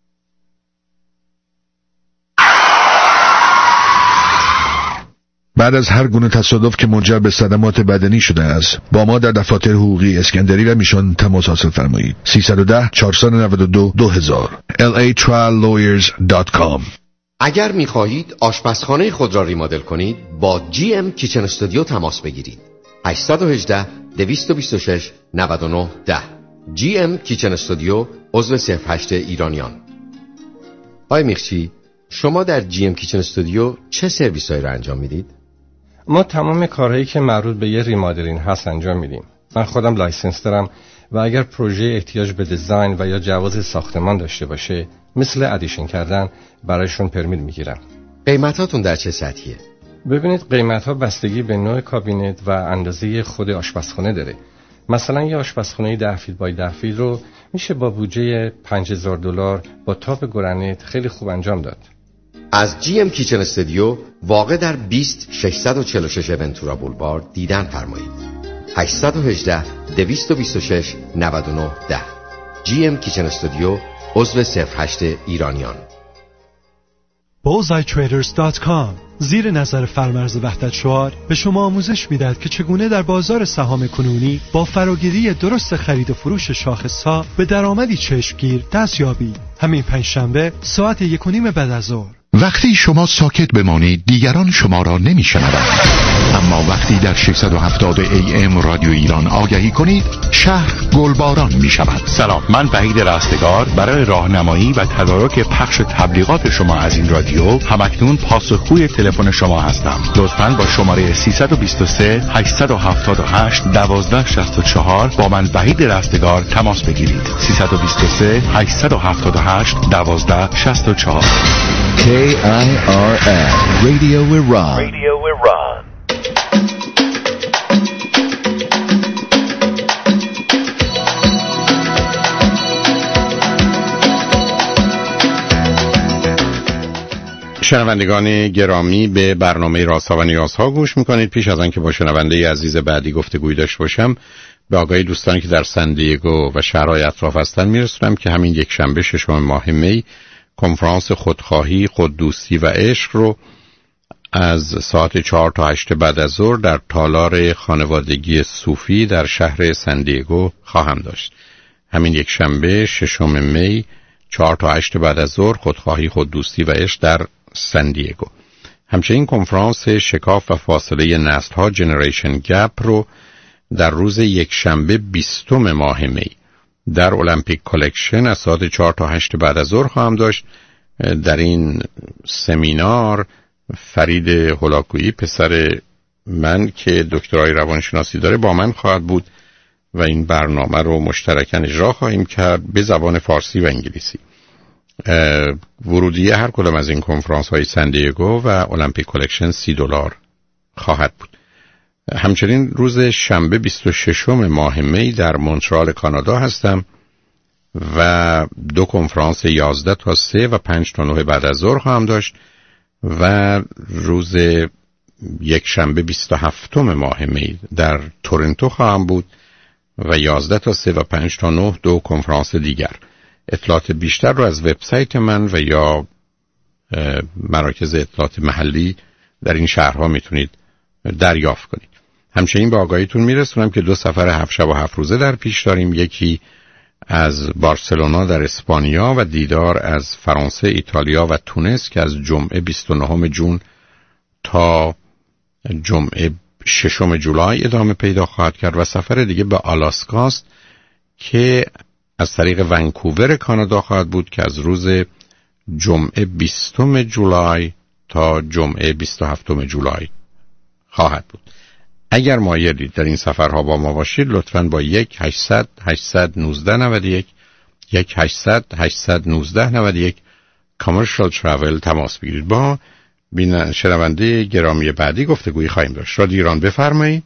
بعد از هر گونه تصادف که منجر به صدمات بدنی شده است، با ما در دفاتر حقوقی اسکندری و میشن تماس حاصل فرمایید. 310 492 2000 latriallawyers.com. اگر می‌خواهید آشپزخانه خود را ریمادل کنید، با GM کیچن استودیو تماس بگیرید. 818 226 99 10. GM کیچن استودیو عضو 08 ایرانیان. آقای میخچی، شما در GM کیچن استودیو چه سرویسایی را انجام میدید؟ ما تمام کارهایی که مربوط به یه ریمادلینگ هست انجام میدیم. من خودم لایسنس دارم و اگر پروژه احتیاج به دیزاین و یا جواز ساختمان داشته باشه، مثل ادیشن کردن، برایشون پرمیت میگیرم. قیمتاتون در چه سطحیه؟ ببینید قیمت‌ها بستگی به نوع کابینت و اندازه خود آشپزخانه داره. مثلا یه آشپزخانه 10 فیت بای 10 فیت رو میشه با بودجه $5000 با تاپ گرانیت خیلی خوب انجام داد. از GM کیچن استودیو واقع در 20646 ونتورا بولوار دیدن فرمایید. 818 226 99 10. GM کیچن استودیو عضو 08 ایرانیان. bullseyetraders.com زیر نظر فرمرز وحدت شعار به شما آموزش میدهد که چگونه در بازار سهام کنونی با فراگیری درست خرید و فروش شاخص‌ها به درآمدی چشمگیر دست یابید. همین پنجشنبه ساعت 1:30 بعد از ظهر. وقتی شما ساکت بمانید دیگران شما را نمیشنوند، اما وقتی در 670 AM رادیو ایران آگهی کنید شهر گلباران می شود. سلام، من وحید رستگار برای راهنمایی و تدارک پخش تبلیغات شما از این رادیو همکنون پاسخگوی تلفن شما هستم. لطفاً با شماره 323 878 1264 با من وحید رستگار تماس بگیرید. 323 878 1264. KIRN Radio Iran. Radio Iran. شنوندگان گرامی، به برنامه رازها و نیازها گوش میکنید. پیش از آن که با شنونده عزیز بعدی گفتگوی داشته باشم به آگاهی دوستانی که در سندیگو و شهرهای اطراف هستن میرسونم که همین یک شنبه 6 ماه می کنفرانس خودخواهی، خوددوستی و عشق رو از ساعت 4 تا 8 بعد از ظهر در تالار خانوادگی صوفی در شهر سندیگو خواهم داشت. همین یک شنبه 6 می 4 تا 8 بعد از ظهر خودخواهی، خوددوستی و عشق در سندیگو. همچنین کنفرانس شکاف و فاصله نسل‌ها جنریشن گپ رو در روز یک شنبه 20 ماه می در المپیک کالکشن از ساعت 4 تا 8 بعد از ظهر خواهم داشت. در این سمینار فرید هولاکویی پسر من که دکترای روانشناسی داره با من خواهد بود و این برنامه رو مشترکاً اجرا خواهیم کرد به زبان فارسی و انگلیسی. ورودیه هر کدام از این کنفرانس های سندیگو و المپیک کالکشن $30 خواهد بود. همچنین روز شنبه 26 ماه می در مونترال کانادا هستم و 2 کنفرانس 11 تا 3 و 5 تا 9 بعد از ظهر خواهم داشت و روز یک شنبه 27 ماه می در تورنتو خواهم بود و 11 تا 3 و 5 تا 9 2 کنفرانس دیگر. اطلاعات بیشتر رو از وبسایت من و یا مراکز اطلاعات محلی در این شهرها میتونید دریافت کنید. همچنین به آگاهیتون میرسونم که 2 سفر 7 شب و 7 روزه در پیش داریم. یکی از بارسلونا در اسپانیا و دیدار از فرانسه، ایتالیا و تونس که از جمعه 29 جون تا جمعه 6 جولای ادامه پیدا خواهد کرد و سفر دیگه به آلاسکاست که از طریق ونکوور کانادا خواهد بود که از روز جمعه 20 جولای تا جمعه 27 جولای خواهد بود. اگر مایلید در این سفرها با ما باشید لطفاً با 1-800-819-91 1-800-819-91 Commercial Travel تماس بگیرید. با شنونده گرامی بعدی گفتگویی خواهیم داشت. رادیو ایران بفرمایید.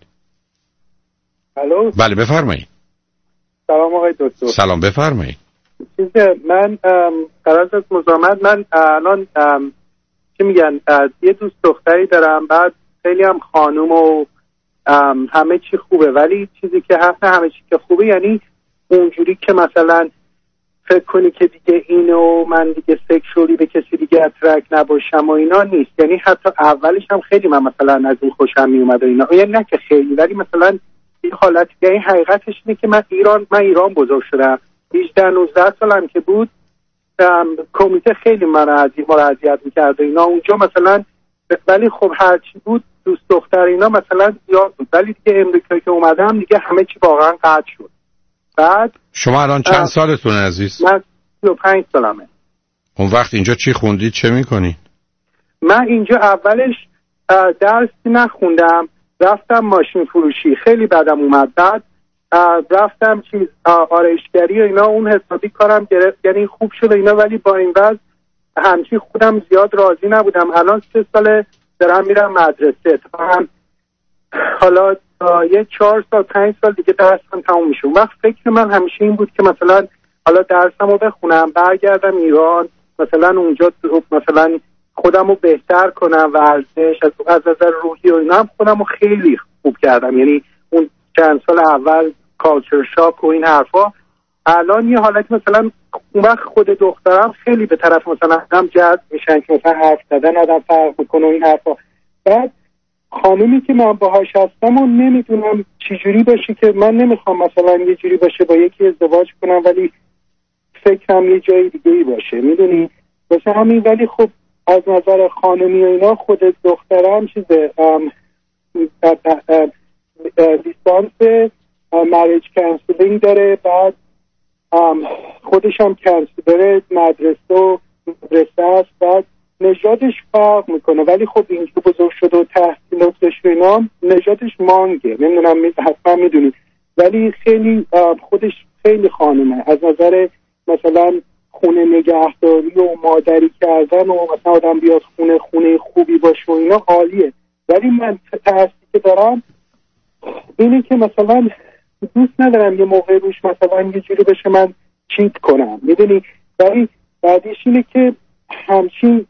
الو. بله بفرمایید. سلام آقای دکتر. سلام بفرمایید. من قرار از مزاحمت من الان چی میگن یه دوست دختری دارم، بعد خیلی هم خانوم و همه چی خوبه، ولی چیزی که هست همه چی که خوبه یعنی اونجوری که مثلا فکر کنی که دیگه اینو من دیگه سکشولی به کسی دیگه اترک نباشم و اینا نیست. یعنی حتی اولش هم خیلی من مثلا از این خوشم میومد و اینا، یعنی نه که خیلی، ولی مثلا این حالت یعنی حقیقتش اینه که من ایران بزرگ شدم. 18-19 سالم که بود کمیته خیلی من اذیت می‌کرد اینا اونجا مثلا، ولی خب هرچی بود دوست دختر اینا مثلا زیاد بود، ولی دیگه امریکایی که اومدم دیگه همه چی واقعا قطع شد. بعد شما الان چند سالتونه عزیز؟ من 35 سالمه. اون وقت اینجا چی خوندید، چه میکنی؟ من اینجا اولش درسی نخوندم، رفتم ماشین فروشی، خیلی بدم اومد. بعد رفتم آرایشگری و اینا، اون حسابی کارم گرفت، یعنی خوب شد اینا، ولی با این وضع همچی خودم زیاد راضی نبودم. الان 3 ساله دارم میرم مدرسه، حالا 4 سال 5 سال دیگه درسم تموم میشه. اون وقت فکر من همیشه این بود که مثلا حالا درسمو بخونم برگردم ایران، مثلا اونجا مثلا خودمو بهتر کنم، ورزش از نظر روحی و اینا هم خودمو خیلی خوب کردم، یعنی اون چند سال اول کالچر شاک و این حرفا. الان یه حالت مثلا اون وقت خود دخترم خیلی به طرف مثلا هم جذب میشن که مثلا حرف زدن آدم فرق میکنه و این حرفا. بعد خانومی که من باهاش هستم و نمیدونم چجوری باشه، که من نمیخوام مثلا یه جوری باشه با یکی ازدواج کنم ولی فکرم یه جای دیگه ای باشه، میدونی واسه همین. ولی خب از نظر خانومی و اینا خود دخترم چیزه لیسانس مریج کانسلینگ داره، بعد خودش هم کانسلر مدرسه است، بعد نژادش فرق میکنه، ولی خب اینجا بزرگ شده و تحصیلات داشته اینا، نژادش مانگه، نمیدونم حتما میدونید، ولی خیلی خودش خیلی خانومه از نظر مثلا خونه نگهداری و مادری کردن و مثلا آدم بیاد خونه خوبی باشه و اینا عالیه. ولی من تحصیلی که دارم اینه که مثلا دوست ندارم یه موقع روش مثلا یه جوری بشه من چیت کنم، میدونی. ولی بعدیش اینه که همچین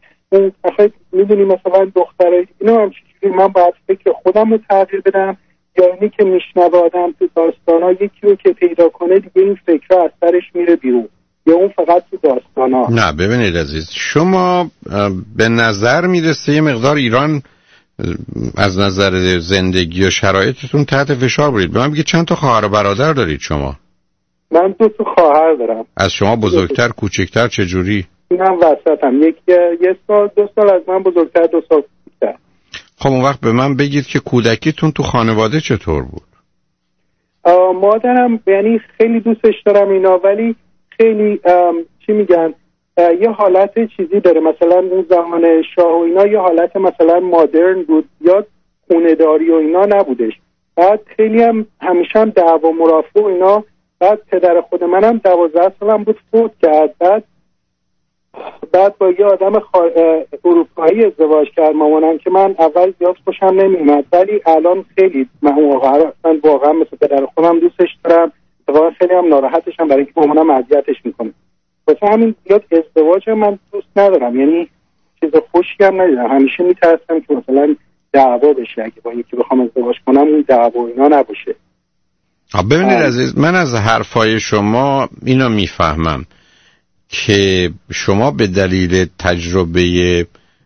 میدونی مثلا دخترای اینو همچین من باید فکر خودم رو تغییر بدم، یا اینی که میشنوه آدم تو داستانا یکی رو که پیدا کنه دیگه این فکر از سرش میره بیرون، یا اون فقط تو داستانا؟ نه ببینید عزیز، شما به نظر میرسه یه مقدار ایران از نظر زندگی و شرایطتون تحت فشار بودید. به من بگید چند تا خواهر و برادر دارید شما؟ من 2 تا خواهر دارم. از شما بزرگتر کوچکتر چجوری؟ من وسطم، یه سال 2 سال از من بزرگتر 2 سال کوچکتر. خب اون وقت به من بگید که کودکیتون تو خانواده چطور بود؟ مادرم یعنی خیلی دوستش دارم اینا، ولی خیلی چی میگن یه حالت چیزی داره، مثلا اون زمان شاه و اینا یه حالت مثلا مادرن بود یا خونه‌داری و اینا نبودش. بعد خیلی هم همیشه هم دعوا مرافع و اینا. بعد پدر خود منم 12 سالم بود فوت کرد. بعد با یه آدم اروپایی ازدواج کرد مامانم که من اول زیاد خوشم نمیومد، ولی الان خیلی من واقعا مثل پدر خودم دوستش دارم. واقعا خیلی هم ناراحتشم برای اینکه مامانم اذیتش میکنه. واسه همین زیاد ازدواج من دوست ندارم، یعنی چیز خوشی هم ندیدم. همیشه میترسم که مثلا دعوا بشه، اگه با یکی بخوام ازدواج کنم اون دعوا اینا نباشه. ببینید عزیز، من از حرفای شما اینو میفهمم که شما به دلیل تجربه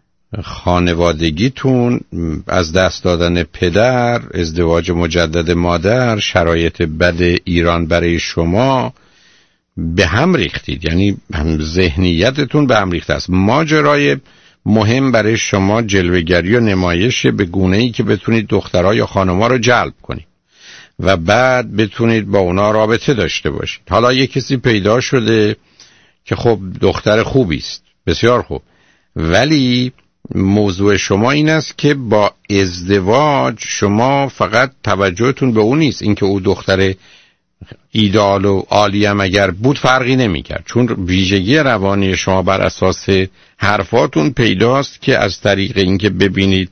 خانوادگیتون، از دست دادن پدر، ازدواج مجدد مادر، شرایط بد ایران برای شما به هم ریختید. یعنی ذهنیتتون به هم ریخته است. ماجرای مهم برای شما جلوه‌گری و نمایش به گونه‌ای که بتونید دخترها یا خانم‌ها رو جلب کنید و بعد بتونید با اونا رابطه داشته باشید. حالا یک کسی پیدا شده که خب دختر خوبی است، بسیار خوب، ولی موضوع شما این است که با ازدواج شما فقط توجهتون به اون نیست، اینکه او دختر ایدئال و عالی هم اگر بود فرقی نمی‌کرد، چون ویژگی روانی شما بر اساس حرفاتون پیداست که از طریق اینکه ببینید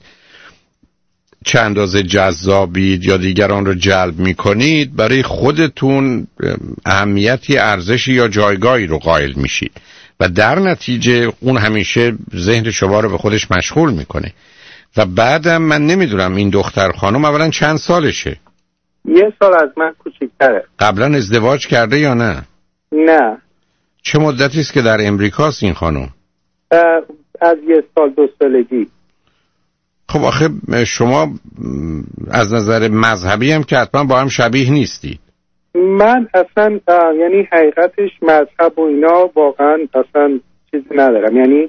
چه اندازه جذابید یا دیگران رو جلب می‌کنید، برای خودتون اهمیتی، ارزشی یا جایگاهی رو قائل میشید و در نتیجه اون همیشه ذهن شما رو به خودش مشغول میکنه. و بعدم من نمیدونم این دختر خانم اولا چند سالشه؟ 1 سال از من کوچیک‌تره. قبلا ازدواج کرده یا نه؟ نه. چه مدتی است که در امریکاست این خانم؟ از 1 سال 2 سالگی. خب آخه شما از نظر مذهبی هم که حتما با هم شبیه نیستی. من اصلا یعنی حقیقتش مذهب و اینا واقعا اصلا چیزی ندارم، یعنی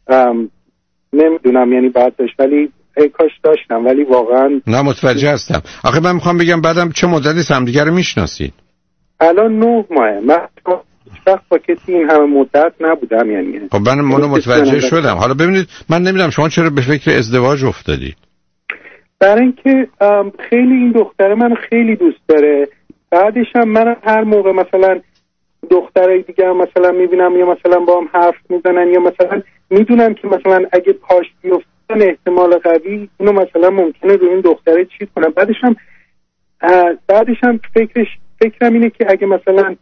نمیدونم، یعنی بعد داشت ولی کاش داشتم، ولی واقعا نه متوجه هستم. آخه من میخوام بگم بعدم چه مدتی همدیگه رو میشناسید؟ الان 9 ماهه. من وقت با کسی این همه مدت نبودم. یعنی خب من متوجه شدم. حالا ببینید من نمیدونم شما چرا به فکر ازدواج افتادید؟ برای اینکه خیلی این دختره من خیلی دوست داره. بعدش هم من هر موقع مثلا دخترای دیگه هم مثلا میبینم یا مثلا با هم حرف میزنن یا مثلا میدونم که مثلا اگه پاش بیفتن احتمال قوی اینو مثلا ممکنه رو این دختره چی کنم. بعدش هم فکرم اینه که اگه مثلا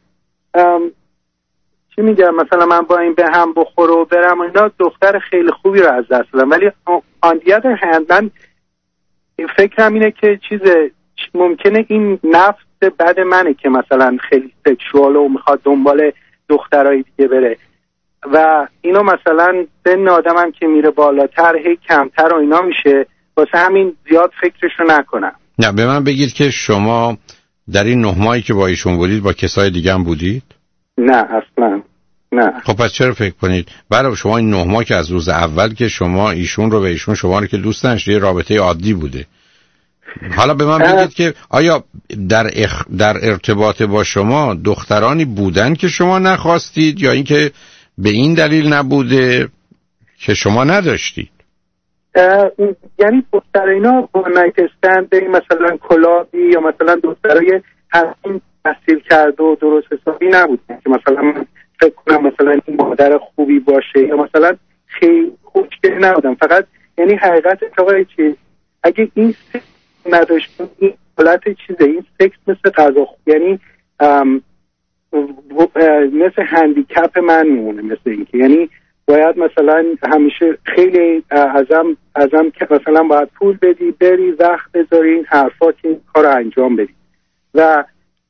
چی میگم مثلا من با این به هم بخوره و برم و اینا، دختر خیلی خوبی رو از دست دادم. ولی on the other hand من فکرم اینه که ممکنه این نفس بد منه که مثلا خیلی سکشوال و میخواد دنبال دخترای دیگه بره و اینو مثلا سن آدمم که میره بالاتر هی کمتر و اینا میشه، واسه همین زیاد فکرشو نکنم. نه به من بگید که شما در این 9 ماهی که با ایشون بودید با کسای دیگه هم بودید؟ نه اصلا نه. خب پس چرا فکر کنید برای شما این 9 ماه که از روز اول که شما ایشون رو و ایشون شما رو که دوست داشتید رابطه عادی بوده؟ حالا به من بگید که آیا در ارتباط با شما دخترانی بودن که شما نخواستید یا اینکه به این دلیل نبوده که شما نداشتید؟ یعنی دختر اینا با نایت استند مثلا کلابی یا مثلا دخترای همین تحصیل کرده و درست حسابی نبودن که مثلا من فکر کنم مثلا این مادر خوبی باشه یا مثلا خیلی خوشگلی نبودم. فقط یعنی حقیقت آقای چیز اگه این نداشت این حالت چیزه، این سکس مثل غذا یعنی مثل هندیکپ من میمونه، مثل اینکه یعنی باید مثلا همیشه خیلی ازم که مثلا باید پول بدی، بری وقت بذاری، این حرفا که این کار رو انجام بدی. و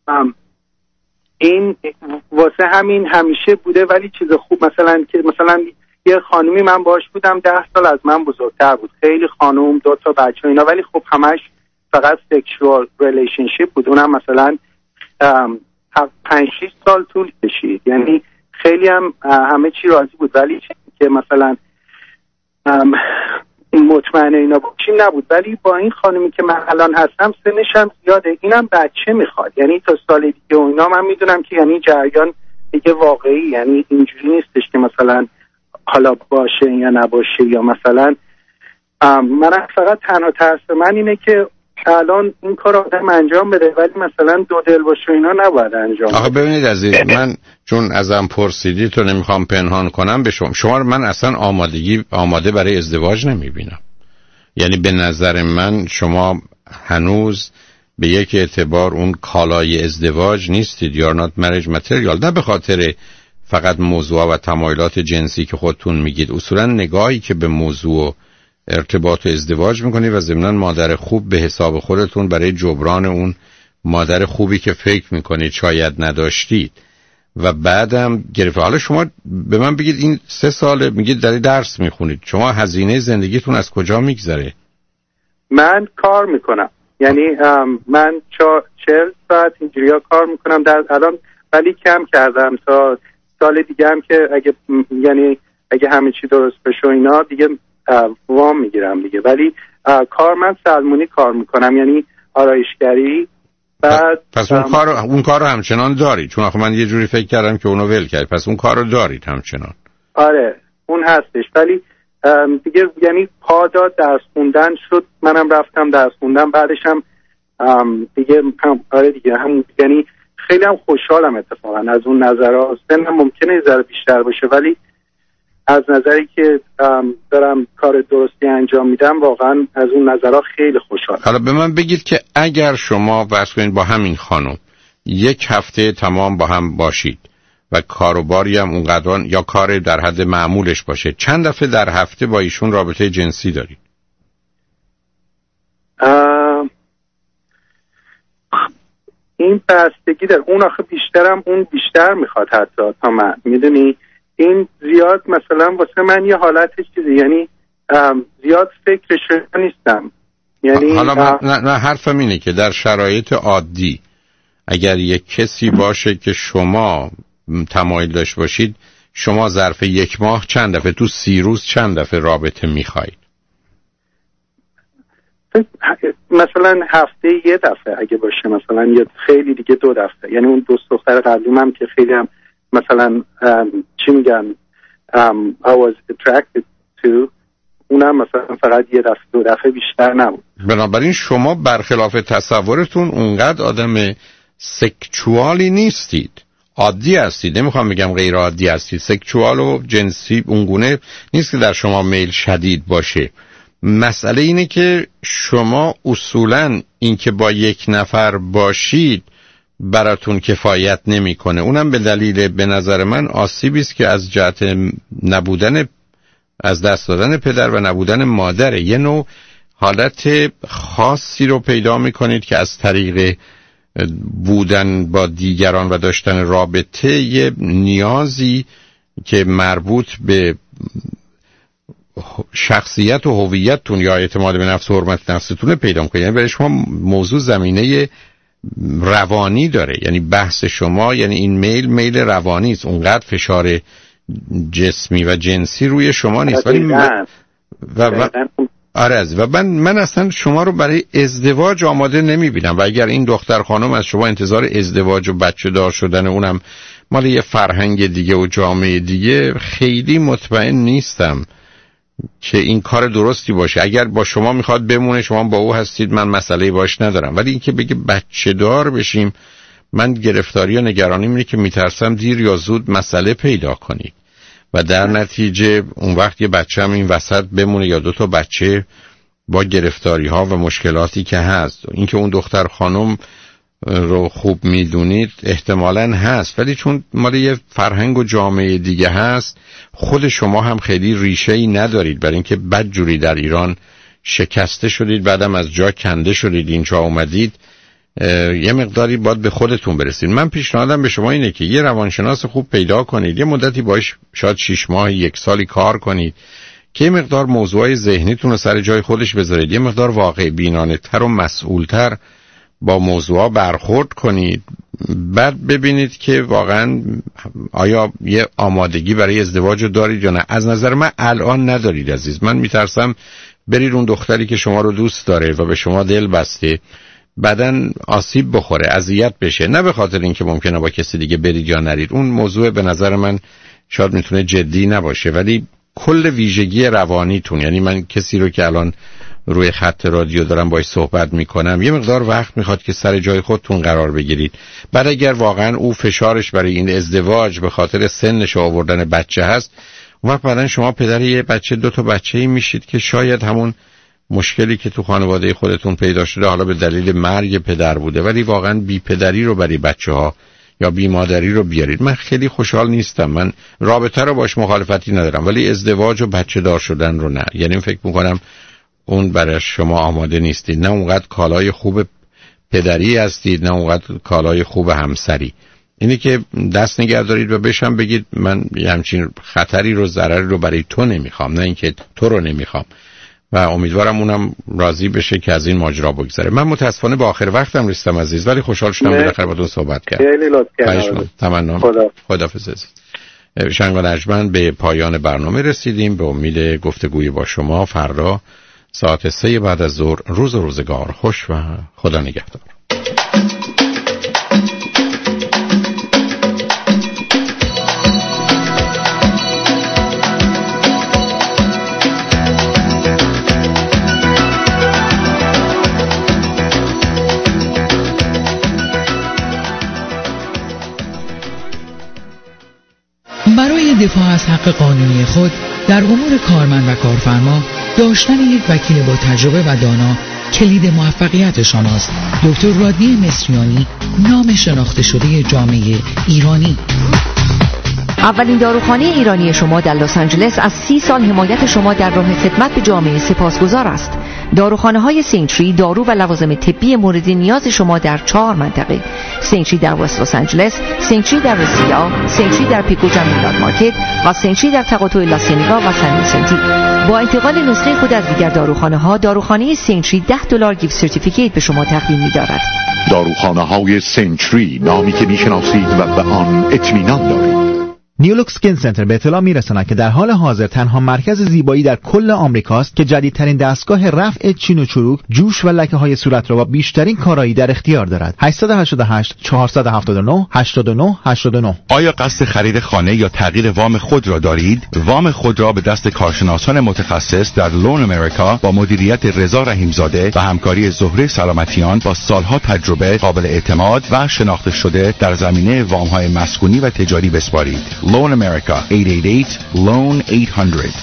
این واسه همین همیشه بوده. ولی چیز خوب مثلا که مثلا یه خانومی من باش بودم 10 سال از من بزرگتر بود، خیلی خانوم، 2 تا بچه اینا، ولی خب همش فقط سکشوال ریلیشنشیپ بود. اونم مثلا 5-6 سال طول کشید، یعنی خیلی هم همه چی راضی بود، ولی که مثلا مطمئن اینا باشیم نبود. ولی با این خانمی که من الان هستم سنش هم زیاده، اینم بچه میخواد، یعنی تا سال دیگه و اینا من میدونم که یعنی جریان دیگه واقعی، یعنی اینجوری نیستش که مثلا حالا باشه یا نباشه، یا مثلا من فقط تنها ترس من اینه که الان این کار آدم انجام بده ولی مثلا دو دل باشه اینا نباید انجام بده. آخه ببینید عزیز، من چون ازم پرسیدی تو نمیخوام پنهان کنم به شما رو من اصلا آماده برای ازدواج نمیبینم. یعنی به نظر من شما هنوز به یک اعتبار اون کالای ازدواج نیستید، یا not marriage material. نه به خاطر فقط موضوع و تمایلات جنسی که خودتون میگید، اصولا نگاهی که به موضوع ارتباط و ازدواج میکنید و ضمناً مادر خوب به حساب خودتون برای جبران اون مادر خوبی که فکر میکنید شاید نداشتید و بعدم گرفته. حالا شما به من بگید این 3 ساله میگید داری درس میخونید، شما هزینه زندگیتون از کجا میگذره؟ من کار میکنم، یعنی من 40 ساعت اینجوریا کار میکنم در الان، ولی کم کردم تا سال دیگه هم که اگه همه چی درست بشه اینا دیگه وام میگیرم دیگه. ولی کار من سلمونی کار میکنم، یعنی آرایشگری. پس اون کار رو همچنان دارید؟ چون آخه من یه جوری فکر کردم که اونو ول کرد. پس اون کار رو دارید همچنان؟ آره اون هستش، ولی دیگه یعنی پا داد درس خوندن شد، منم رفتم درس خوندن، بعدش هم دیگه آره دیگه هم، یعنی خیلی هم خوشحالم اتفاقا از اون نظرها. سنم ممکنه یه ذره بیشتر باشه ولی از نظری که دارم کار درستی انجام میدم واقعا از اون نظرها خیلی خوشحالم. حالا به من بگید که اگر شما فرض کنید با همین خانم 1 هفته تمام با هم باشید و کاروباری هم اونقدر یا کار در حد معمولش باشه، چند دفعه در هفته با ایشون رابطه جنسی دارید؟ این بستگی داره، اون آخه اون بیشتر میخواد حتی تا من، میدونی این زیاد مثلا واسه من یه حالت چیزی، یعنی زیاد فکرش نیستم. یعنی حالا نه حرفم اینه که در شرایط عادی اگر یک کسی باشه که شما تمایل داشت باشید، شما ظرف 1 ماه چند دفعه تو 30 روز چند دفعه رابطه میخواید؟ مثلا هفته 1 دفعه اگه باشه، مثلا یا خیلی دیگه 2 دفعه. یعنی اون 2 دختر قبلیم هم که خیلی هم مثلا چی میگن I was attracted to، اونم مثلا فقط 1 دفعه 2 دفعه بیشتر نبود. بنابراین شما برخلاف تصورتون اونقدر آدم سکشوالی نیستید، عادی هستید. نمیخوام بگم غیر عادی هستید، سکشوال و جنسی اونگونه نیست که در شما میل شدید باشه. مسئله اینه که شما اصولاً این که با 1 نفر باشید براتون کفایت نمیکنه. اونم به دلیل به نظر من آسیبی است که از جهت نبودن، از دست دادن پدر و نبودن مادره. یه نوع حالت خاصی رو پیدا میکنید که از طریق بودن با دیگران و داشتن رابطه یه نیازی که مربوط به شخصیت و هویتتون یا اعتماد به نفس و حرمت نفستون پیدا میکنید. یعنی برای شما موضوع زمینه روانی داره، یعنی بحث شما، یعنی این میل روانی است، اونقدر فشار جسمی و جنسی روی شما نیست. ولی من اصلا شما رو برای ازدواج آماده نمیبینم و اگر این دختر خانم از شما انتظار ازدواج و بچه دار شدن، اونم مال یه فرهنگ دیگه و جامعه دیگه، خیلی مطمئن نیستم که این کار درستی باشه. اگر با شما میخواد بمونه، شما با او هستید، من مسئله باش ندارم. ولی اینکه بگه بچه دار بشیم، من گرفتاری و نگرانی اینه که میترسم دیر یا زود مسئله پیدا کنید و در نتیجه اون وقت یه بچه هم این وسط بمونه یا 2 تا بچه با گرفتاری ها و مشکلاتی که هست. اینکه اون دختر خانم رو خوب میدونید احتمالاً هست، ولی چون مال یه فرهنگ و جامعه دیگه هست، خود شما هم خیلی ریشه‌ای ندارید برای اینکه بدجوری در ایران شکسته شدید، بعدم از جا کنده شدید اینجا اومدید. یه مقداری باید به خودتون برسید. من پیشنهادم به شما اینه که یه روانشناس خوب پیدا کنید، یه مدتی باش شاید 6 ماه 1 سالی کار کنید که یه مقدار موضوعای ذهنیتون رو سر جای خودش بذارید، یه مقدار واقع بینانه تر و مسئولتر با موضوعا برخورد کنید، بعد ببینید که واقعا آیا یه آمادگی برای ازدواج رو دارید یا نه. از نظر من الان ندارید عزیز. من میترسم برید اون دختری که شما رو دوست داره و به شما دل بسته بعدن آسیب بخوره، اذیت بشه، نه به خاطر اینکه ممکنه با کسی دیگه برید یا نرید. اون موضوع به نظر من شاید میتونه جدی نباشه، ولی کل ویژگی روانیتون، یعنی من کسی رو که الان روی خط رادیو دارم باهاش صحبت میکنم، یه مقدار وقت میخواد که سر جای خودتون قرار بگیرید. بعد اگر واقعا او فشارش برای این ازدواج به خاطر سنش آوردن بچه هست، اون وقت بعدن شما پدر یه بچه 2 تا بچه‌ای میشید که شاید همون مشکلی که تو خانواده خودتون پیدا شده حالا به دلیل مرگ پدر بوده، ولی واقعا بی پدری رو برای بچه‌ها یا بی مادری رو بیارید. من خیلی خوشحال نیستم، من رابطه رو باش مخالفتی ندارم، ولی ازدواج و بچه دار شدن رو نه. یعنی فکر میکنم اون برای شما آماده نیستید، نه اونقدر کالای خوب پدری هستید، نه اونقدر کالای خوب همسری. اینی که دست نگه دارید و بشم بگید من همچین خطری رو ضرری رو برای تو نمیخوام، نه اینکه تو رو نمیخوام، و امیدوارم اونم راضی بشه که از این ماجرا بگذره. من متاسفانه به آخر وقتم رسیدم عزیز، ولی خوشحال شدم بالاخره باهاتون صحبت کردم. خیلی لطف کردید. تمام. خداحافظ عزیز. شنگ و نجمن به پایان برنامه رسیدیم. به امید گفتگوی با شما فردا ساعت 3 بعد از ظهر. روز و روزگار خوش و خدا نگهدار. برای دفاع از حق قانونی خود در امور کارمند و کارفرما، داشتن یک وکیل با تجربه و دانا کلید موفقیت شماست. دکتر رادنی مصریانی، نام شناخته شده جامعه ایرانی. اولین داروخانه ایرانی شما در لس آنجلس از 30 سال حمایت شما در راه خدمت به جامعه سپاسگزار است. داروخانه‌های سینتری دارو و لوازم طبی مورد نیاز شما در 4 منطقه: سینتری در وست لس آنجلس، سینتری در رسیدا، سینتری در پیکو جمیلات مارکت و سینتری در تقاطع لاسینیگا و سن ویسنتی. با انتقال نسخه خود از دیگر داروخانه‌ها، داروخانه سینتری $10 گیفت سرتیفیکیت به شما تقدیم می‌دارد. داروخانه‌های سینتری، نامی که می‌شناسید و به آن اطمینان دارید. نیولوک سکین سنتر به اطلاع میرساند که در حال حاضر تنها مرکز زیبایی در کل آمریکاست که جدیدترین دستگاه رفع چین و چروک، جوش و لکه های صورت را با بیشترین کارایی در اختیار دارد. 888 479 89 89. آیا قصد خرید خانه یا تغییر وام خود را دارید؟ وام خود را به دست کارشناسان متخصص در لون امریکا با مدیریت رضا رحیمزاده و همکاری زهره سلامتیان با سالها تجربه، قابل اعتماد و شناخته شده در زمینه وام‌های مسکونی و تجاری بسپارید. Loan America 888-LOAN-800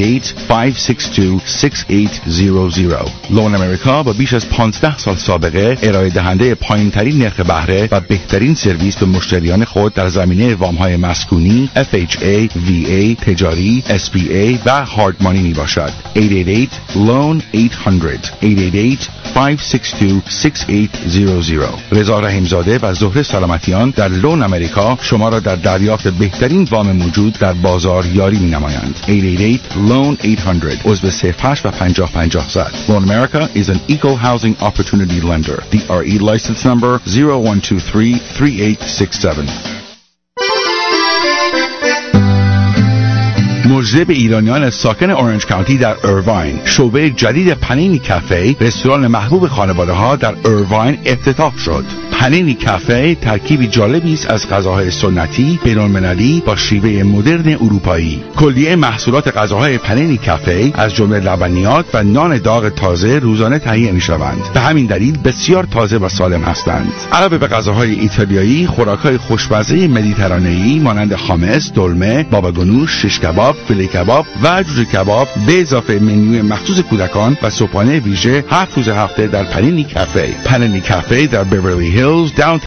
888-562-6800. Loan America با بیش از 15 سال سابقه ارائه دهنده پایین‌ترین نرخ بهره و بهترین سرویس به مشتریان خود در زمینه وام‌های مسکونی، FHA، VA، تجاری، SBA و هارد مانی می باشد. 888-LOAN-800 888-562-6800. رضا رحیمزاده و زهره سلامتیان در لون امریکا شما را در دریافت بهترین وام موجود در بازار یاری می نمایند. 888-LOAN-800 عضو 08 و 5050 Loan America is an equal housing opportunity lender. DRE license number 01233867. مجذب ایرانیان ساکن اورنج کانتی در ایرواین، شعبه جدید پنینی کافه، رستوران محبوب خانواده ها در ایرواین افتتاح شد. پنینی کافه ترکیبی جالبی است از غذاهای سنتی، بین‌المللی با شیوه مدرن اروپایی. کلیه محصولات غذاهای پنینی کافه از جمله لبنیات و نان داغ تازه روزانه تهیه می‌شوند. به همین دلیل بسیار تازه و سالم هستند. علاوه به غذاهای ایتالیایی، خوراک‌های خوشمزه مدیترانه‌ای مانند خامس، دلمه، بابا گنوش، شش کباب، فیله کباب و جوجه کباب به اضافه منوی مخصوص کودکان و صبحانه ویژه 7 روز هفته در پنینی کافه. پنینی کافه در بیورلی هیل Hills, downtown